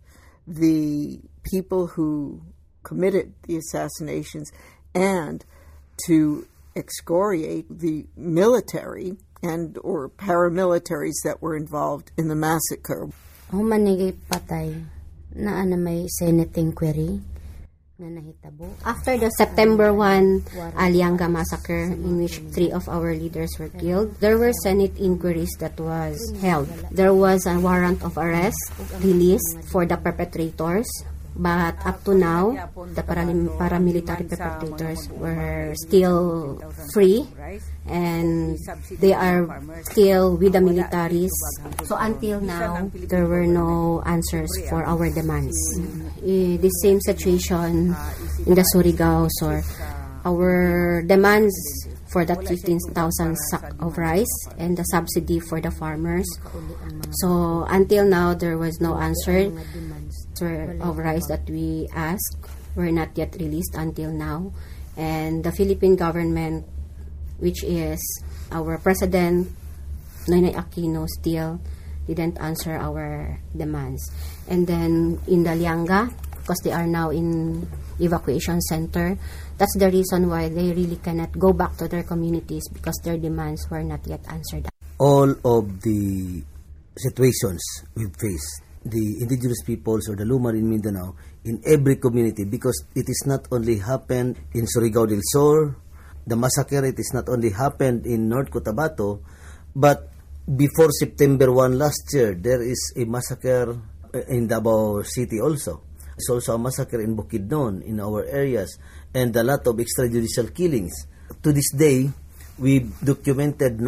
the people who committed the assassinations and to excoriate the military and or paramilitaries that were involved in the massacre? Senate inquiry. After the September 1 Alianga massacre, in which 3 of our leaders were killed, there were Senate inquiries that was held. There was a warrant of arrest released for the perpetrators, But up to now, the paramilitary perpetrators were still free and they are still with the militaries. So until now, there were no answers for our demands. The same situation in the Surigao, so our demands for that 15,000 sack of rice and the subsidy for the farmers. So until now, there was no answer of rice that we asked were not yet released until now. And the Philippine government, which is our President Noynoy Aquino, still didn't answer our demands. And then in the Lianga, because they are now in evacuation center, that's the reason why they really cannot go back to their communities because their demands were not yet answered. All of the situations we face, the indigenous peoples or the Lumad in Mindanao, in every community, because it is not only happened in Surigao del Sur, the massacre, it is not only happened in North Cotabato, but before September 1 last year, there is a massacre in Davao City also. There's also a massacre in Bukidnon, in our areas, and a lot of extrajudicial killings. To this day, we documented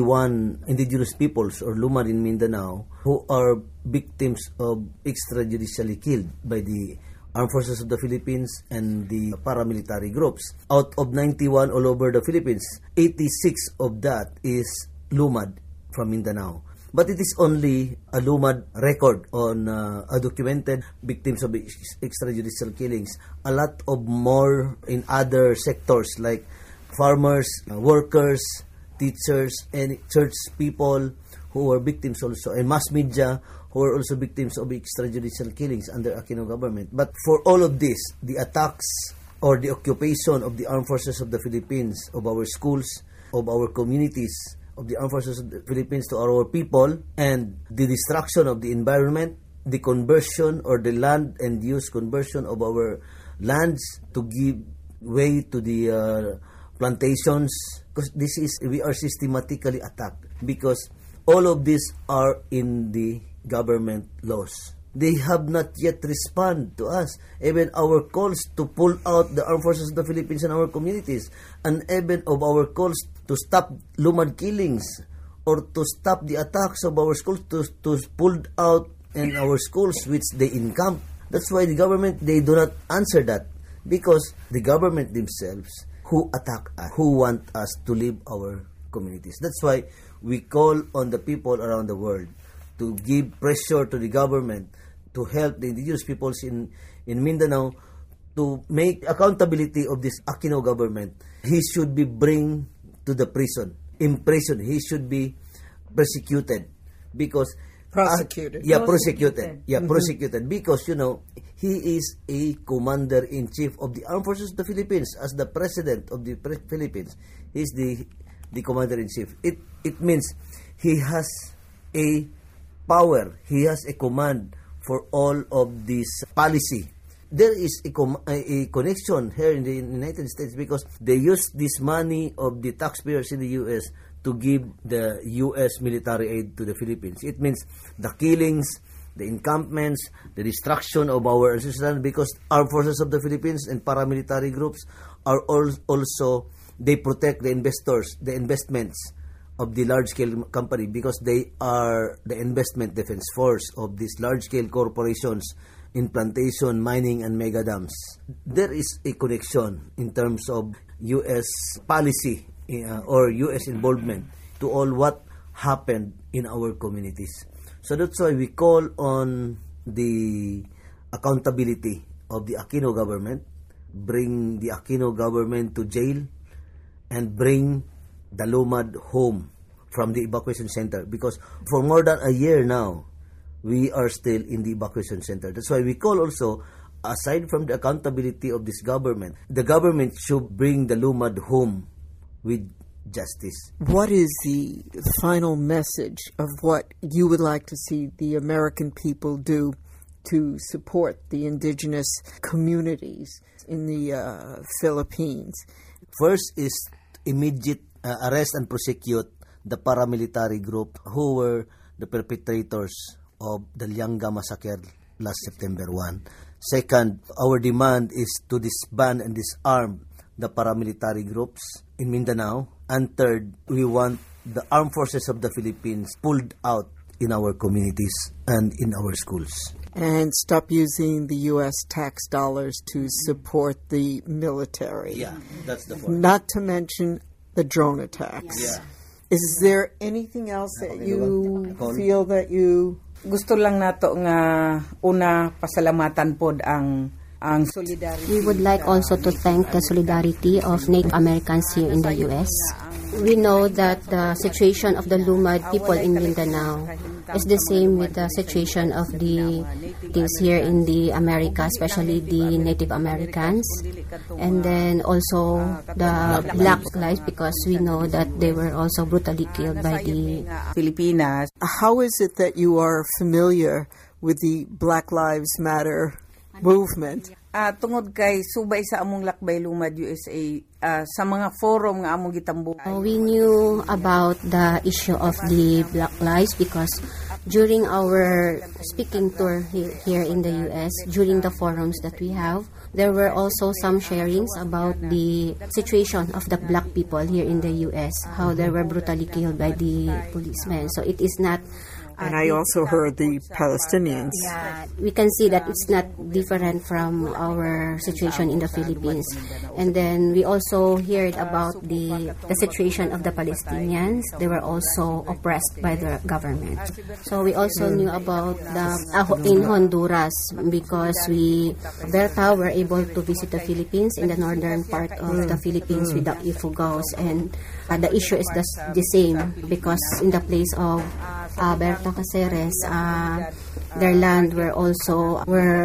91 indigenous peoples or Lumad in Mindanao who are victims of extrajudicially killed by the Armed Forces of the Philippines and the paramilitary groups. Out of 91 all over the Philippines, 86 of that is Lumad from Mindanao. But it is only a Lumad record on documented victims of extrajudicial killings. A lot of more in other sectors like farmers, workers, teachers, and church people who were victims also, and mass media who were also victims of extrajudicial killings under Aquino government. But for all of this, the attacks or the occupation of the Armed Forces of the Philippines, of our schools, of our communities, of the Armed Forces of the Philippines to our people, and the destruction of the environment, the conversion or the land and use conversion of our lands to give way to the plantations, because we are systematically attacked because all of these are in the government laws. They have not yet responded to us. Even our calls to pull out the Armed Forces of the Philippines in our communities, and even of our calls to stop Lumad killings or to stop the attacks of our schools, to pull out in our schools which they encamp. That's why the government, they do not answer that, because the government themselves who attack us, who want us to leave our communities. That's why we call on the people around the world to give pressure to the government to help the indigenous peoples in Mindanao to make accountability of this Aquino government. He should be bring to the prison, imprisoned. He should be persecuted because prosecuted. Prosecuted because he is a commander-in-chief of the Armed Forces of the Philippines. As the president of the Philippines, he is the commander-in-chief. It means he has a power, he has a command for all of this policy. There is a connection here in the United States because they use this money of the taxpayers in the U.S. to give the U.S. military aid to the Philippines. It means the killings, the encampments, the destruction of our ancestral, because Armed Forces of the Philippines and paramilitary groups are also, they protect the investors, the investments of the large-scale company, because they are the investment defense force of these large-scale corporations in plantation, mining, and mega dams. There is a connection in terms of U.S. policy or U.S. involvement to all what happened in our communities. So that's why we call on the accountability of the Aquino government, bring the Aquino government to jail, and bring the Lumad home from the evacuation center, because for more than a year now, we are still in the evacuation center. That's why we call also, aside from the accountability of this government, the government should bring the Lumad home with justice. What is the final message of what you would like to see the American people do to support the indigenous communities in the Philippines? First is immediate arrest and prosecute the paramilitary group who were the perpetrators of the Lianga massacre last September 1. Second, our demand is to disband and disarm the paramilitary groups in Mindanao. And third, we want the armed forces of the Philippines pulled out in our communities and in our schools. And stop using the U.S. tax dollars to support the military. Yeah, that's the point. Not to mention the drone attacks. Yeah. Is there anything else that you feel that you... Gusto lang nato nga una pasalamatan pod ang solidarity. We would like also to thank the solidarity of Native Americans here in the U.S. We know that the situation of the Lumad people in Mindanao is the same with the situation of the natives here in the America, especially the Native Americans, and then also the Black lives, because we know that they were also brutally killed by the Filipinas. How is it that you are familiar with the Black Lives Matter movement? Tungod kay subay sa among Lakbay Lumad USA, sa mga forum nga among gitambo. We knew about the issue of the Black Lives because during our speaking tour here in the US, during the forums that we have, there were also some sharings about the situation of the Black people here in the US, how they were brutally killed by the policemen. So it is not... And I also heard the Palestinians. Yeah, we can see that it's not different from our situation in the Philippines. And then we also heard about the situation of the Palestinians. They were also oppressed by the government. So we also knew about in Honduras, because Berta were able to visit the Philippines in the northern part of the Philippines with the Ifugos, and the issue is the same, because in the place of Berta Cáceres, their land were also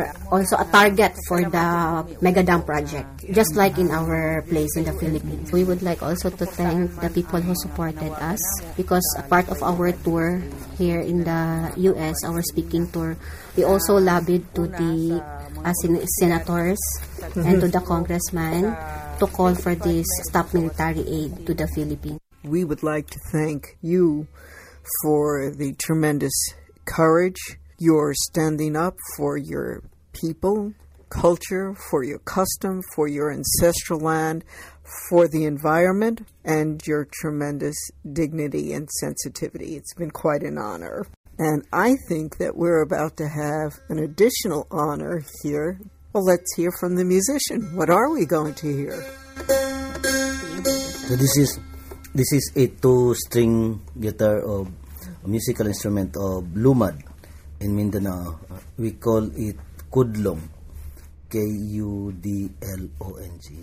a target for the Mega Dam project, just like in our place in the Philippines. We would like also to thank the people who supported us, because a part of our tour here in the US, our speaking tour, we also lobbied to the senators and to the congressman to call for this stop military aid to the Philippines. We would like to thank you for the tremendous courage you're standing up for your people, culture, for your custom, for your ancestral land, for the environment, and your tremendous dignity and sensitivity. It's been quite an honor. And I think that we're about to have an additional honor here. Well, let's hear from the musician. What are we going to hear? So this is a two-string guitar of a musical instrument of Lumad in Mindanao. We call it Kudlong, Kudlong.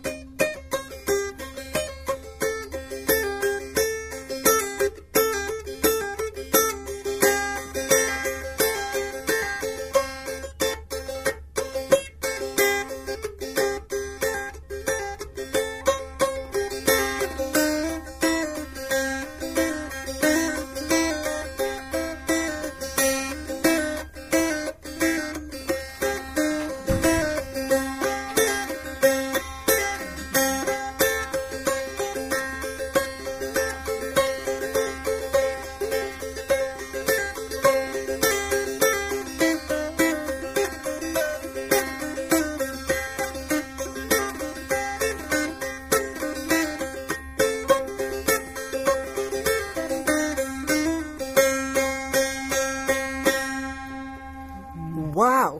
Wow.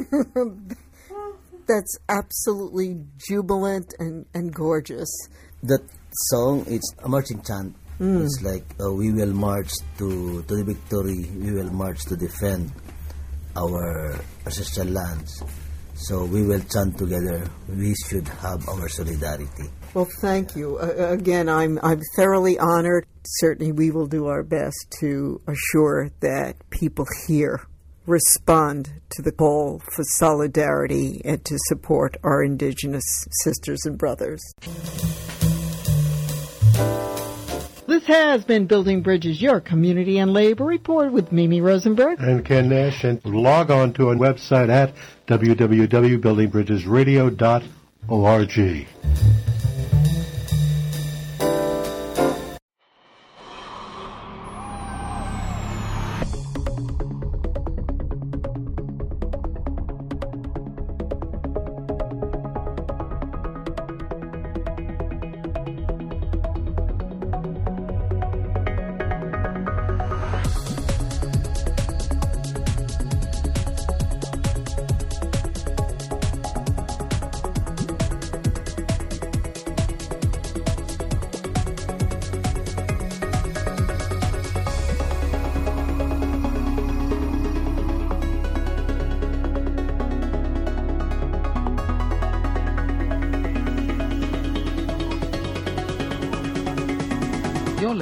That's absolutely jubilant and gorgeous. That song, it's a marching chant. It's like we will march to the victory. We will march to defend our ancestral lands. So we will chant together. We should have our solidarity. Well, thank you. Again, I'm thoroughly honored. Certainly we will do our best to assure that people here respond to the call for solidarity and to support our Indigenous sisters and brothers. This has been Building Bridges, your community and labor report with Mimi Rosenberg and Ken Nash. And log on to our website at www.buildingbridgesradio.org.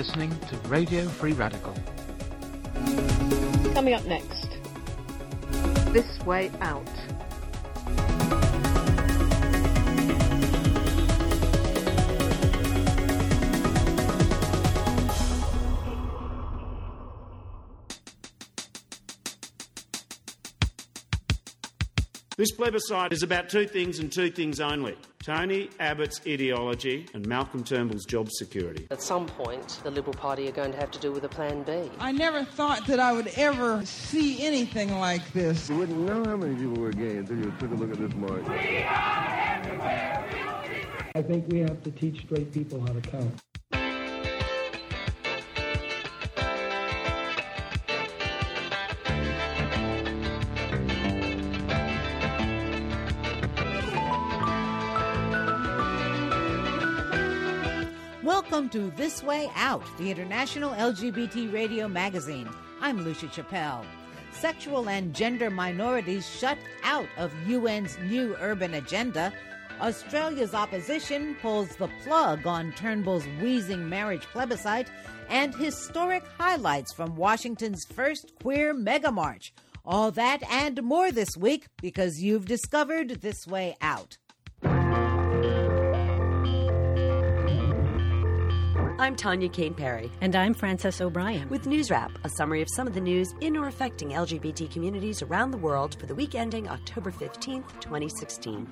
listening to Radio Free Radical. Coming up next, This Way Out. This plebiscite is about two things and two things only: Tony Abbott's ideology and Malcolm Turnbull's job security. At some point, the Liberal Party are going to have to do with a plan B. I never thought that I would ever see anything like this. You wouldn't know how many people were gay until you took a look at this march. We are everywhere. I think we have to teach straight people how to count. Welcome to This Way Out, the international LGBT radio magazine. I'm Lucia Chappelle. Sexual and gender minorities shut out of UN's new urban agenda. Australia's opposition pulls the plug on Turnbull's wheezing marriage plebiscite. And historic highlights from Washington's first queer megamarch. All that and more this week because you've discovered This Way Out. I'm Tanya Kane-Perry. And I'm Frances O'Brien. With News Wrap, a summary of some of the news in or affecting LGBT communities around the world for the week ending October 15th, 2016.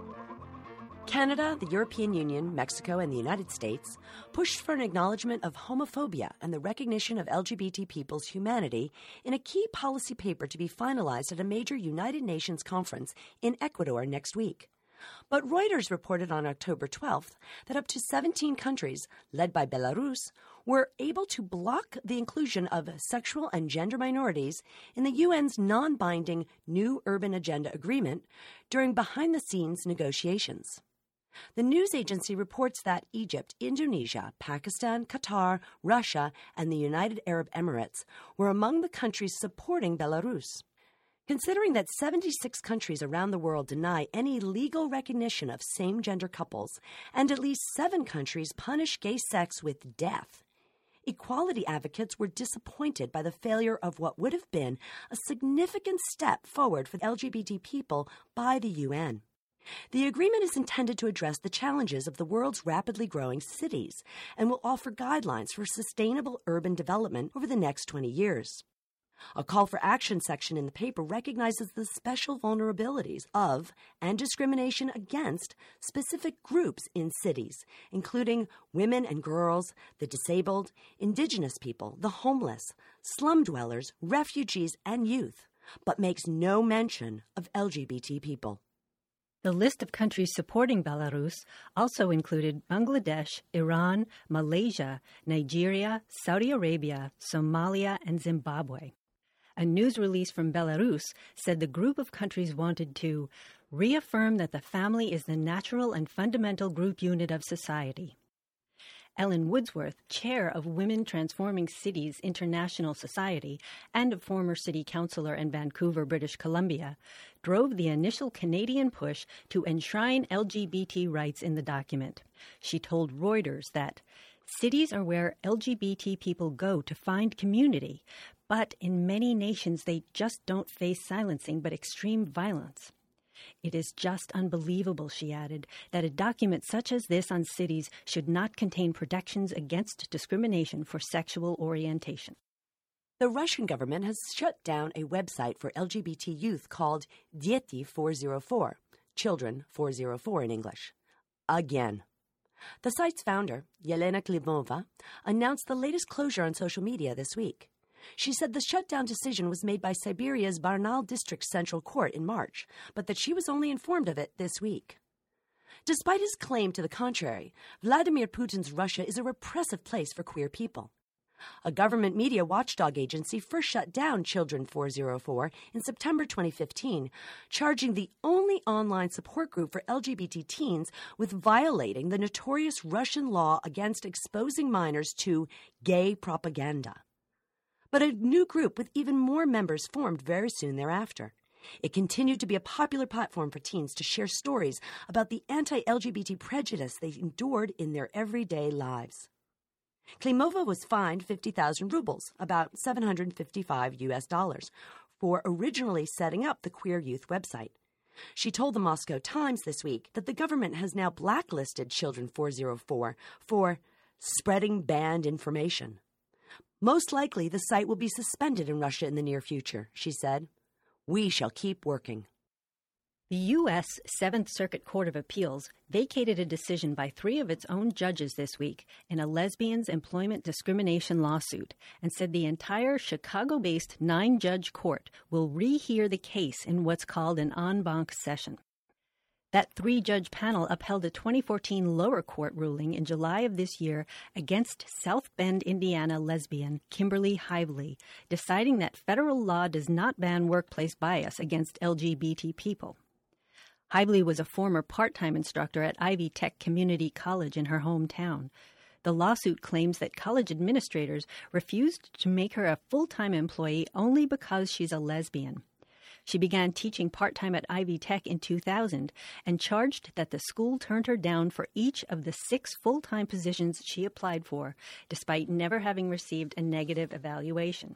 Canada, the European Union, Mexico, and the United States pushed for an acknowledgement of homophobia and the recognition of LGBT people's humanity in a key policy paper to be finalized at a major United Nations conference in Ecuador next week. But Reuters reported on October 12th that up to 17 countries, led by Belarus, were able to block the inclusion of sexual and gender minorities in the UN's non-binding New Urban Agenda Agreement during behind-the-scenes negotiations. The news agency reports that Egypt, Indonesia, Pakistan, Qatar, Russia, and the United Arab Emirates were among the countries supporting Belarus. Considering that 76 countries around the world deny any legal recognition of same-gender couples, and at least 7 countries punish gay sex with death, equality advocates were disappointed by the failure of what would have been a significant step forward for LGBT people by the UN. The agreement is intended to address the challenges of the world's rapidly growing cities and will offer guidelines for sustainable urban development over the next 20 years. A call for action section in the paper recognizes the special vulnerabilities of and discrimination against specific groups in cities, including women and girls, the disabled, indigenous people, the homeless, slum dwellers, refugees, and youth, but makes no mention of LGBT people. The list of countries supporting Belarus also included Bangladesh, Iran, Malaysia, Nigeria, Saudi Arabia, Somalia, and Zimbabwe. A news release from Belarus said the group of countries wanted to reaffirm that the family is the natural and fundamental group unit of society. Ellen Woodsworth, chair of Women Transforming Cities International Society and a former city councillor in Vancouver, British Columbia, drove the initial Canadian push to enshrine LGBT rights in the document. She told Reuters that cities are where LGBT people go to find community, but in many nations they just don't face silencing but extreme violence. It is just unbelievable, she added, that a document such as this on cities should not contain protections against discrimination for sexual orientation. The Russian government has shut down a website for LGBT youth called Detti 404, Children 404 in English. Again. The site's founder, Yelena Klimova, announced the latest closure on social media this week. She said the shutdown decision was made by Siberia's Barnaul District Central Court in March, but that she was only informed of it this week. Despite his claim to the contrary, Vladimir Putin's Russia is a repressive place for queer people. A government media watchdog agency first shut down Children 404 in September 2015, charging the only online support group for LGBT teens with violating the notorious Russian law against exposing minors to gay propaganda. But a new group with even more members formed very soon thereafter. It continued to be a popular platform for teens to share stories about the anti-LGBT prejudice they endured in their everyday lives. Klimova was fined 50,000 rubles, about $755 for originally setting up the Queer Youth website. She told the Moscow Times this week that the government has now blacklisted Children 404 for spreading banned information. Most likely, the site will be suspended in Russia in the near future, she said. We shall keep working. The U.S. Seventh Circuit Court of Appeals vacated a decision by 3 of its own judges this week in a lesbians' employment discrimination lawsuit and said the entire Chicago-based 9-judge court will rehear the case in what's called an en banc session. That 3-judge panel upheld a 2014 lower court ruling in July of this year against South Bend, Indiana lesbian Kimberly Hively, deciding that federal law does not ban workplace bias against LGBT people. Hively was a former part-time instructor at Ivy Tech Community College in her hometown. The lawsuit claims that college administrators refused to make her a full-time employee only because she's a lesbian. She began teaching part-time at Ivy Tech in 2000 and charged that the school turned her down for each of the 6 full-time positions she applied for, despite never having received a negative evaluation.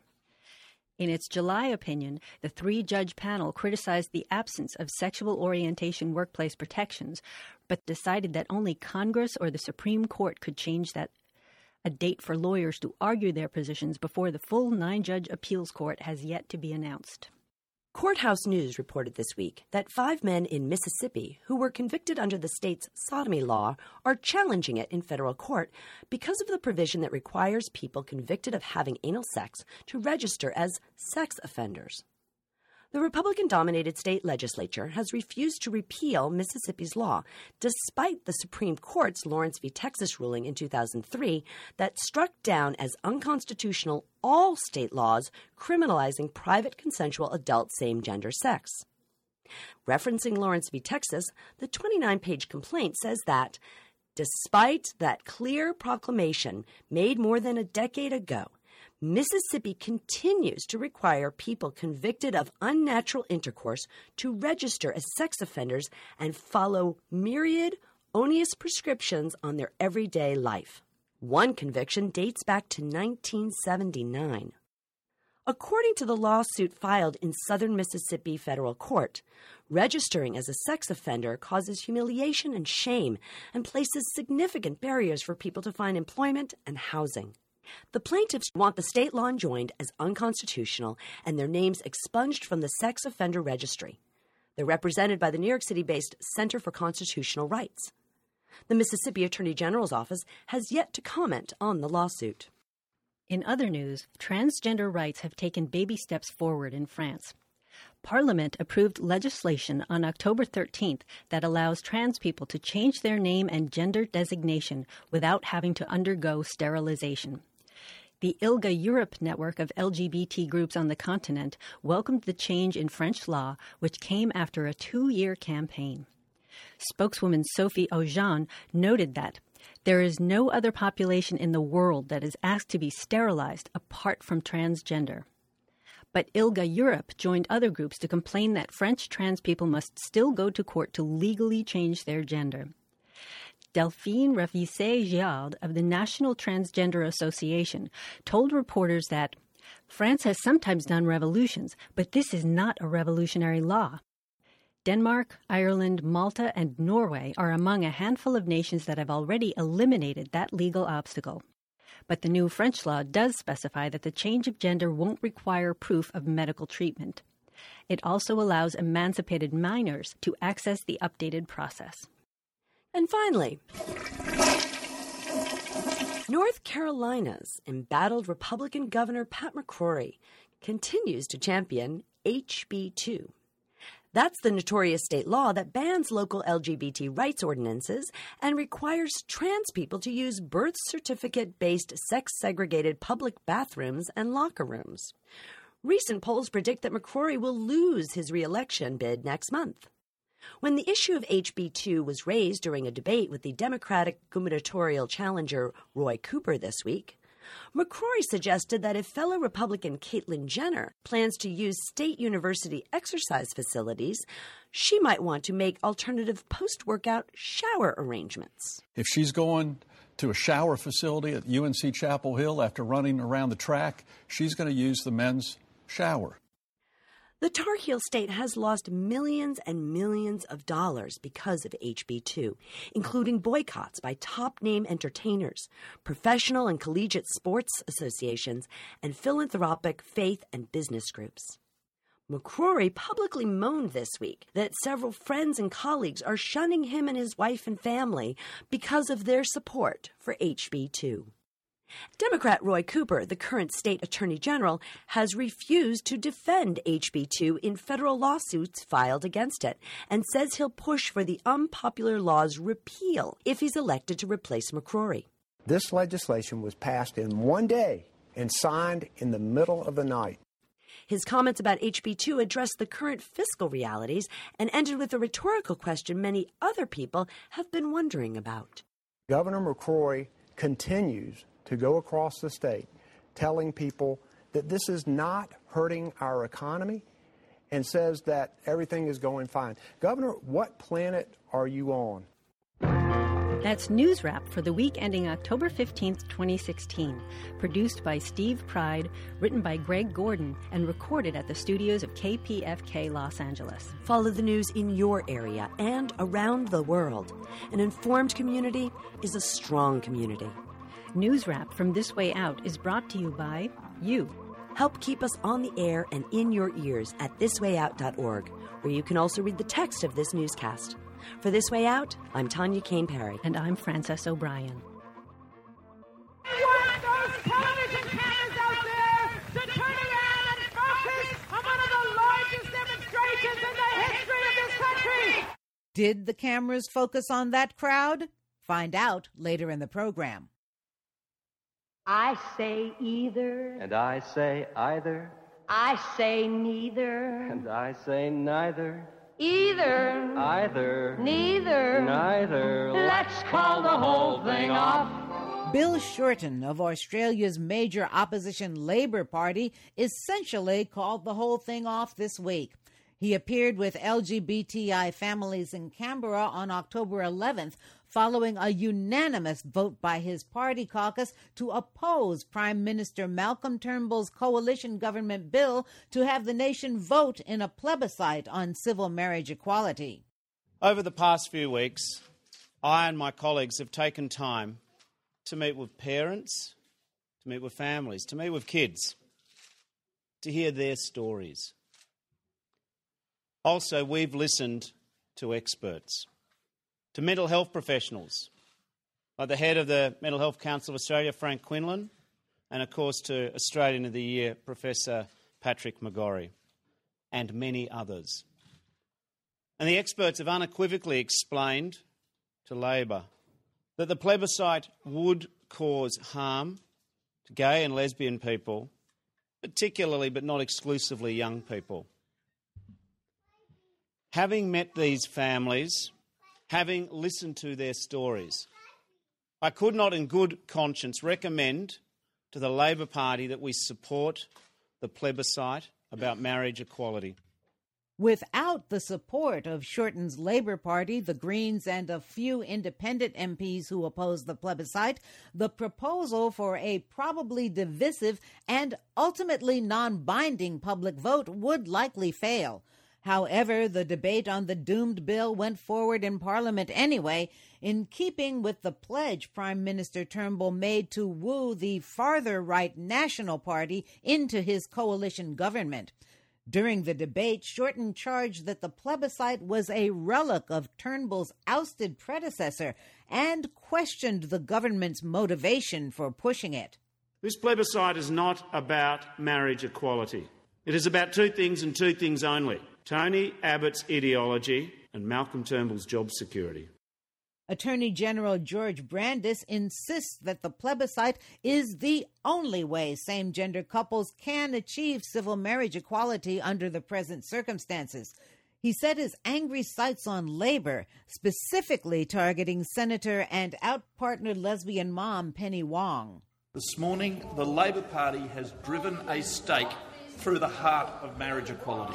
In its July opinion, the 3-judge panel criticized the absence of sexual orientation workplace protections, but decided that only Congress or the Supreme Court could change that. A date for lawyers to argue their positions before the full 9-judge appeals court has yet to be announced. Courthouse News reported this week that 5 men in Mississippi who were convicted under the state's sodomy law are challenging it in federal court because of the provision that requires people convicted of having anal sex to register as sex offenders. The Republican-dominated state legislature has refused to repeal Mississippi's law, despite the Supreme Court's Lawrence v. Texas ruling in 2003 that struck down as unconstitutional all state laws criminalizing private consensual adult same-gender sex. Referencing Lawrence v. Texas, the 29-page complaint says that, despite that clear proclamation made more than a decade ago, Mississippi continues to require people convicted of unnatural intercourse to register as sex offenders and follow myriad onerous prescriptions on their everyday life. One conviction dates back to 1979. According to the lawsuit filed in Southern Mississippi federal court, registering as a sex offender causes humiliation and shame and places significant barriers for people to find employment and housing. The plaintiffs want the state law enjoined as unconstitutional and their names expunged from the sex offender registry. They're represented by the New York City-based Center for Constitutional Rights. The Mississippi Attorney General's office has yet to comment on the lawsuit. In other news, transgender rights have taken baby steps forward in France. Parliament approved legislation on October 13th that allows trans people to change their name and gender designation without having to undergo sterilization. The ILGA Europe network of LGBT groups on the continent welcomed the change in French law, which came after a 2-year campaign. Spokeswoman Sophie Aujean noted that there is no other population in the world that is asked to be sterilized apart from transgender. But ILGA Europe joined other groups to complain that French trans people must still go to court to legally change their gender. Delphine Ravissé-Giard of the National Transgender Association told reporters that France has sometimes done revolutions, but this is not a revolutionary law. Denmark, Ireland, Malta, and Norway are among a handful of nations that have already eliminated that legal obstacle. But the new French law does specify that the change of gender won't require proof of medical treatment. It also allows emancipated minors to access the updated process. And finally, North Carolina's embattled Republican Governor Pat McCrory continues to champion HB 2. That's the notorious state law that bans local LGBT rights ordinances and requires trans people to use birth certificate-based sex-segregated public bathrooms and locker rooms. Recent polls predict that McCrory will lose his re-election bid next month. When the issue of HB 2 was raised during a debate with the Democratic gubernatorial challenger Roy Cooper this week, McCrory suggested that if fellow Republican Caitlyn Jenner plans to use state university exercise facilities, she might want to make alternative post-workout shower arrangements. If she's going to a shower facility at UNC Chapel Hill after running around the track, she's going to use the men's shower. The Tar Heel State has lost millions and millions of dollars because of HB2, including boycotts by top-name entertainers, professional and collegiate sports associations, and philanthropic faith and business groups. McCrory publicly moaned this week that several friends and colleagues are shunning him and his wife and family because of their support for HB2. Democrat Roy Cooper, the current state attorney general, has refused to defend HB2 in federal lawsuits filed against it and says he'll push for the unpopular law's repeal if he's elected to replace McCrory. This legislation was passed in one day and signed in the middle of the night. His comments about HB2 addressed the current fiscal realities and ended with a rhetorical question many other people have been wondering about. Governor McCrory continues to go across the state telling people that this is not hurting our economy and says that everything is going fine. Governor, what planet are you on? That's News Wrap for the week ending October 15th, 2016. Produced by Steve Pride, written by Greg Gordon, and recorded at the studios of KPFK Los Angeles. Follow the news in your area and around the world. An informed community is a strong community. News Wrap from This Way Out is brought to you by you. Help keep us on the air and in your ears at thiswayout.org, where you can also read the text of this newscast. For This Way Out, I'm Tanya Kane Perry. And I'm Frances O'Brien. I want those television cameras out there to turn around and focus on one of the largest demonstrations in the history of this country. Did the cameras focus on that crowd? Find out later in the program. I say either. And I say either. I say neither. And I say neither. Either. Either. Neither. Neither. Let's call the whole thing off. Bill Shorten of Australia's major opposition Labor Party essentially called the whole thing off this week. He appeared with LGBTI families in Canberra on October 11th following a unanimous vote by his party caucus to oppose Prime Minister Malcolm Turnbull's coalition government bill to have the nation vote in a plebiscite on civil marriage equality. Over the past few weeks, I and my colleagues have taken time to meet with parents, to meet with families, to meet with kids, to hear their stories. Also, we've listened to experts, to mental health professionals, like the head of the Mental Health Council of Australia, Frank Quinlan, and of course to Australian of the Year, Professor Patrick McGorry, and many others. And the experts have unequivocally explained to Labor that the plebiscite would cause harm to gay and lesbian people, particularly but not exclusively young people. Having met these families, having listened to their stories, I could not in good conscience recommend to the Labor Party that we support the plebiscite about marriage equality. Without the support of Shorten's Labor Party, the Greens, and a few independent MPs who oppose the plebiscite, the proposal for a probably divisive and ultimately non-binding public vote would likely fail. However, the debate on the doomed bill went forward in Parliament anyway, in keeping with the pledge Prime Minister Turnbull made to woo the farther-right National Party into his coalition government. During the debate, Shorten charged that the plebiscite was a relic of Turnbull's ousted predecessor and questioned the government's motivation for pushing it. This plebiscite is not about marriage equality. It is about two things and two things only: Tony Abbott's ideology and Malcolm Turnbull's job security. Attorney General George Brandis insists that the plebiscite is the only way same-gender couples can achieve civil marriage equality under the present circumstances. He set his angry sights on Labor, specifically targeting Senator and out-partnered lesbian mom Penny Wong. This morning, the Labor Party has driven a stake through the heart of marriage equality.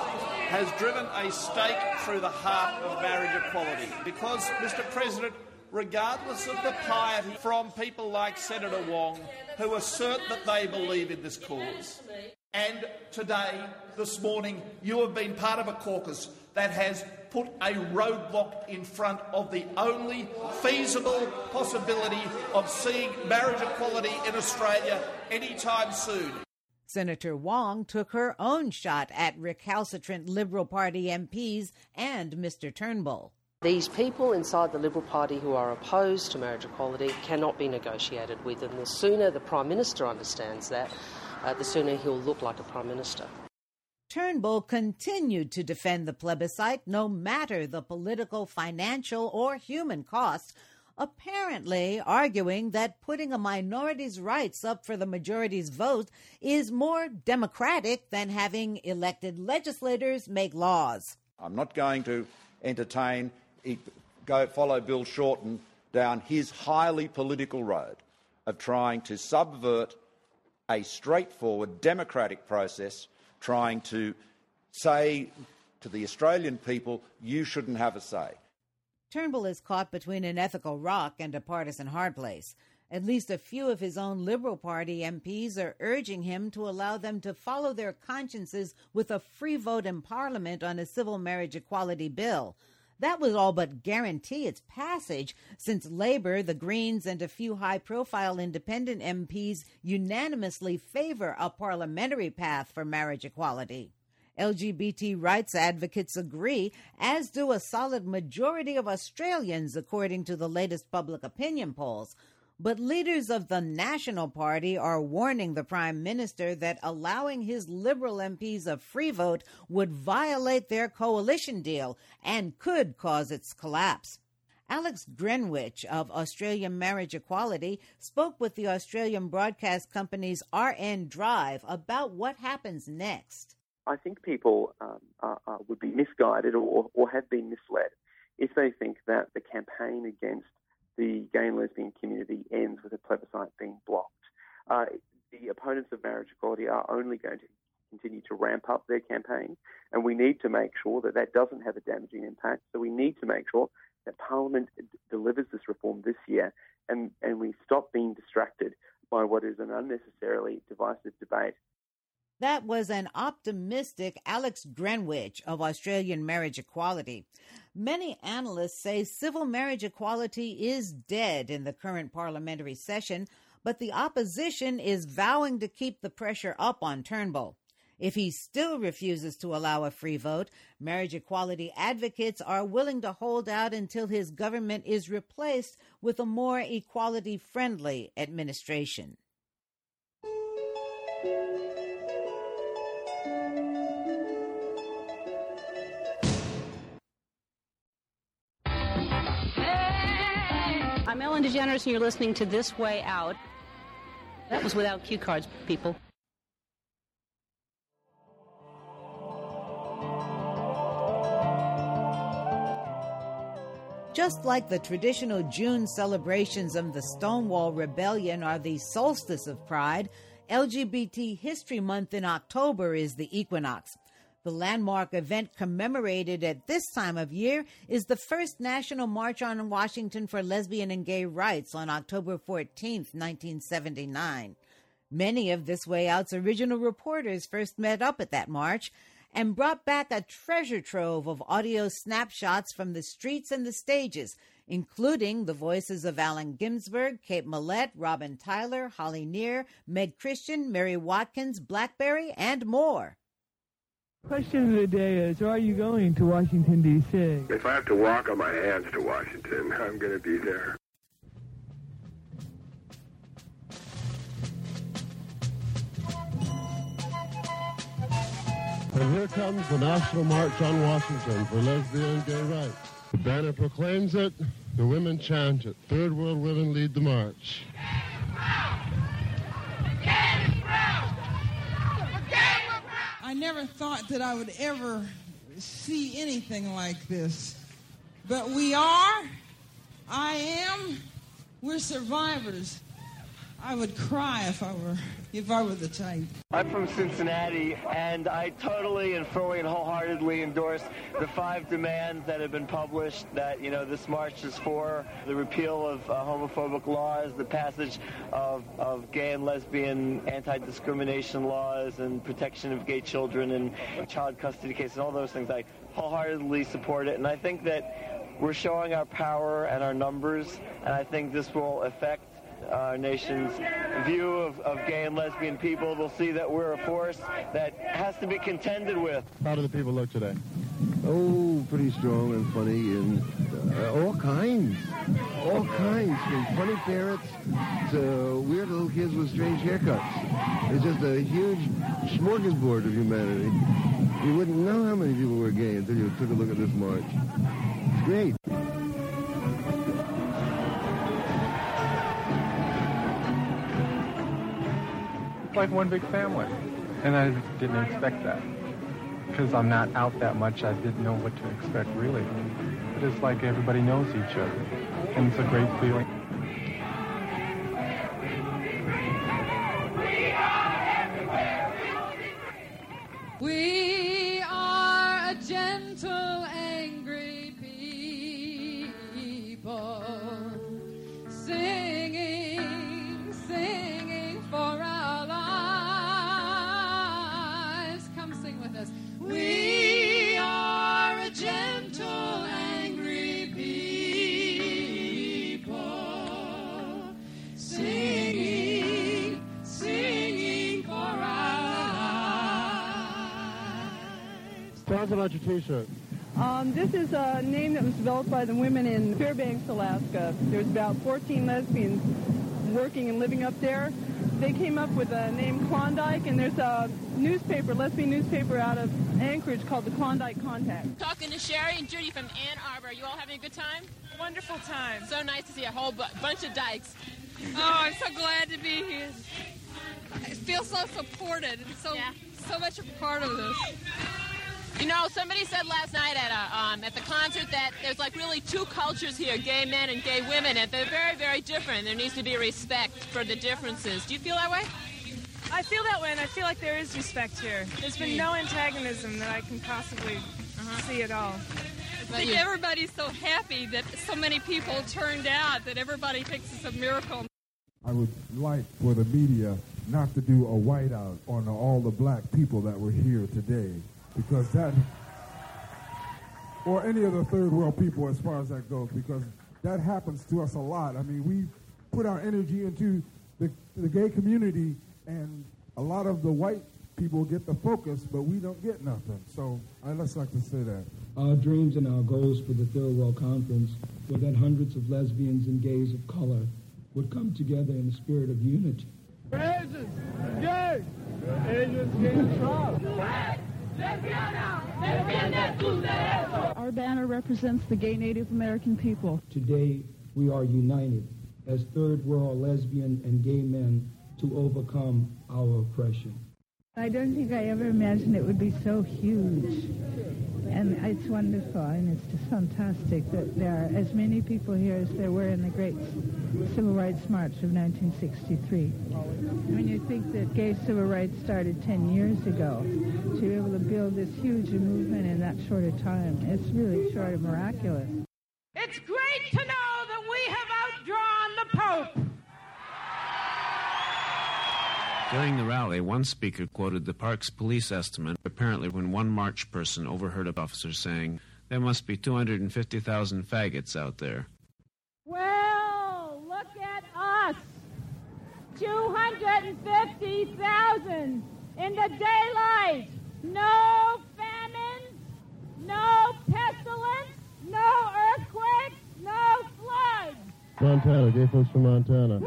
Has driven a stake through the heart of marriage equality. Because, Mr. President, regardless of the piety, from people like Senator Wong, who assert that they believe in this cause. And today, this morning, you have been part of a caucus that has put a roadblock in front of the only feasible possibility of seeing marriage equality in Australia anytime soon. Senator Wong took her own shot at recalcitrant Liberal Party MPs and Mr. Turnbull. These people inside the Liberal Party who are opposed to marriage equality cannot be negotiated with, and the sooner the Prime Minister understands that, the sooner he'll look like a Prime Minister. Turnbull continued to defend the plebiscite no matter the political, financial, or human cost, apparently arguing that putting a minority's rights up for the majority's vote is more democratic than having elected legislators make laws. I'm not going to follow Bill Shorten down his highly political road of trying to subvert a straightforward democratic process, trying to say to the Australian people, you shouldn't have a say. Turnbull is caught between an ethical rock and a partisan hard place. At least a few of his own Liberal Party MPs are urging him to allow them to follow their consciences with a free vote in Parliament on a civil marriage equality bill. That would all but guarantee its passage, since Labour, the Greens, and a few high-profile independent MPs unanimously favor a parliamentary path for marriage equality. LGBT rights advocates agree, as do a solid majority of Australians, according to the latest public opinion polls. But leaders of the National Party are warning the Prime Minister that allowing his Liberal MPs a free vote would violate their coalition deal and could cause its collapse. Alex Greenwich of Australian Marriage Equality spoke with the Australian broadcast company's RN Drive about what happens next. I think people would be misguided or have been misled if they think that the campaign against the gay and lesbian community ends with a plebiscite being blocked. The opponents of marriage equality are only going to continue to ramp up their campaign, and we need to make sure that that doesn't have a damaging impact. So we need to make sure that Parliament delivers this reform this year, and we stop being distracted by what is an unnecessarily divisive debate. That was an optimistic Alex Greenwich of Australian Marriage Equality. Many analysts say civil marriage equality is dead in the current parliamentary session, but the opposition is vowing to keep the pressure up on Turnbull. If he still refuses to allow a free vote, marriage equality advocates are willing to hold out until his government is replaced with a more equality-friendly administration. I'm Ellen DeGeneres, and you're listening to This Way Out. That was without cue cards, people. Just like the traditional June celebrations of the Stonewall Rebellion are the solstice of pride, LGBT History Month in October is the equinox. The landmark event commemorated at this time of year is the first National March on Washington for Lesbian and Gay Rights on October 14, 1979. Many of This Way Out's original reporters first met up at that march and brought back a treasure trove of audio snapshots from the streets and the stages, including the voices of Allen Ginsberg, Kate Millett, Robin Tyler, Holly Near, Meg Christian, Mary Watkins, Blackberry, and more. Question of the day is, are you going to Washington, D.C.? If I have to walk on my hands to Washington, I'm going to be there. And here comes the National March on Washington for Lesbian and Gay Rights. The banner proclaims it, the women chant it. Third world women lead the march. I never thought that I would ever see anything like this. But we are, I am, we're survivors. I would cry if I were the type. I'm from Cincinnati, and I totally and fully and wholeheartedly endorse the 5 demands that have been published that, this march is for: the repeal of homophobic laws, the passage of gay and lesbian anti-discrimination laws, and protection of gay children and child custody cases, all those things. I wholeheartedly support it, and I think that we're showing our power and our numbers, and I think this will affect our nation's view of gay and lesbian people. They'll see that we're a force that has to be contended with. How do the people look today? Oh, pretty strong and funny, and all kinds. From funny parrots to weird little kids with strange haircuts. It's just a huge smorgasbord of humanity. You wouldn't know how many people were gay until you took a look at this march. It's great. Like one big family, and I didn't expect that because I'm not out that much. I didn't know what to expect really, but it's like everybody knows each other, and it's a great feeling. We are a gentle, angry people, singing for our lives. Come sing with us. We are a gentle, angry people, singing for our lives. Tell us about your T-shirt. This is a name that was developed by the women in Fairbanks, Alaska. There's about 14 lesbians working and living up there. They came up with a name Klondike, and there's a newspaper, lesbian newspaper out of Anchorage called the Klondike Contact. Talking to Sherry and Judy from Ann Arbor. Are you all having a good time? Wonderful time. So nice to see a whole bunch of dykes. Oh, I'm so glad to be here. I feel so supported and so much a part of this. Somebody said last night at the concert that there's like really 2 cultures here, gay men and gay women, and they're very, very different. There needs to be respect for the differences. Do you feel that way? I feel that way, and I feel like there is respect here. There's been no antagonism that I can possibly see at all. I think everybody's so happy that so many people turned out, that everybody thinks it's a miracle. I would like for the media not to do a whiteout on all the black people that were here today, because that, or any of the third world people as far as that goes, because that happens to us a lot. I mean, we put our energy into the gay community, and a lot of the white people get the focus, but we don't get nothing. So I'd just like to say that. Our dreams and our goals for the Third World Conference were that hundreds of lesbians and gays of color would come together in a spirit of unity. Asians, gay, Asians, gay, Trump. Our banner represents the gay Native American people. Today, we are united as third world lesbian and gay men to overcome our oppression. I don't think I ever imagined it would be so huge. And it's wonderful, and it's just fantastic that there are as many people here as there were in the great Civil Rights March of 1963. When you think that gay civil rights started 10 years ago, to be able to build this huge movement in that short a time, it's really sort of miraculous. It's great to know that we have outdrawn the Pope. During the rally, one speaker quoted the Parks police estimate, apparently when one march person overheard an officer saying, "There must be 250,000 faggots out there." Well, look at us. 250,000 in the daylight. No famine, no pestilence, no earthquakes, no floods. Montana, gay folks from Montana.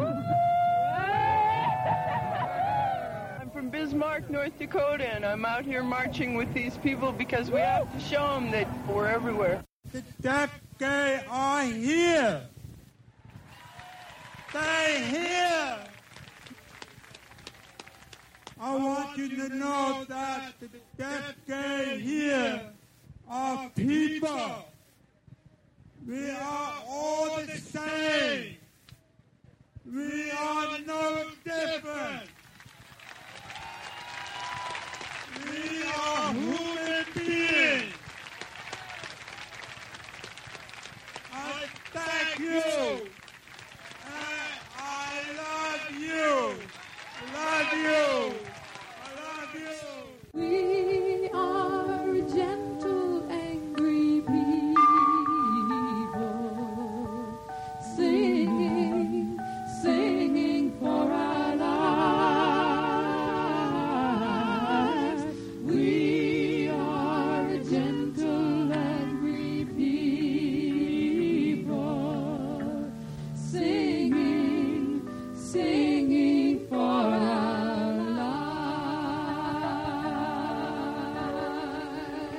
From Bismarck, North Dakota, and I'm out here marching with these people because we have to show them that we're everywhere. The deaf gay are here. They're here. I want you to know that the deaf gay here are people. We are all the same. We are no different. We are human beings. I thank you. And I love you. Love you. I love you. We are gentle, angry people, singing, singing for our lives. We are gentle, angry people, singing, singing for our lives.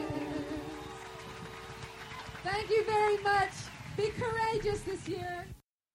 Thank you very much. Be courageous this year.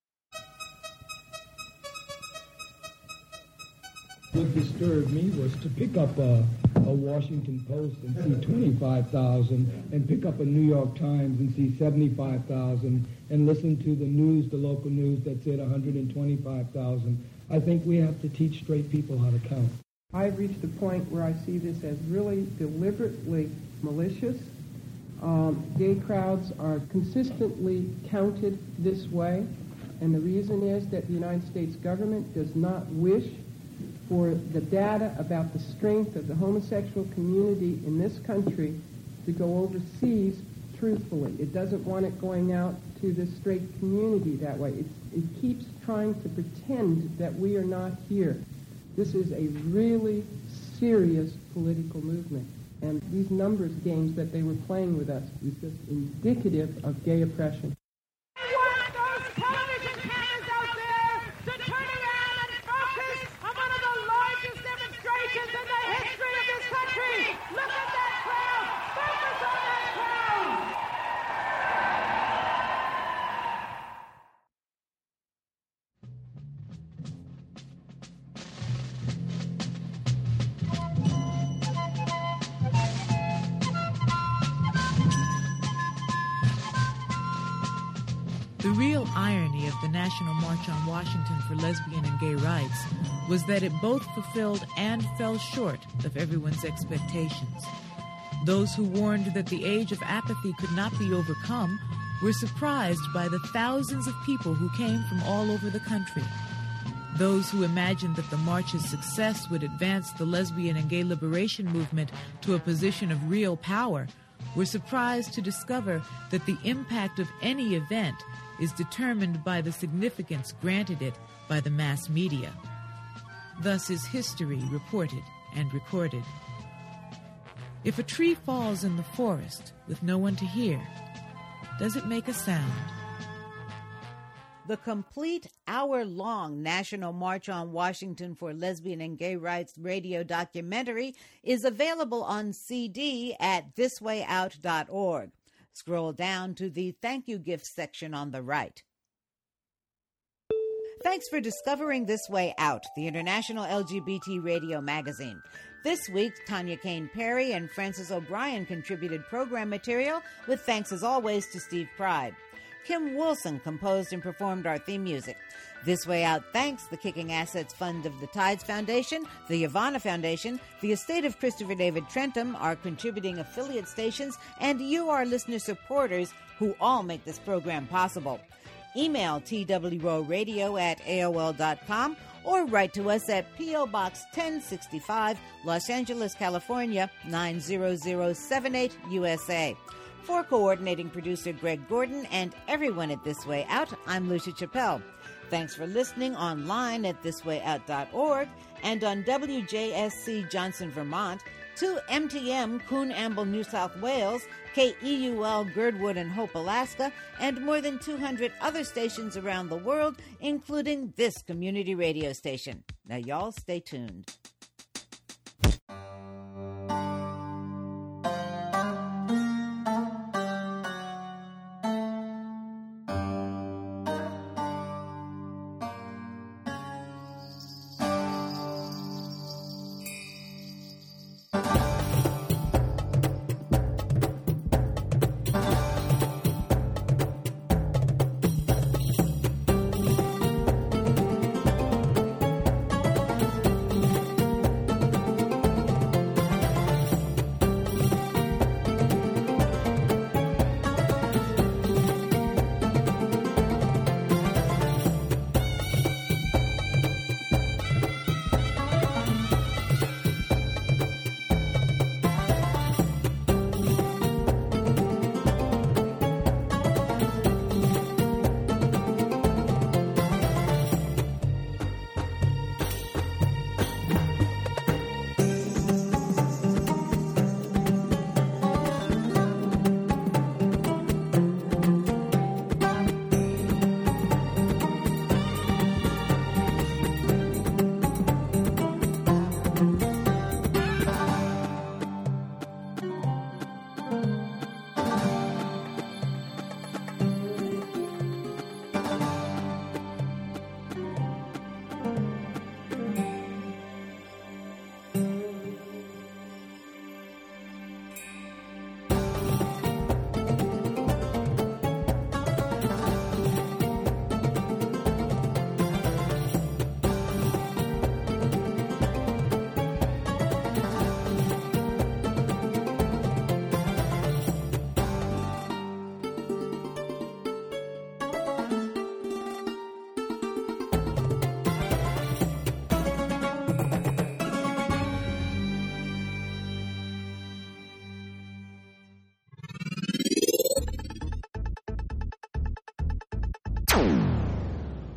What disturbed me was to pick up a Washington Post and see 25,000, and pick up a New York Times and see 75,000, and listen to the news, the local news that said 125,000. I think we have to teach straight people how to count. I've reached a point where I see this as really deliberately malicious. Gay crowds are consistently counted this way, and the reason is that the United States government does not wish for the data about the strength of the homosexual community in this country to go overseas truthfully. It doesn't want it going out to the straight community that way. It keeps trying to pretend that we are not here. This is a really serious political movement. And these numbers games that they were playing with us is just indicative of gay oppression. I want those television cameras out there to turn around and focus on one of the largest demonstrations in the history of this country. Look at that crowd. Focus on that crowd. The real irony of the National March on Washington for Lesbian and Gay Rights was that it both fulfilled and fell short of everyone's expectations. Those who warned that the age of apathy could not be overcome were surprised by the thousands of people who came from all over the country. Those who imagined that the march's success would advance the lesbian and gay liberation movement to a position of real power were surprised to discover that the impact of any event is determined by the significance granted it by the mass media. Thus is history reported and recorded. If a tree falls in the forest with no one to hear, does it make a sound? The complete hour-long National March on Washington for Lesbian and Gay Rights radio documentary is available on CD at thiswayout.org. Scroll down to the Thank You Gifts section on the right. Thanks for discovering This Way Out, the international LGBT radio magazine. This week, Tanya Kane Perry and Francis O'Brien contributed program material, with thanks as always to Steve Pride. Kim Wilson composed and performed our theme music. This Way Out thanks the Kicking Assets Fund of the Tides Foundation, the Ivana Foundation, the estate of Christopher David Trentham, our contributing affiliate stations, and you, our listener supporters, who all make this program possible. Email twrowradio@aol.com or write to us at P.O. Box 1065, Los Angeles, California, 90078, USA. For coordinating producer Greg Gordon and everyone at This Way Out, I'm Lucia Chappelle. Thanks for listening online at thiswayout.org and on WJSC Johnson, Vermont, to MTM Coon-Amble, New South Wales, KEUL Girdwood and Hope, Alaska, and more than 200 other stations around the world, including this community radio station. Now, y'all stay tuned.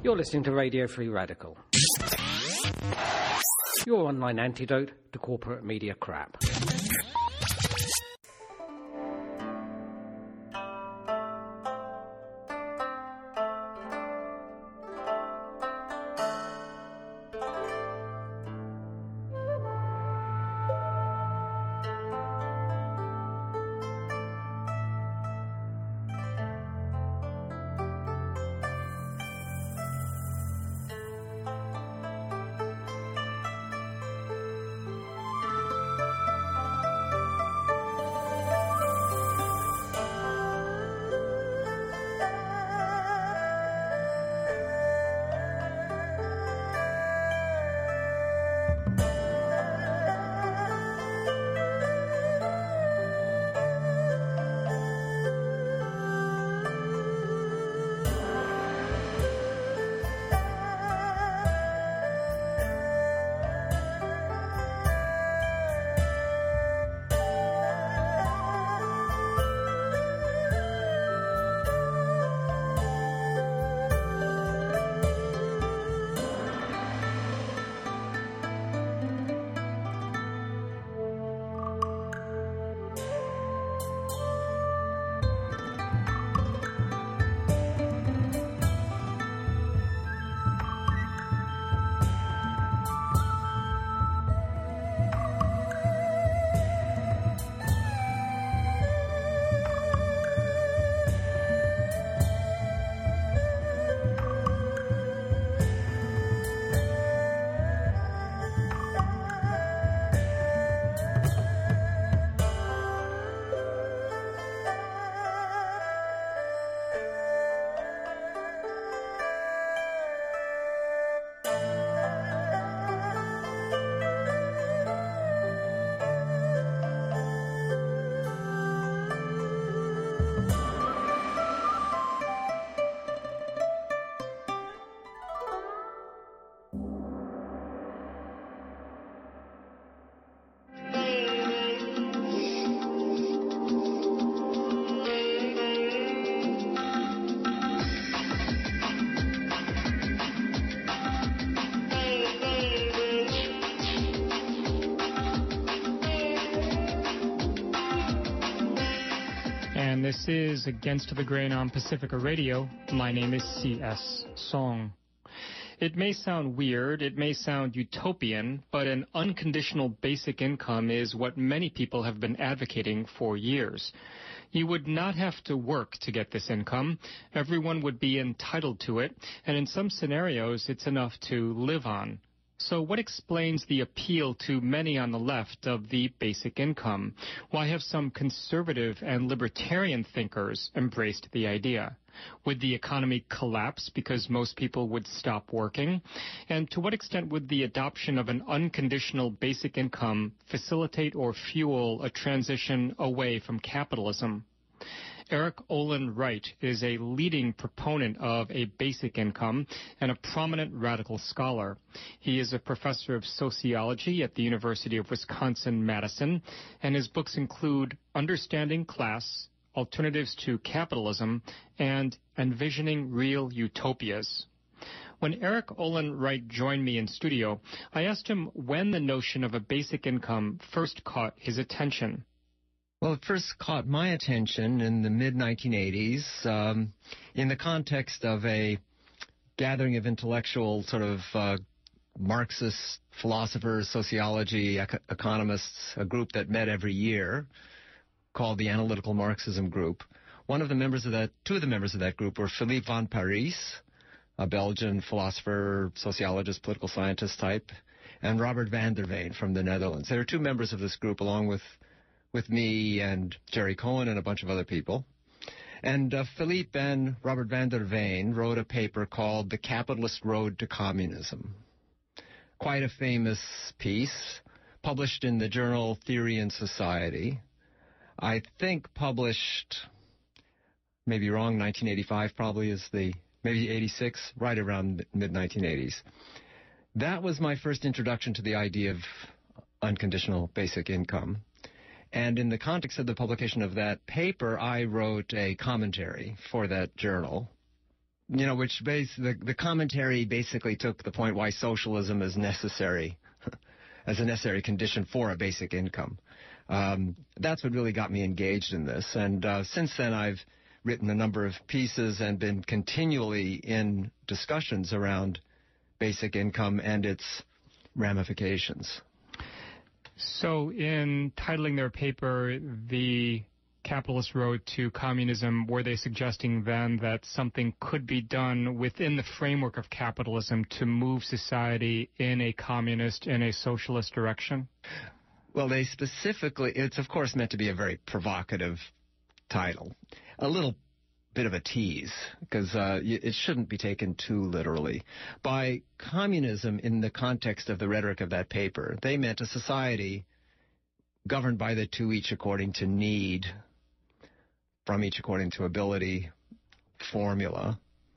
You're listening to Radio Free Radical, your online antidote to corporate media crap. This is Against the Grain on Pacifica Radio. My name is C.S. Song. It may sound weird, it may sound utopian, but an unconditional basic income is what many people have been advocating for years. You would not have to work to get this income. Everyone would be entitled to it, and in some scenarios, it's enough to live on. So what explains the appeal to many on the left of the basic income? Why have some conservative and libertarian thinkers embraced the idea? Would the economy collapse because most people would stop working? And to what extent would the adoption of an unconditional basic income facilitate or fuel a transition away from capitalism? Eric Olin Wright is a leading proponent of a basic income and a prominent radical scholar. He is a professor of sociology at the University of Wisconsin-Madison, and his books include Understanding Class, Alternatives to Capitalism, and Envisioning Real Utopias. When Eric Olin Wright joined me in studio, I asked him when the notion of a basic income first caught his attention. Well, it first caught my attention in the mid-1980s in the context of a gathering of intellectual sort of Marxist philosophers, sociology, economists, a group that met every year called the Analytical Marxism Group. Two of the members of that group were Philippe von Parijs, a Belgian philosopher, sociologist, political scientist type, and Robert van der Veen from the Netherlands. There are two members of this group along with me and Jerry Cohen and a bunch of other people. And Philippe and Robert van der Veen wrote a paper called The Capitalist Road to Communism. Quite a famous piece, published in the journal Theory and Society. I think published, maybe wrong, 1985 probably is maybe 86, right around mid-1980s. That was my first introduction to the idea of unconditional basic income. And in the context of the publication of that paper, I wrote a commentary for that journal. the commentary basically took the point why socialism is necessary as a necessary condition for a basic income. That's what really got me engaged in this. And since then, I've written a number of pieces and been continually in discussions around basic income and its ramifications. So in titling their paper, The Capitalist Road to Communism, were they suggesting then that something could be done within the framework of capitalism to move society in a communist, in a socialist direction? Well, they specifically, it's of course meant to be a very provocative title, a little bit of a tease, because it shouldn't be taken too literally. By communism, in the context of the rhetoric of that paper, they meant a society governed by the two each according to need, from each according to ability formula.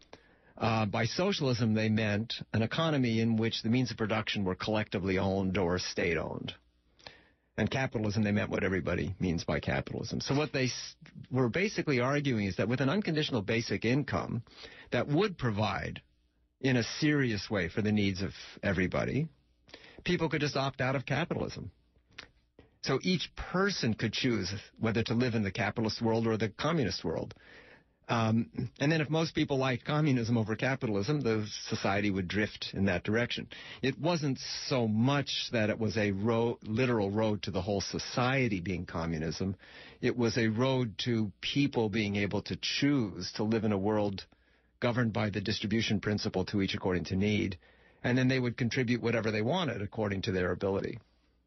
By socialism, they meant an economy in which the means of production were collectively owned or state-owned. And capitalism, they meant what everybody means by capitalism. So what they were basically arguing is that with an unconditional basic income that would provide in a serious way for the needs of everybody, people could just opt out of capitalism. So each person could choose whether to live in the capitalist world or the communist world. And then if most people liked communism over capitalism, the society would drift in that direction. It wasn't so much that it was a literal road to the whole society being communism. It was a road to people being able to choose to live in a world governed by the distribution principle to each according to need. And then they would contribute whatever they wanted according to their ability.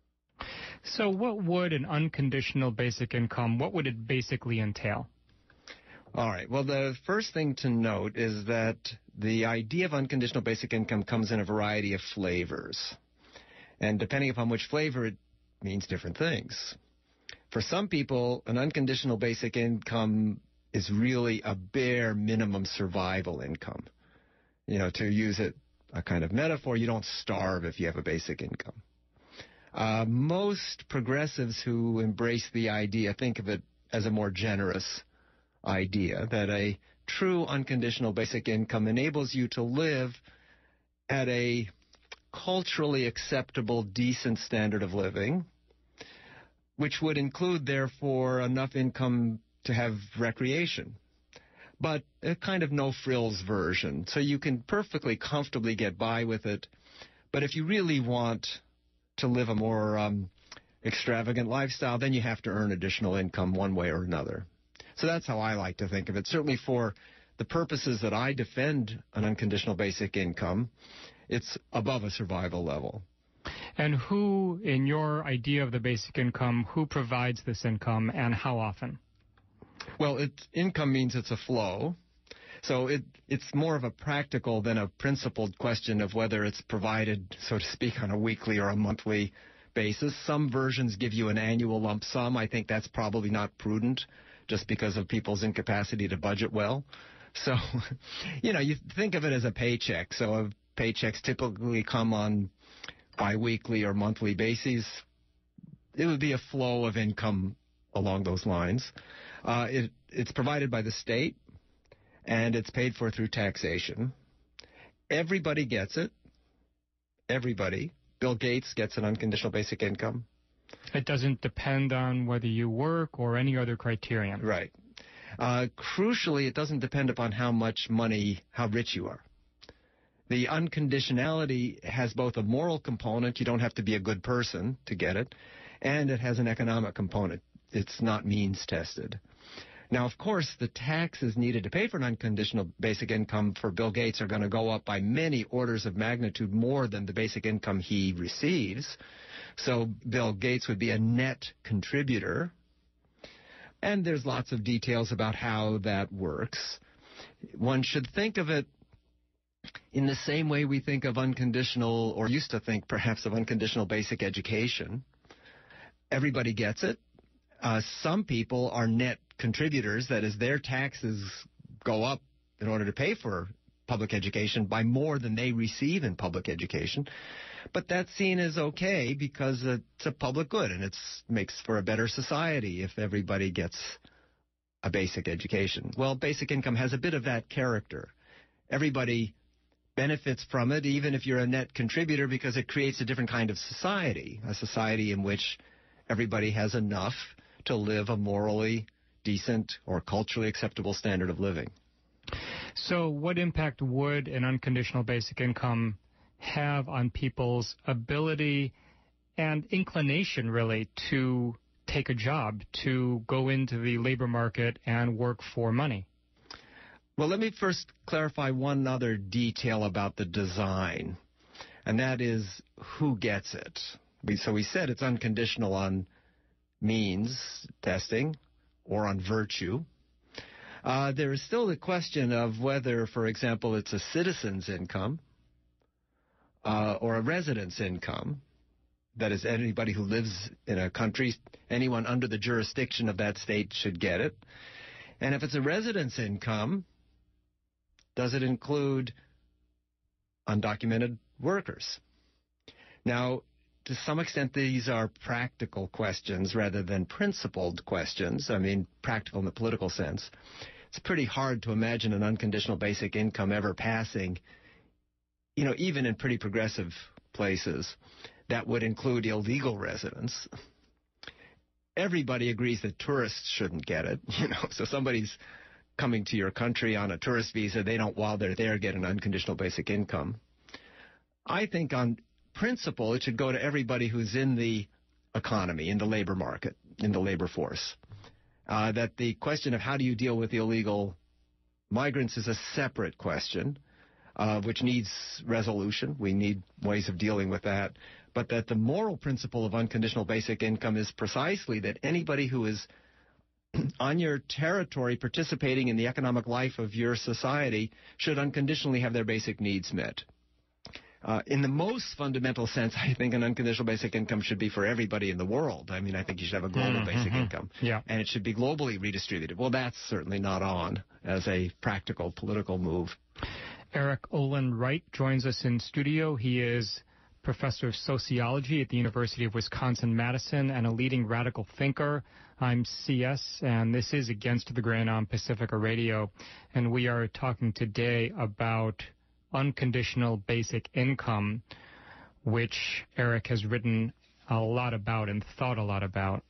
So what would an unconditional basic income, what would it basically entail? All right. Well, the first thing to note is that the idea of unconditional basic income comes in a variety of flavors. And depending upon which flavor, it means different things. For some people, an unconditional basic income is really a bare minimum survival income. To use a kind of metaphor, you don't starve if you have a basic income. Most progressives who embrace the idea think of it as a more generous idea, that a true unconditional basic income enables you to live at a culturally acceptable, decent standard of living, which would include, therefore, enough income to have recreation, but a kind of no-frills version. So you can perfectly comfortably get by with it, but if you really want to live a more extravagant lifestyle, then you have to earn additional income one way or another. So that's how I like to think of it. Certainly for the purposes that I defend an unconditional basic income, it's above a survival level. And who, in your idea of the basic income, who provides this income and how often? Well, income means it's a flow. So it's more of a practical than a principled question of whether it's provided, so to speak, on a weekly or a monthly basis. Some versions give you an annual lump sum. I think that's probably not prudent, just because of people's incapacity to budget well. So, you think of it as a paycheck. So paychecks typically come on biweekly or monthly bases. It would be a flow of income along those lines. It's provided by the state, and it's paid for through taxation. Everybody gets it. Everybody. Bill Gates gets an unconditional basic income. It doesn't depend on whether you work or any other criterion. Right. Crucially, it doesn't depend upon how rich you are. The unconditionality has both a moral component, you don't have to be a good person to get it, and it has an economic component. It's not means tested. Now, of course, the taxes needed to pay for an unconditional basic income for Bill Gates are going to go up by many orders of magnitude more than the basic income he receives. So Bill Gates would be a net contributor. And there's lots of details about how that works. One should think of it in the same way we think of unconditional, or used to think perhaps of unconditional basic education. Everybody gets it. Some people are net contributors, that is, their taxes go up in order to pay for public education by more than they receive in public education. But that's seen as okay because it's a public good, and it makes for a better society if everybody gets a basic education. Well, basic income has a bit of that character. everybody benefits from it, even if you're a net contributor, because it creates a different kind of society, a society in which everybody has enough to live a morally decent or culturally acceptable standard of living. So what impact would an unconditional basic income have on people's ability and inclination, really, to take a job, to go into the labor market and work for money? Well, let me first clarify one other detail about the design, and that is who gets it. So we said it's unconditional on means testing or on virtue. There is still the question of whether, for example, it's a citizen's income or a resident's income. That is, anybody who lives in a country, anyone under the jurisdiction of that state should get it. And if it's a resident's income, does it include undocumented workers? Now, to some extent, these are practical questions rather than principled questions. I mean, practical in the political sense. It's pretty hard to imagine an unconditional basic income ever passing, even in pretty progressive places, that would include illegal residents. Everybody agrees that tourists shouldn't get it, so somebody's coming to your country on a tourist visa, they don't, while they're there, get an unconditional basic income. I think on principle, it should go to everybody who's in the economy, in the labor market, in the labor force. That the question of how do you deal with the illegal migrants is a separate question, which needs resolution. We need ways of dealing with that. But that the moral principle of unconditional basic income is precisely that anybody who is on your territory participating in the economic life of your society should unconditionally have their basic needs met. In the most fundamental sense, I think an unconditional basic income should be for everybody in the world. I mean, I think you should have a global basic income. Yeah. And it should be globally redistributed. Well, that's certainly not on as a practical political move. Eric Olin Wright joins us in studio. He is professor of sociology at the University of Wisconsin-Madison and a leading radical thinker. I'm CS, and this is Against the Grain on Pacifica Radio, and we are talking today about unconditional basic income, which Eric has written a lot about and thought a lot about.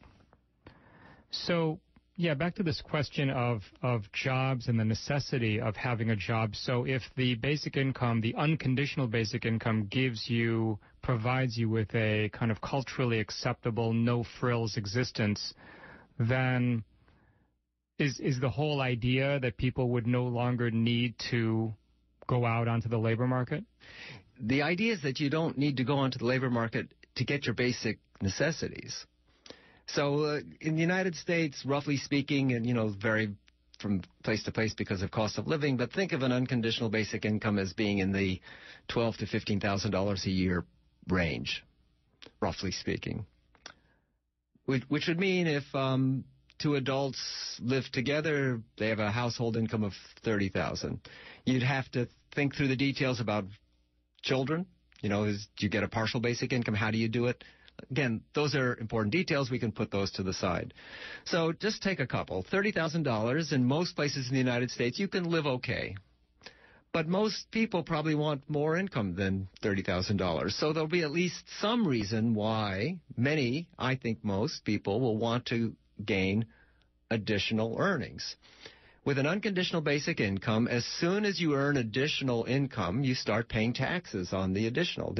So, yeah, back to this question of jobs and the necessity of having a job. So if the basic income, the unconditional basic income provides you with a kind of culturally acceptable, no-frills existence, then is the whole idea that people would no longer need to go out onto the labor market? The idea is that you don't need to go onto the labor market to get your basic necessities. So in the United States, roughly speaking, and, vary from place to place because of cost of living, but think of an unconditional basic income as being in the $12,000 to $15,000 a year range, roughly speaking. Which would mean if two adults live together, they have a household income of $30,000. You'd have to think through the details about children. Do you get a partial basic income? How do you do it? Again, those are important details. We can put those to the side. So just take a couple. $30,000 in most places in the United States, you can live okay. But most people probably want more income than $30,000. So there'll be at least some reason why I think most people will want to gain additional earnings. With an unconditional basic income, as soon as you earn additional income, you start paying taxes on the additional.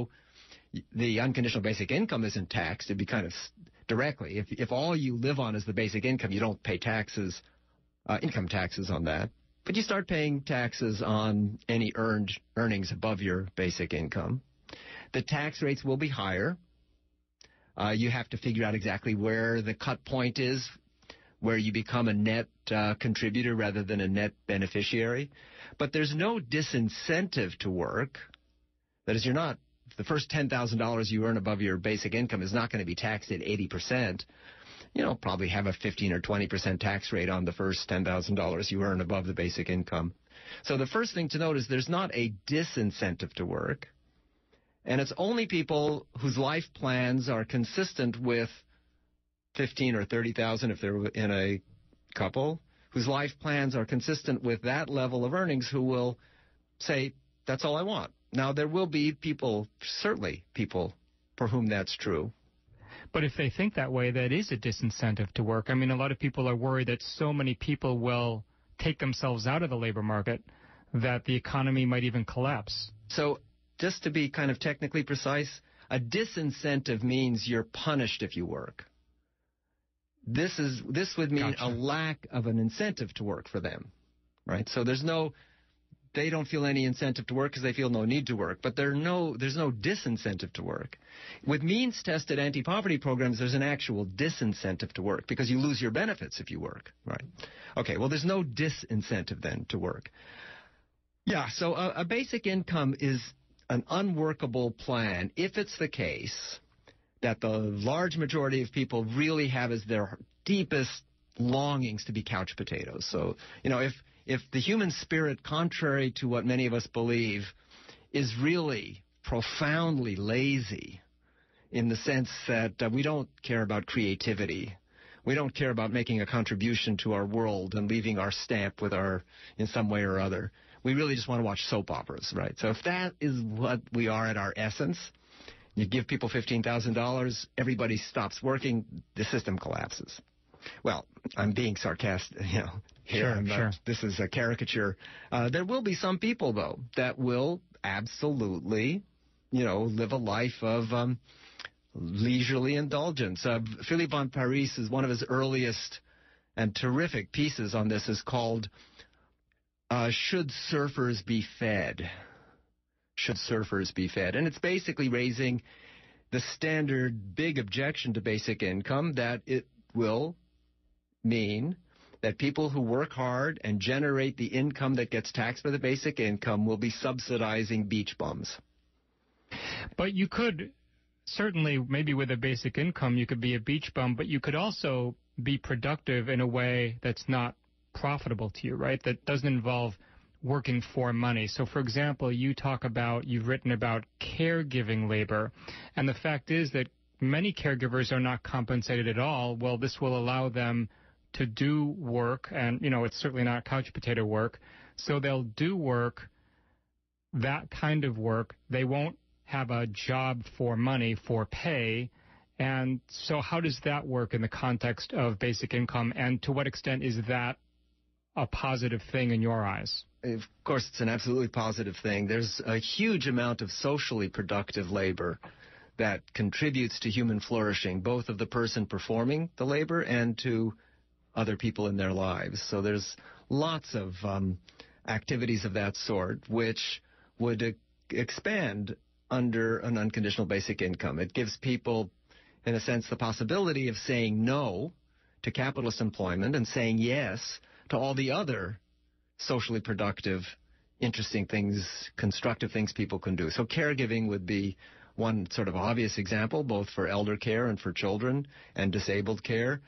The unconditional basic income isn't taxed. It'd be kind of directly. If all you live on is the basic income, you don't pay taxes, income taxes on that. But you start paying taxes on any earnings above your basic income. The tax rates will be higher. You have to figure out exactly where the cut point is, where you become a net contributor rather than a net beneficiary. But there's no disincentive to work. That is, the first $10,000 you earn above your basic income is not going to be taxed at 80%. Probably have a 15 or 20% tax rate on the first $10,000 you earn above the basic income. So the first thing to note is there's not a disincentive to work. And it's only people whose life plans are consistent with $15,000 or $30,000 if they're in a couple, whose life plans are consistent with that level of earnings who will say, that's all I want. Now, there will be people, certainly people, for whom that's true. But if they think that way, that is a disincentive to work. I mean, a lot of people are worried that so many people will take themselves out of the labor market that the economy might even collapse. So just to be kind of technically precise, a disincentive means you're punished if you work. This would mean a lack of an incentive to work for them, right? So they don't feel any incentive to work because they feel no need to work, but there's no disincentive to work. With means-tested anti-poverty programs, there's an actual disincentive to work because you lose your benefits if you work, right? Okay, well, there's no disincentive then to work. Yeah, so a basic income is an unworkable plan if it's the case that the large majority of people really have as their deepest longings to be couch potatoes. So, if the human spirit, contrary to what many of us believe, is really profoundly lazy in the sense that we don't care about creativity, we don't care about making a contribution to our world and leaving our stamp in some way or other. We really just want to watch soap operas, right? So if that is what we are at our essence, you give people $15,000, everybody stops working, the system collapses. Well, I'm being sarcastic, here. Sure. This is a caricature. There will be some people, though, that will absolutely, live a life of leisurely indulgence. Philippe von Paris is one of his earliest and terrific pieces on this is called Should Surfers Be Fed? Should surfers be fed? And it's basically raising the standard big objection to basic income that it will mean that people who work hard and generate the income that gets taxed by the basic income will be subsidizing beach bums. But you could certainly, maybe with a basic income, you could be a beach bum, but you could also be productive in a way that's not profitable to you, right? That doesn't involve working for money. So, for example, you've written about caregiving labor, and the fact is that many caregivers are not compensated at all. Well, this will allow them to do work, and, it's certainly not couch potato work, so they'll do work, that kind of work. They won't have a job for money, for pay, and so how does that work in the context of basic income, and to what extent is that a positive thing in your eyes? Of course, it's an absolutely positive thing. There's a huge amount of socially productive labor that contributes to human flourishing, both of the person performing the labor and to other people in their lives. So there's lots of activities of that sort which would expand under an unconditional basic income. It gives people, in a sense, the possibility of saying no to capitalist employment and saying yes to all the other socially productive, interesting things, constructive things people can do. So caregiving would be one sort of obvious example, both for elder care and for children and disabled care.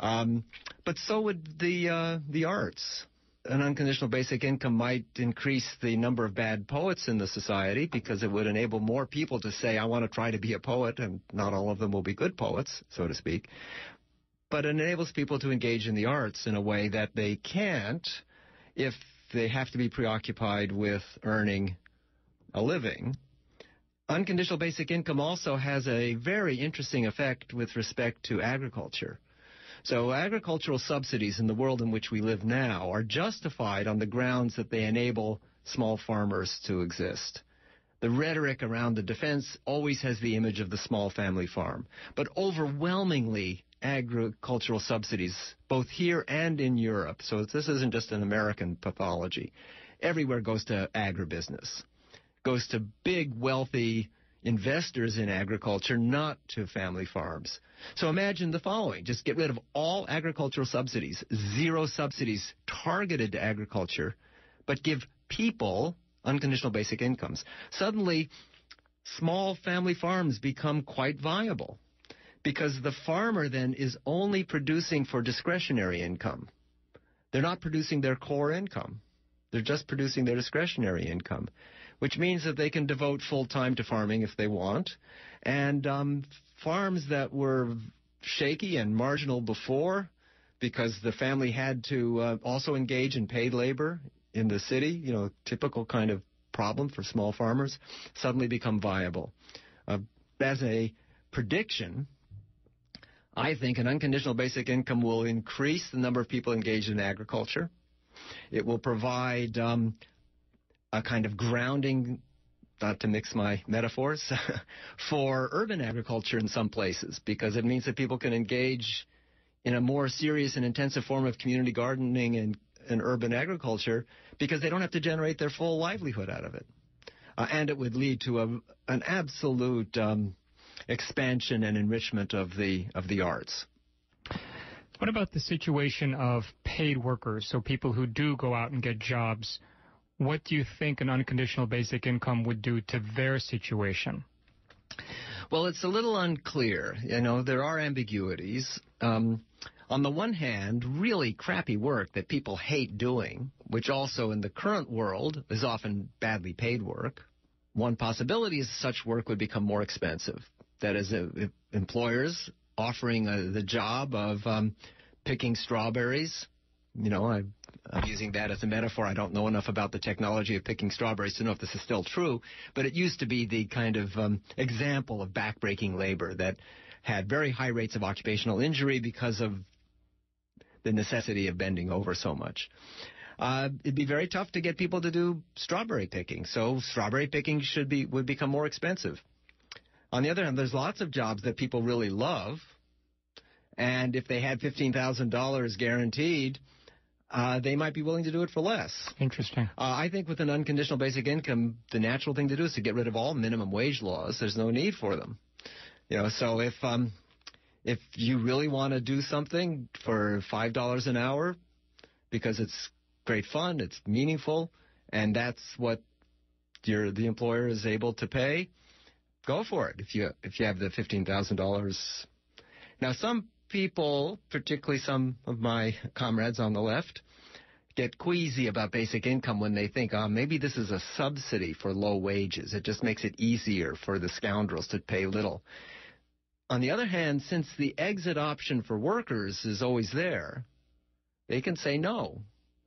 But so would the arts. An unconditional basic income might increase the number of bad poets in the society because it would enable more people to say, I want to try to be a poet, and not all of them will be good poets, so to speak. But it enables people to engage in the arts in a way that they can't if they have to be preoccupied with earning a living. Unconditional basic income also has a very interesting effect with respect to agriculture. So agricultural subsidies in the world in which we live now are justified on the grounds that they enable small farmers to exist. The rhetoric around the defense always has the image of the small family farm. But overwhelmingly, agricultural subsidies, both here and in Europe, so this isn't just an American pathology, everywhere goes to agribusiness, goes to big, wealthy investors in agriculture, not to family farms. So imagine the following. Just get rid of all agricultural subsidies, zero subsidies targeted to agriculture, but give people unconditional basic incomes. Suddenly, small family farms become quite viable because the farmer then is only producing for discretionary income. They're not producing their core income. They're just producing their discretionary income, which means that they can devote full time to farming if they want. And farms that were shaky and marginal before because the family had to also engage in paid labor in the city, typical kind of problem for small farmers suddenly become viable. As a prediction, I think an unconditional basic income will increase the number of people engaged in agriculture. It will provide a kind of grounding, not to mix my metaphors, for urban agriculture in some places, because it means that people can engage in a more serious and intensive form of community gardening and urban agriculture because they don't have to generate their full livelihood out of it. And it would lead to an absolute expansion and enrichment of the arts. What about the situation of paid workers, so people who do go out and get jobs? What do you think an unconditional basic income would do to their situation? Well, it's a little unclear. You know, there are ambiguities. On the one hand, really crappy work that people hate doing, which also in the current world is often badly paid work. One possibility is such work would become more expensive. That is, employers offering the job of picking strawberries. You know, I'm using that as a metaphor. I don't know enough about the technology of picking strawberries to know if this is still true, but it used to be the kind of example of backbreaking labor that had very high rates of occupational injury because of the necessity of bending over so much. It'd be very tough to get people to do strawberry picking, so strawberry picking would become more expensive. On the other hand, there's lots of jobs that people really love, and if they had $15,000 guaranteed, they might be willing to do it for less. Interesting. I think with an unconditional basic income, the natural thing to do is to get rid of all minimum wage laws. There's no need for them. You know, so if you really want to do something for $5 an hour because it's great fun, it's meaningful, and that's what the employer is able to pay, go for it. If you have the $15,000. Now, some people, particularly some of my comrades on the left, get queasy about basic income when they think, maybe this is a subsidy for low wages. It just makes it easier for the scoundrels to pay little. On the other hand, since the exit option for workers is always there, they can say no.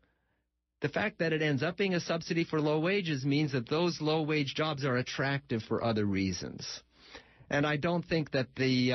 The fact that it ends up being a subsidy for low wages means that those low-wage jobs are attractive for other reasons. And I don't think that the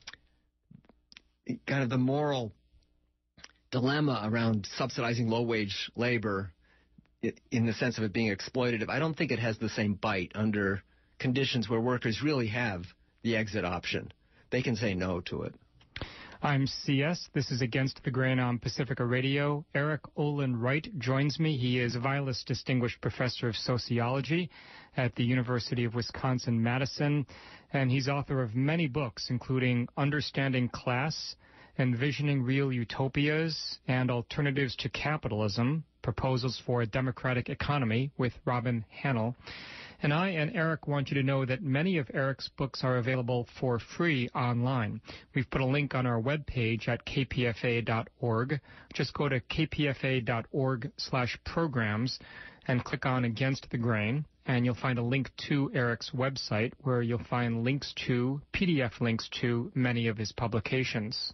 kind of the moral dilemma around subsidizing low-wage labor in the sense of it being exploitative, I don't think it has the same bite under conditions where workers really have the exit option. They can say no to it. I'm CS. This is Against the Grain on Pacifica Radio. Eric Olin Wright joins me. He is Vilas Distinguished Professor of Sociology at the University of Wisconsin-Madison, and he's author of many books, including Understanding Class, Envisioning Real Utopias, and Alternatives to Capitalism, Proposals for a Democratic Economy with Robin Hannell. And I and Eric want you to know that many of Eric's books are available for free online. We've put a link on our webpage at kpfa.org. Just go to kpfa.org/programs and click on Against the Grain, and you'll find a link to Eric's website where you'll find links to, PDF links to, many of his publications.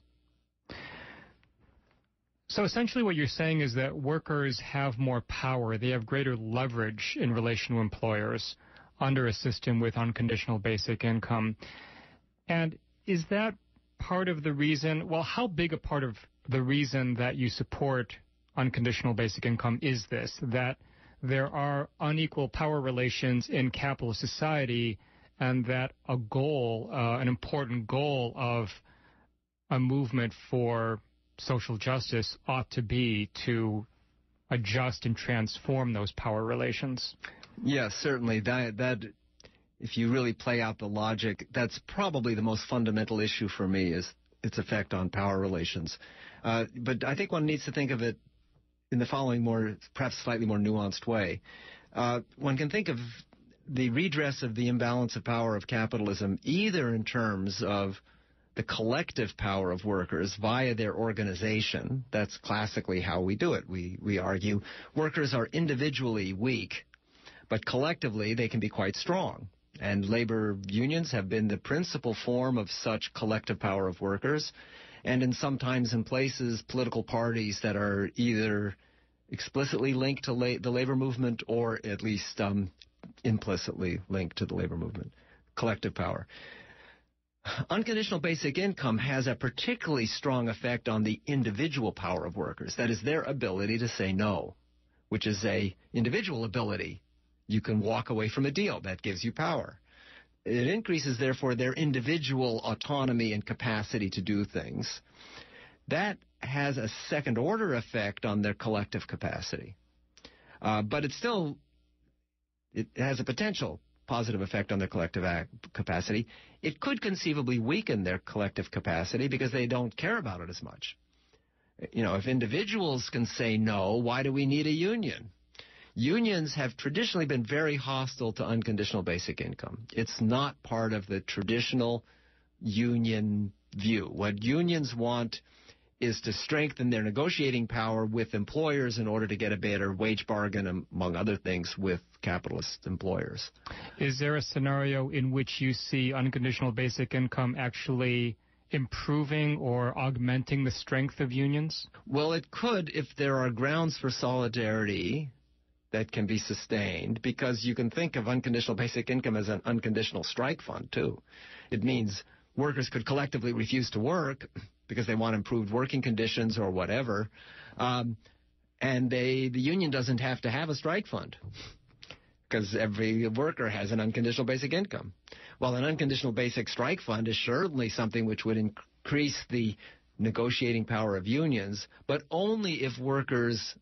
So essentially what you're saying is that workers have more power. They have greater leverage in relation to employers under a system with unconditional basic income. And is that part of the reason, well, how big a part of the reason that you support unconditional basic income is this, that there are unequal power relations in capitalist society and that a goal, an important goal of a movement for social justice ought to be to adjust and transform those power relations? Yes, certainly. That if you really play out the logic, that's probably the most fundamental issue for me, is its effect on power relations. But I think one needs to think of it in the following perhaps slightly more nuanced way. One can think of the redress of the imbalance of power of capitalism either in terms of the collective power of workers via their organization. That's classically how we do it. We argue workers are individually weak, but collectively they can be quite strong. And labor unions have been the principal form of such collective power of workers. And sometimes in places, political parties that are either explicitly linked to the labor movement, or at least implicitly linked to the labor movement. Collective power. Unconditional basic income has a particularly strong effect on the individual power of workers. That is, their ability to say no, which is a individual ability. You can walk away from a deal. That gives you power. It increases, therefore, their individual autonomy and capacity to do things. That has a second-order effect on their collective capacity. But it has a potential positive effect on their collective capacity. It could conceivably weaken their collective capacity because they don't care about it as much. If individuals can say no, why do we need a union? Unions have traditionally been very hostile to unconditional basic income. It's not part of the traditional union view. What unions want is to strengthen their negotiating power with employers in order to get a better wage bargain, among other things, with capitalist employers. Is there a scenario in which you see unconditional basic income actually improving or augmenting the strength of unions? Well, it could if there are grounds for solidarity that can be sustained, because you can think of unconditional basic income as an unconditional strike fund, too. It means workers could collectively refuse to work because they want improved working conditions or whatever, and the union doesn't have to have a strike fund because every worker has an unconditional basic income. Well, an unconditional basic strike fund is certainly something which would increase the negotiating power of unions, but only if workers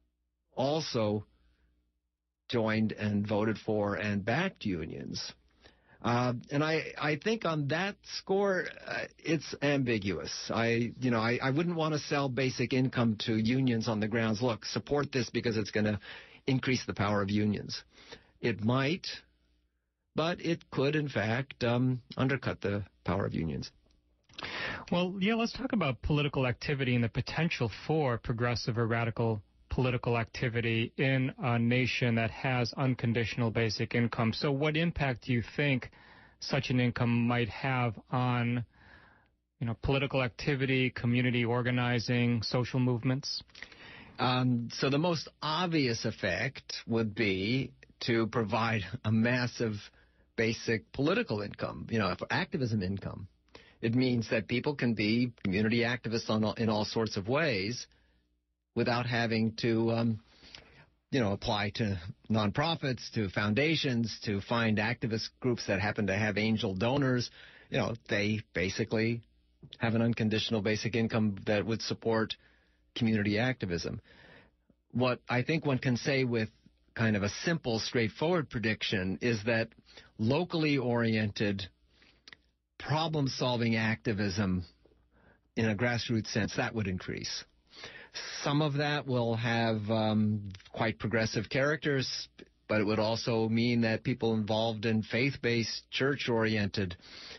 also joined and voted for and backed unions. And I think on that score, it's ambiguous. I wouldn't want to sell basic income to unions on the grounds, look, support this because it's going to increase the power of unions. It might, but it could, in fact, undercut the power of unions. Well, yeah, let's talk about political activity and the potential for progressive or radical political activity in a nation that has unconditional basic income. So what impact do you think such an income might have on, political activity, community organizing, social movements? So the most obvious effect would be to provide a massive basic political income, activism income. It means that people can be community activists in all sorts of ways without having to, apply to nonprofits, to foundations, to find activist groups that happen to have angel donors. They basically have an unconditional basic income that would support community activism. What I think one can say with kind of a simple, straightforward prediction is that locally oriented problem-solving activism in a grassroots sense, that would increase. Some of that will have quite progressive characters, but it would also mean that people involved in faith-based, church-oriented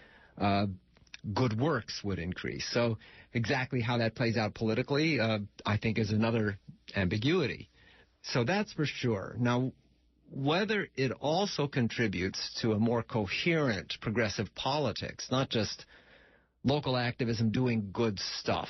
good works would increase. So exactly how that plays out politically, I think, is another ambiguity. So that's for sure. Now, whether it also contributes to a more coherent progressive politics, not just local activism doing good stuff,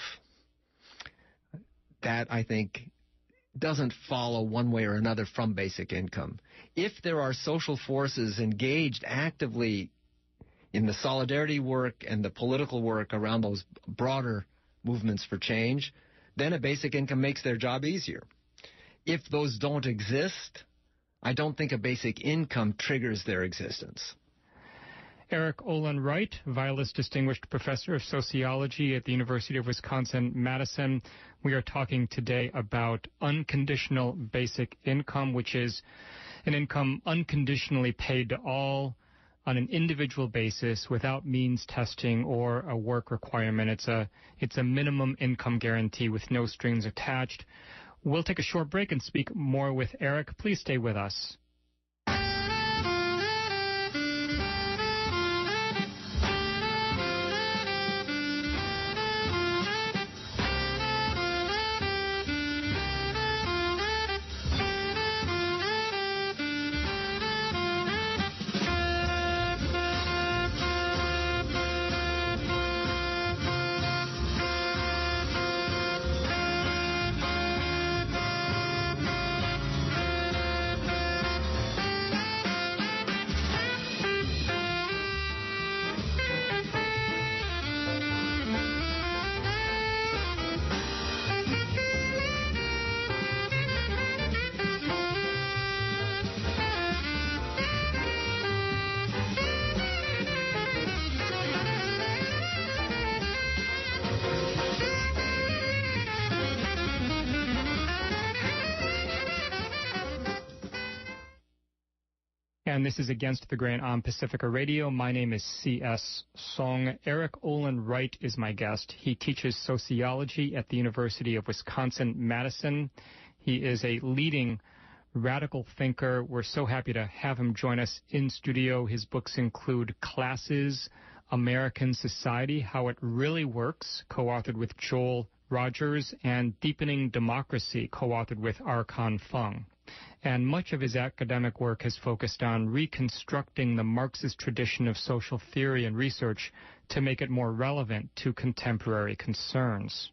that, I think, doesn't follow one way or another from basic income. If there are social forces engaged actively in the solidarity work and the political work around those broader movements for change, then a basic income makes their job easier. If those don't exist, I don't think a basic income triggers their existence. Eric Olin Wright, Vilas Distinguished Professor of Sociology at the University of Wisconsin-Madison. We are talking today about unconditional basic income, which is an income unconditionally paid to all on an individual basis without means testing or a work requirement. It's a minimum income guarantee with no strings attached. We'll take a short break and speak more with Eric. Please stay with us. and this is Against the Grain on Pacifica Radio. My name is C.S. Song. Eric Olin Wright is my guest. He teaches sociology at the University of Wisconsin-Madison. He is a leading radical thinker. We're so happy to have him join us in studio. His books include Classes, American Society, How It Really Works, co-authored with Joel Rogers, and Deepening Democracy, co-authored with Archon Fung. And much of his academic work has focused on reconstructing the Marxist tradition of social theory and research to make it more relevant to contemporary concerns.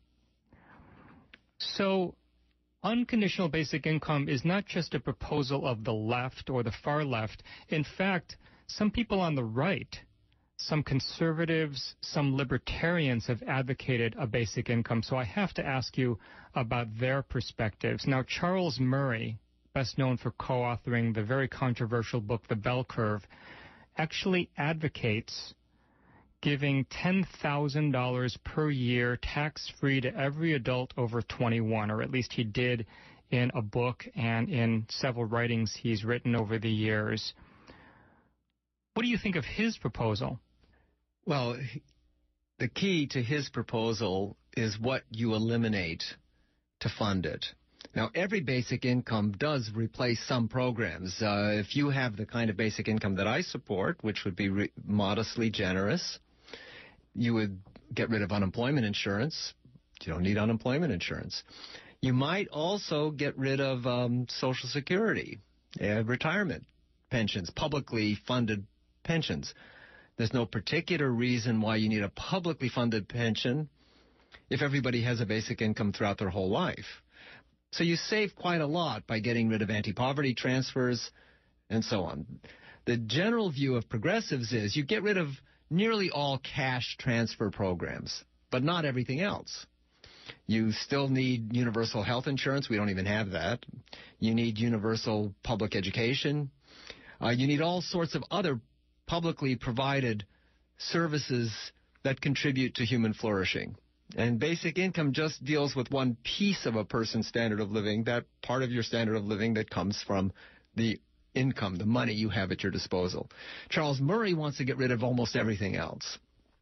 So, unconditional basic income is not just a proposal of the left or the far left. In fact, some people on the right, some conservatives, some libertarians have advocated a basic income. So I have to ask you about their perspectives. Now, Charles Murray, best known for co-authoring the very controversial book, The Bell Curve, actually advocates giving $10,000 per year tax-free to every adult over 21, or at least he did in a book and in several writings he's written over the years. What do you think of his proposal? Well, the key to his proposal is what you eliminate to fund it. Now, every basic income does replace some programs. If you have the kind of basic income that I support, which would be modestly generous, you would get rid of unemployment insurance. You don't need unemployment insurance. You might also get rid of Social Security, retirement pensions, publicly funded pensions. There's no particular reason why you need a publicly funded pension if everybody has a basic income throughout their whole life. So you save quite a lot by getting rid of anti-poverty transfers and so on. The general view of progressives is you get rid of nearly all cash transfer programs, but not everything else. You still need universal health insurance. We don't even have that. You need universal public education. You need all sorts of other publicly provided services that contribute to human flourishing. And basic income just deals with one piece of a person's standard of living, that part of your standard of living that comes from the income, the money you have at your disposal. Charles Murray wants to get rid of almost everything else.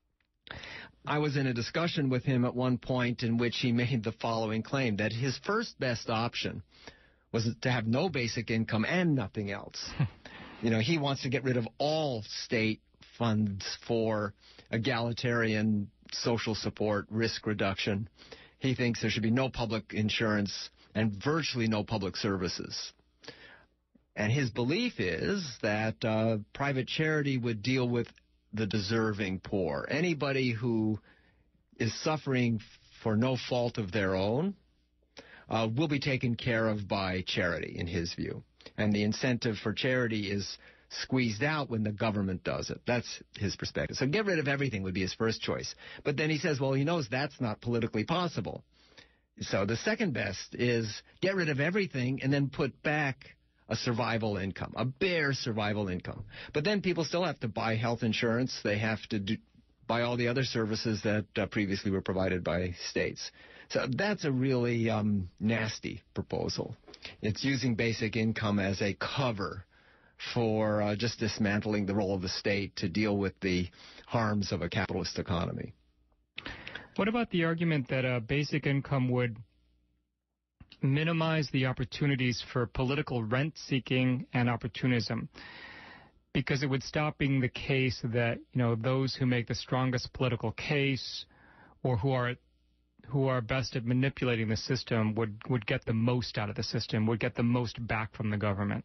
I was in a discussion with him at one point in which he made the following claim, that his first best option was to have no basic income and nothing else. He wants to get rid of all state funds for egalitarian social support, risk reduction. He thinks there should be no public insurance and virtually no public services. And his belief is that private charity would deal with the deserving poor. Anybody who is suffering for no fault of their own will be taken care of by charity, in his view. And the incentive for charity is squeezed out when the government does it. That's his perspective. So get rid of everything would be his first choice. But then he says, well, he knows that's not politically possible. So the second best is get rid of everything and then put back a survival income, a bare survival income. But then people still have to buy health insurance. They have to buy all the other services that previously were provided by states. So that's a really nasty proposal. It's using basic income as a cover for just dismantling the role of the state to deal with the harms of a capitalist economy. What about the argument that basic income would minimize the opportunities for political rent-seeking and opportunism? Because it would stop being the case that, those who make the strongest political case or who are best at manipulating the system would get the most out of the system, would get the most back from the government.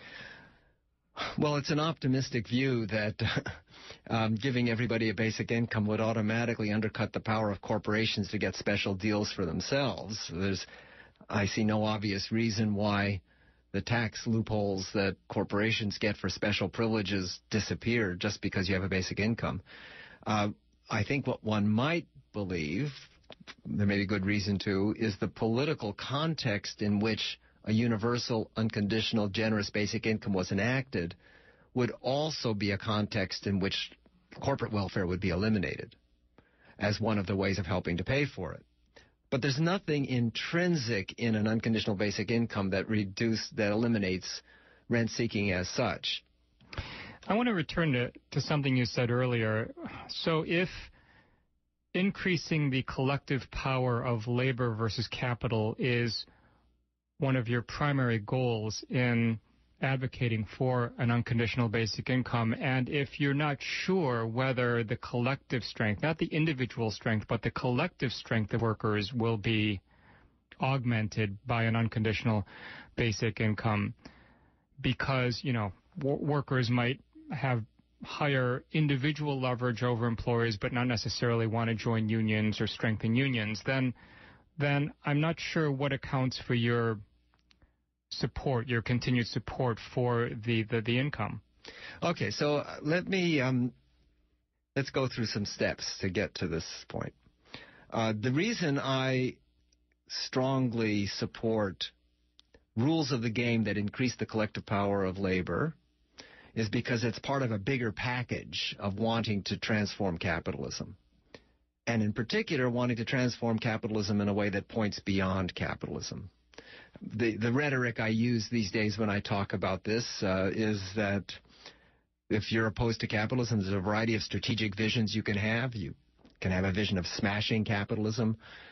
Well, it's an optimistic view that giving everybody a basic income would automatically undercut the power of corporations to get special deals for themselves. I see no obvious reason why the tax loopholes that corporations get for special privileges disappear just because you have a basic income. I think what one might believe, there may be good reason to, is the political context in which a universal, unconditional, generous basic income was enacted would also be a context in which corporate welfare would be eliminated as one of the ways of helping to pay for it. But there's nothing intrinsic in an unconditional basic income that eliminates rent-seeking as such. I want to return to something you said earlier. So if increasing the collective power of labor versus capital is one of your primary goals in advocating for an unconditional basic income, and if you're not sure whether the collective strength, not the individual strength, but the collective strength of workers will be augmented by an unconditional basic income, because, you know, workers might have higher individual leverage over employers but not necessarily want to join unions or strengthen unions, then I'm not sure what accounts for your support, your continued support for the income. Okay, so let's go through some steps to get to this point. The reason I strongly support rules of the game that increase the collective power of labor is because it's part of a bigger package of wanting to transform capitalism. And in particular, wanting to transform capitalism in a way that points beyond capitalism. The rhetoric I use these days when I talk about this is that if you're opposed to capitalism, there's a variety of strategic visions you can have. You can have a vision of smashing capitalism.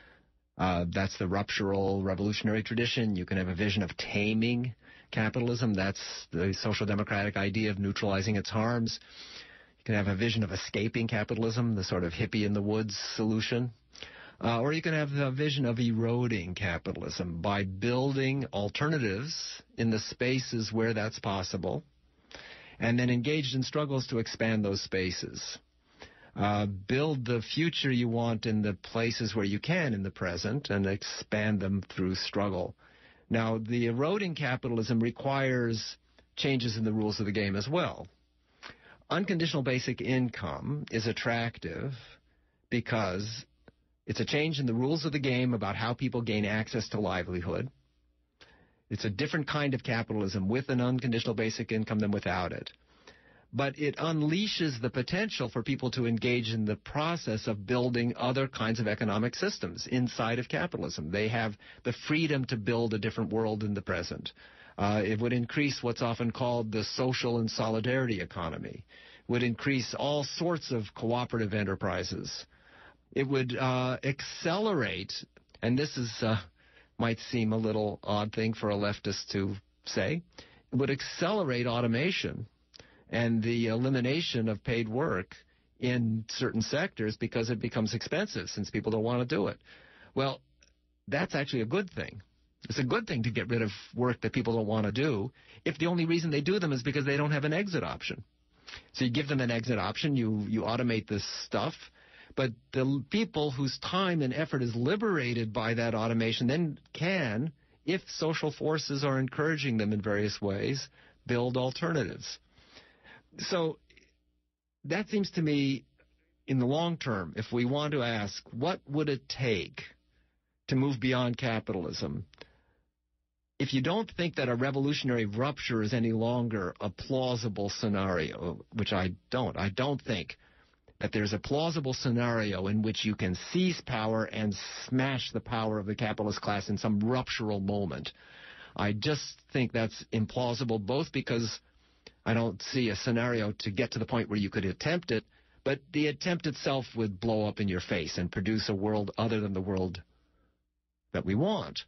That's the ruptural revolutionary tradition. You can have a vision of taming capitalism. That's the social democratic idea of neutralizing its harms. You can have a vision of escaping capitalism, the sort of hippie in the woods solution. Or you can have a vision of eroding capitalism by building alternatives in the spaces where that's possible, and then engaged in struggles to expand those spaces. Build the future you want in the places where you can in the present and expand them through struggle. Now, the eroding capitalism requires changes in the rules of the game as well. Unconditional basic income is attractive because it's a change in the rules of the game about how people gain access to livelihood. It's a different kind of capitalism with an unconditional basic income than without it. But it unleashes the potential for people to engage in the process of building other kinds of economic systems inside of capitalism. They have the freedom to build a different world in the present. It would increase what's often called the social and solidarity economy. It would increase all sorts of cooperative enterprises. It would accelerate, and this is might seem a little odd thing for a leftist to say, it would accelerate automation and the elimination of paid work in certain sectors because it becomes expensive since people don't want to do it. Well, that's actually a good thing. It's a good thing to get rid of work that people don't want to do if the only reason they do them is because they don't have an exit option. So you give them an exit option, you automate this stuff, but the people whose time and effort is liberated by that automation then can, if social forces are encouraging them in various ways, build alternatives. So that seems to me, in the long term, if we want to ask, what would it take to move beyond capitalism? If you don't think that a revolutionary rupture is any longer a plausible scenario, which I don't think that there's a plausible scenario in which you can seize power and smash the power of the capitalist class in some ruptural moment. I just think that's implausible, both because I don't see a scenario to get to the point where you could attempt it, but the attempt itself would blow up in your face and produce a world other than the world that we want.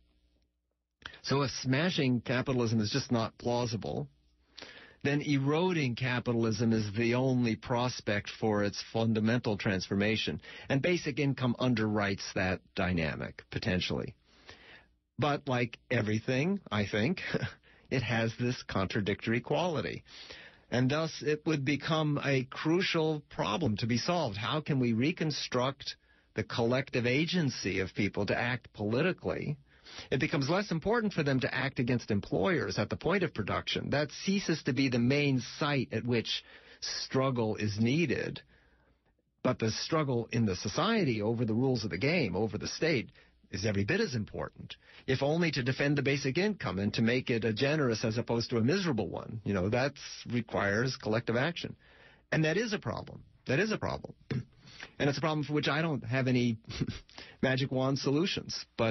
So if smashing capitalism is just not plausible, then eroding capitalism is the only prospect for its fundamental transformation. And basic income underwrites that dynamic, potentially. But like everything, I think, it has this contradictory quality. And thus it would become a crucial problem to be solved. How can we reconstruct the collective agency of people to act politically? It becomes less important for them to act against employers at the point of production. That ceases to be the main site at which struggle is needed. But the struggle in the society over the rules of the game, over the state, is every bit as important, if only to defend the basic income and to make it a generous as opposed to a miserable one. You know, that requires collective action. And that is a problem. That is a problem. And it's a problem for which I don't have any magic wand solutions. But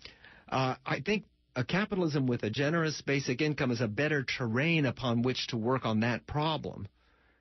I think a capitalism with a generous basic income is a better terrain upon which to work on that problem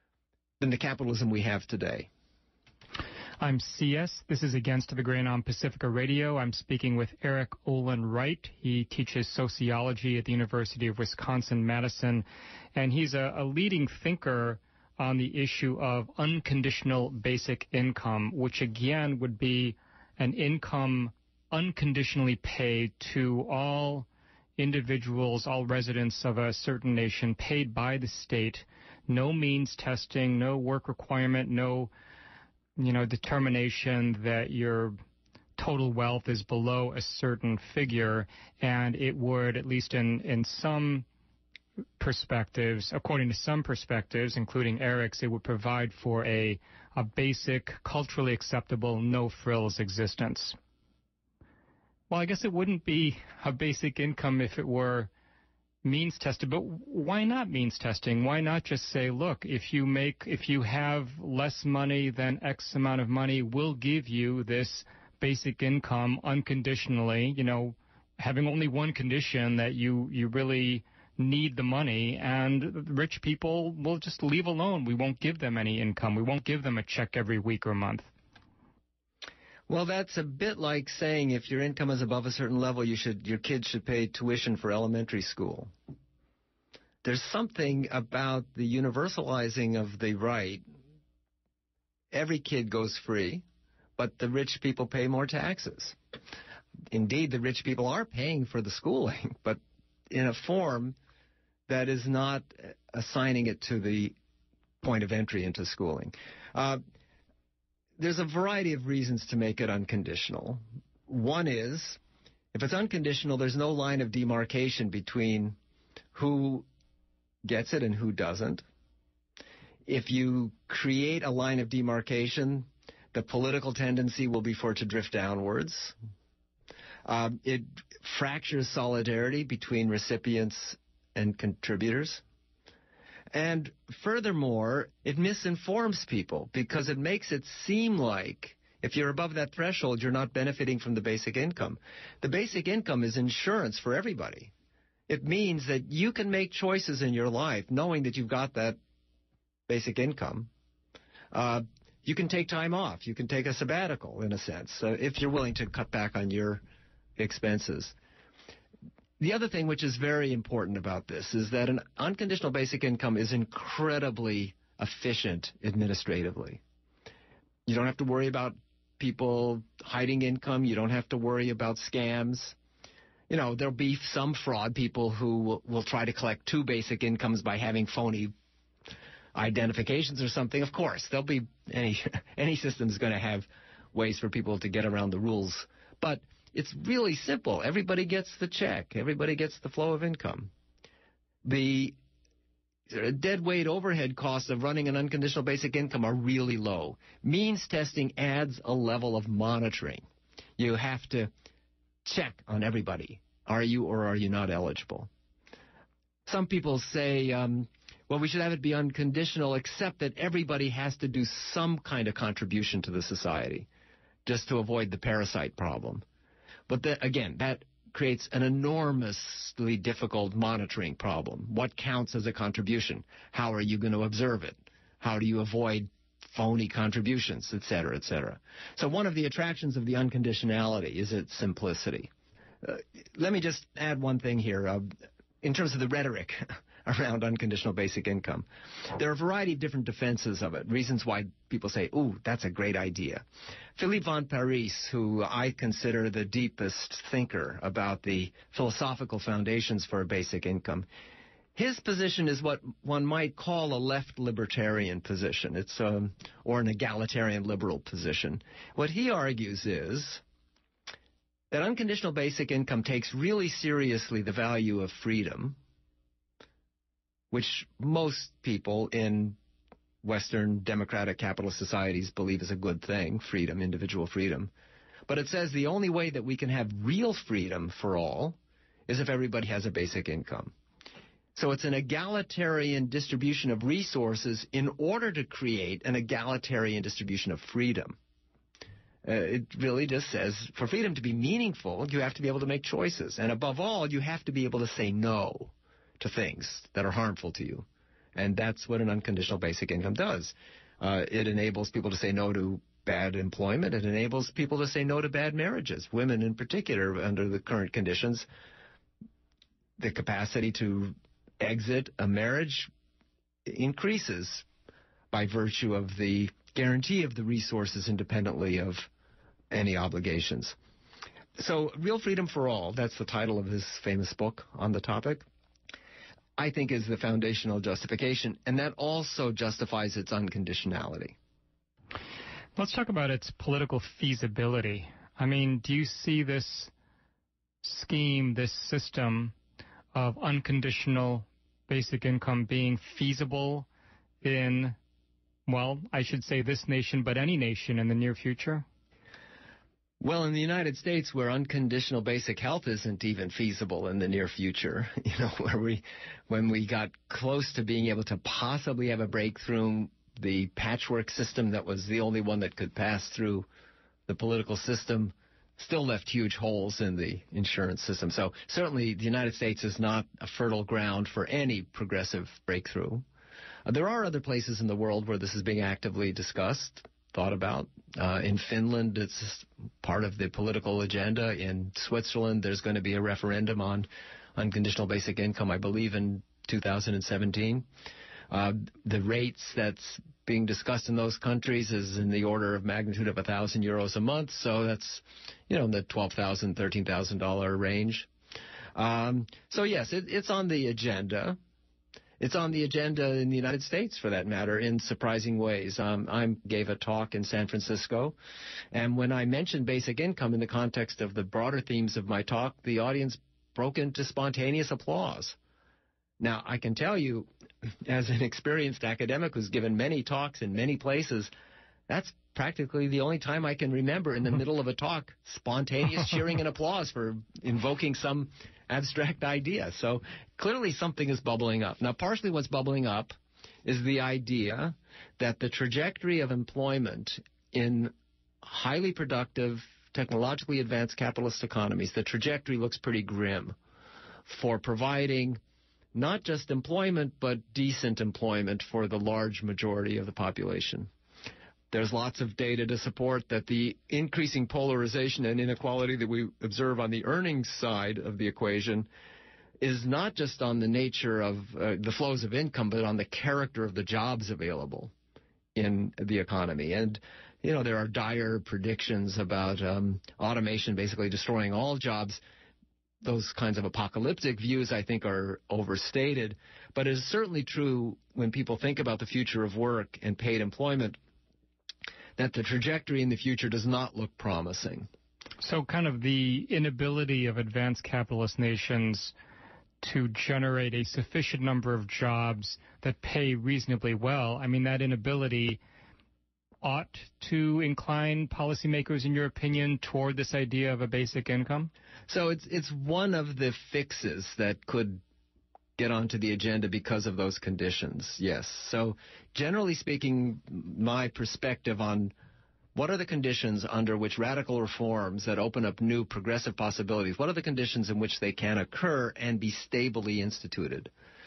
than the capitalism we have today. I'm CS. This is Against the Grain on Pacifica Radio. I'm speaking with Eric Olin Wright. He teaches sociology at the University of Wisconsin-Madison, and he's a leading thinker on the issue of unconditional basic income, which again would be an income unconditionally paid to all individuals, all residents of a certain nation, paid by the state. No means testing, no work requirement, no determination that your total wealth is below a certain figure, and it would, at least in some perspectives, according to some perspectives, including Eric's, it would provide for a basic, culturally acceptable, no-frills existence. Well, I guess it wouldn't be a basic income if it were means tested, but why not means testing? Why not just say, look, if you have less money than X amount of money, we'll give you this basic income unconditionally, having only one condition, that you really need the money, and rich people will just leave alone. We won't give them any income. We won't give them a check every week or month. Well, that's a bit like saying if your income is above a certain level, your kids should pay tuition for elementary school. There's something about the universalizing of the right. Every kid goes free, but the rich people pay more taxes. Indeed, the rich people are paying for the schooling, but in a form that is not assigning it to the point of entry into schooling. There's a variety of reasons to make it unconditional. One is, if it's unconditional, there's no line of demarcation between who gets it and who doesn't. If you create a line of demarcation, the political tendency will be for it to drift downwards. It fractures solidarity between recipients and contributors. And furthermore, it misinforms people because it makes it seem like if you're above that threshold, you're not benefiting from the basic income. The basic income is insurance for everybody. It means that you can make choices in your life knowing that you've got that basic income. You can take time off. You can take a sabbatical, in a sense, if you're willing to cut back on your expenses. The other thing which is very important about this is that an unconditional basic income is incredibly efficient administratively. You don't have to worry about people hiding income. You don't have to worry about scams. There'll be some fraud people who will try to collect two basic incomes by having phony identifications or something. Of course, there'll be any system is going to have ways for people to get around the rules. But it's really simple. Everybody gets the check. Everybody gets the flow of income. The deadweight overhead costs of running an unconditional basic income are really low. Means testing adds a level of monitoring. You have to check on everybody. Are you or are you not eligible? Some people say, well, we should have it be unconditional, except that everybody has to do some kind of contribution to the society just to avoid the parasite problem. But again, that creates an enormously difficult monitoring problem. What counts as a contribution? How are you going to observe it? How do you avoid phony contributions, et cetera, et cetera? So one of the attractions of the unconditionality is its simplicity. Let me just add one thing here. In terms of the rhetoric around unconditional basic income, there are a variety of different defenses of it, reasons why people say, ooh, that's a great idea. Philippe von Paris, who I consider the deepest thinker about the philosophical foundations for a basic income, his position is what one might call a left libertarian position. It's or an egalitarian liberal position. What he argues is that unconditional basic income takes really seriously the value of freedom, which most people in Western democratic capitalist societies believe is a good thing, freedom, individual freedom. But it says the only way that we can have real freedom for all is if everybody has a basic income. So it's an egalitarian distribution of resources in order to create an egalitarian distribution of freedom. It really just says for freedom to be meaningful, you have to be able to make choices. And above all, you have to be able to say no to things that are harmful to you. And that's what an unconditional basic income does. It enables people to say no to bad employment. It enables people to say no to bad marriages. Women in particular, under the current conditions, the capacity to exit a marriage increases by virtue of the guarantee of the resources independently of any obligations. So, Real Freedom for All, that's the title of his famous book on the topic, I think is the foundational justification, and that also justifies its unconditionality. Let's talk about its political feasibility. I mean, do you see this scheme, this system of unconditional basic income being feasible in, well, I should say this nation, but any nation in the near future? Well, in the United States, where unconditional basic health isn't even feasible in the near future, when we got close to being able to possibly have a breakthrough, the patchwork system that was the only one that could pass through the political system still left huge holes in the insurance system. So certainly the United States is not a fertile ground for any progressive breakthrough. There are other places in the world where this is being actively discussed, thought about. In Finland, it's part of the political agenda. In Switzerland, there's going to be a referendum on unconditional basic income, I believe, in 2017. The rates that's being discussed in those countries is in the order of magnitude of €1,000 a month, so that's, in the $12,000, $13,000 range. So yes, it's on the agenda. It's on the agenda in the United States, for that matter, in surprising ways. I gave a talk in San Francisco, and when I mentioned basic income in the context of the broader themes of my talk, the audience broke into spontaneous applause. Now, I can tell you, as an experienced academic who's given many talks in many places, that's practically the only time I can remember in the middle of a talk, spontaneous cheering and applause for invoking some abstract idea. So clearly something is bubbling up. Now, partially what's bubbling up is the idea that the trajectory of employment in highly productive, technologically advanced capitalist economies, the trajectory looks pretty grim for providing not just employment, but decent employment for the large majority of the population. There's lots of data to support that the increasing polarization and inequality that we observe on the earnings side of the equation is not just on the nature of the flows of income, but on the character of the jobs available in the economy. And, there are dire predictions about automation basically destroying all jobs. Those kinds of apocalyptic views, I think, are overstated. But it is certainly true when people think about the future of work and paid employment that the trajectory in the future does not look promising. So kind of the inability of advanced capitalist nations to generate a sufficient number of jobs that pay reasonably well, I mean, that inability ought to incline policymakers, in your opinion, toward this idea of a basic income? So it's one of the fixes that could get onto the agenda because of those conditions, yes. So generally speaking, my perspective on what are the conditions under which radical reforms that open up new progressive possibilities, what are the conditions in which they can occur and be stably instituted?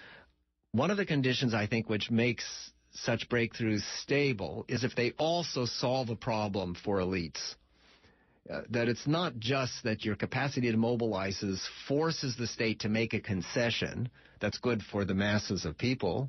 One of the conditions, I think, which makes such breakthroughs stable is if they also solve a problem for elites. That it's not just that your capacity to mobilize forces the state to make a concession that's good for the masses of people.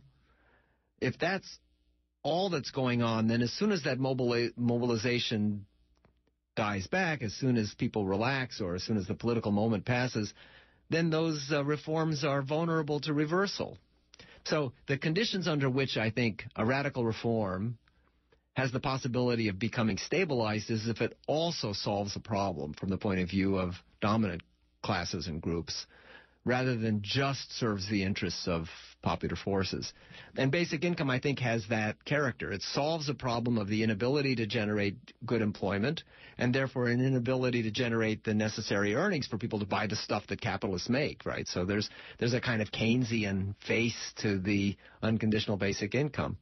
If that's all that's going on, then as soon as that mobilization dies back, as soon as people relax or as soon as the political moment passes, then those reforms are vulnerable to reversal. So the conditions under which I think a radical reform has the possibility of becoming stabilized is if it also solves a problem from the point of view of dominant classes and groups, rather than just serves the interests of popular forces. And basic income, I think, has that character. It solves a problem of the inability to generate good employment, and therefore an inability to generate the necessary earnings for people to buy the stuff that capitalists make, right? So there's a kind of Keynesian face to the unconditional basic income.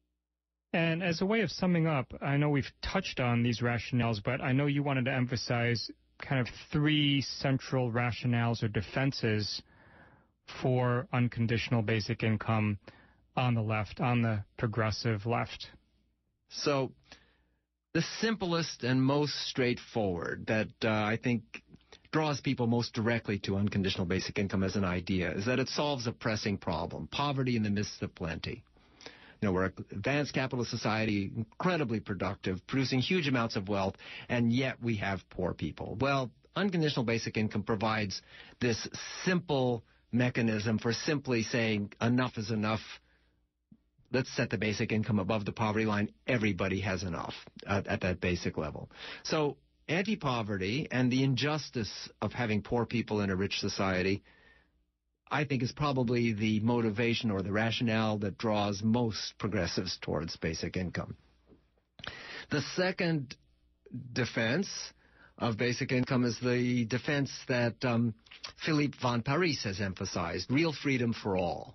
And as a way of summing up, I know we've touched on these rationales, but I know you wanted to emphasize kind of three central rationales or defenses for unconditional basic income. on the left, on the progressive left? So the simplest and most straightforward that I think draws people most directly to unconditional basic income as an idea is that it solves a pressing problem, poverty in the midst of plenty. You know, we're an advanced capitalist society, incredibly productive, producing huge amounts of wealth, and yet we have poor people. Well, unconditional basic income provides this simple mechanism for simply saying enough is enough. Let's set the basic income above the poverty line. Everybody has enough at that basic level. So anti-poverty and the injustice of having poor people in a rich society, I think, is probably the motivation or the rationale that draws most progressives towards basic income. The second defense of basic income is the defense that Philippe von Paris has emphasized, real freedom for all.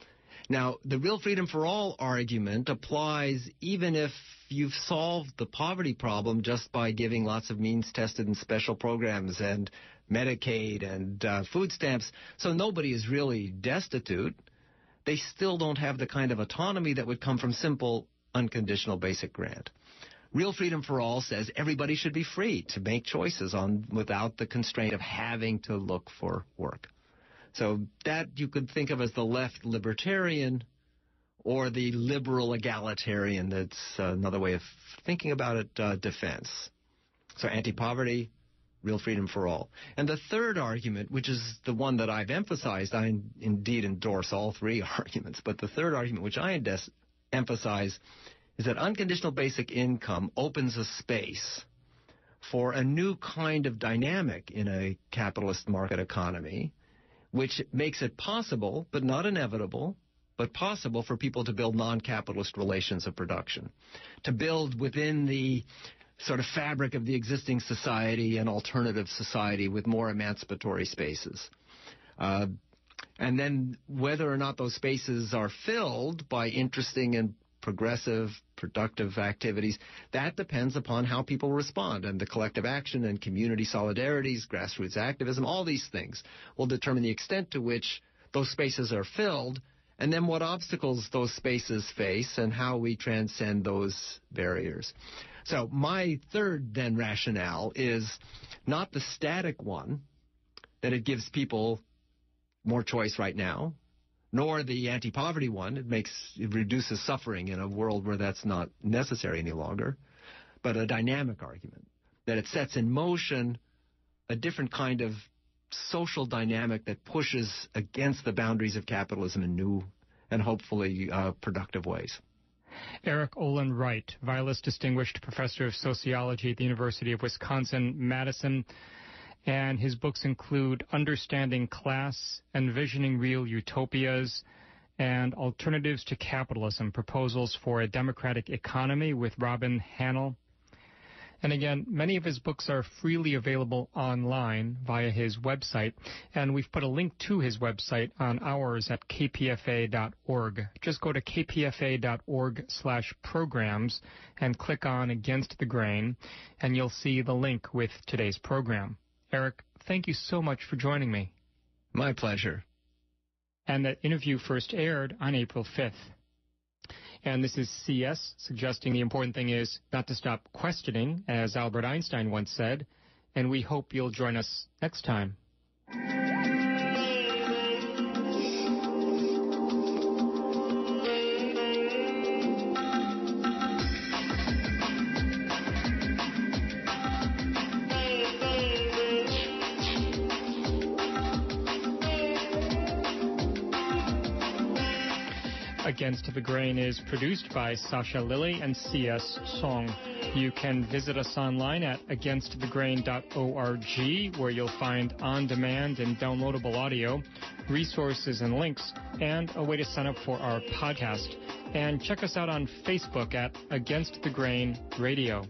Now, the real freedom for all argument applies even if you've solved the poverty problem just by giving lots of means-tested and special programs and Medicaid and food stamps, so nobody is really destitute. They still don't have the kind of autonomy that would come from simple unconditional basic grant. Real freedom for all says everybody should be free to make choices without the constraint of having to look for work. So that you could think of as the left libertarian or the liberal egalitarian. That's another way of thinking about it, defense. So anti-poverty, real freedom for all. And the third argument, which is the one that I've emphasized, I indeed endorse all three arguments, but the third argument, which I emphasize, is that unconditional basic income opens a space for a new kind of dynamic in a capitalist market economy, which makes it possible, but not inevitable, but possible for people to build non-capitalist relations of production, to build within the sort of fabric of the existing society an alternative society with more emancipatory spaces. And then whether or not those spaces are filled by interesting and progressive, productive activities, that depends upon how people respond, and the collective action and community solidarities, grassroots activism, all these things will determine the extent to which those spaces are filled, and then what obstacles those spaces face and how we transcend those barriers. So my third, then, rationale is not the static one, that it gives people more choice right now, nor the anti-poverty one. It reduces suffering in a world where that's not necessary any longer, but a dynamic argument, that it sets in motion a different kind of social dynamic that pushes against the boundaries of capitalism in new and hopefully productive ways. Eric Olin Wright, Vilas Distinguished Professor of Sociology at the University of Wisconsin-Madison, and his books include Understanding Class, Envisioning Real Utopias, and Alternatives to Capitalism, Proposals for a Democratic Economy with Robin Hannell. And again, many of his books are freely available online via his website, and we've put a link to his website on ours at kpfa.org. Just go to kpfa.org/programs and click on Against the Grain, and you'll see the link with today's program. Eric, thank you so much for joining me. My pleasure. And that interview first aired on April 5th. And this is CS, suggesting the important thing is not to stop questioning, as Albert Einstein once said, and we hope you'll join us next time. Against the Grain is produced by Sasha Lilly and C.S. Song. You can visit us online at againstthegrain.org, where you'll find on-demand and downloadable audio, resources and links, and a way to sign up for our podcast. And check us out on Facebook at Against the Grain Radio.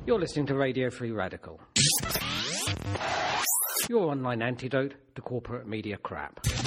You're listening to Radio Free Radical, your online antidote to corporate media crap.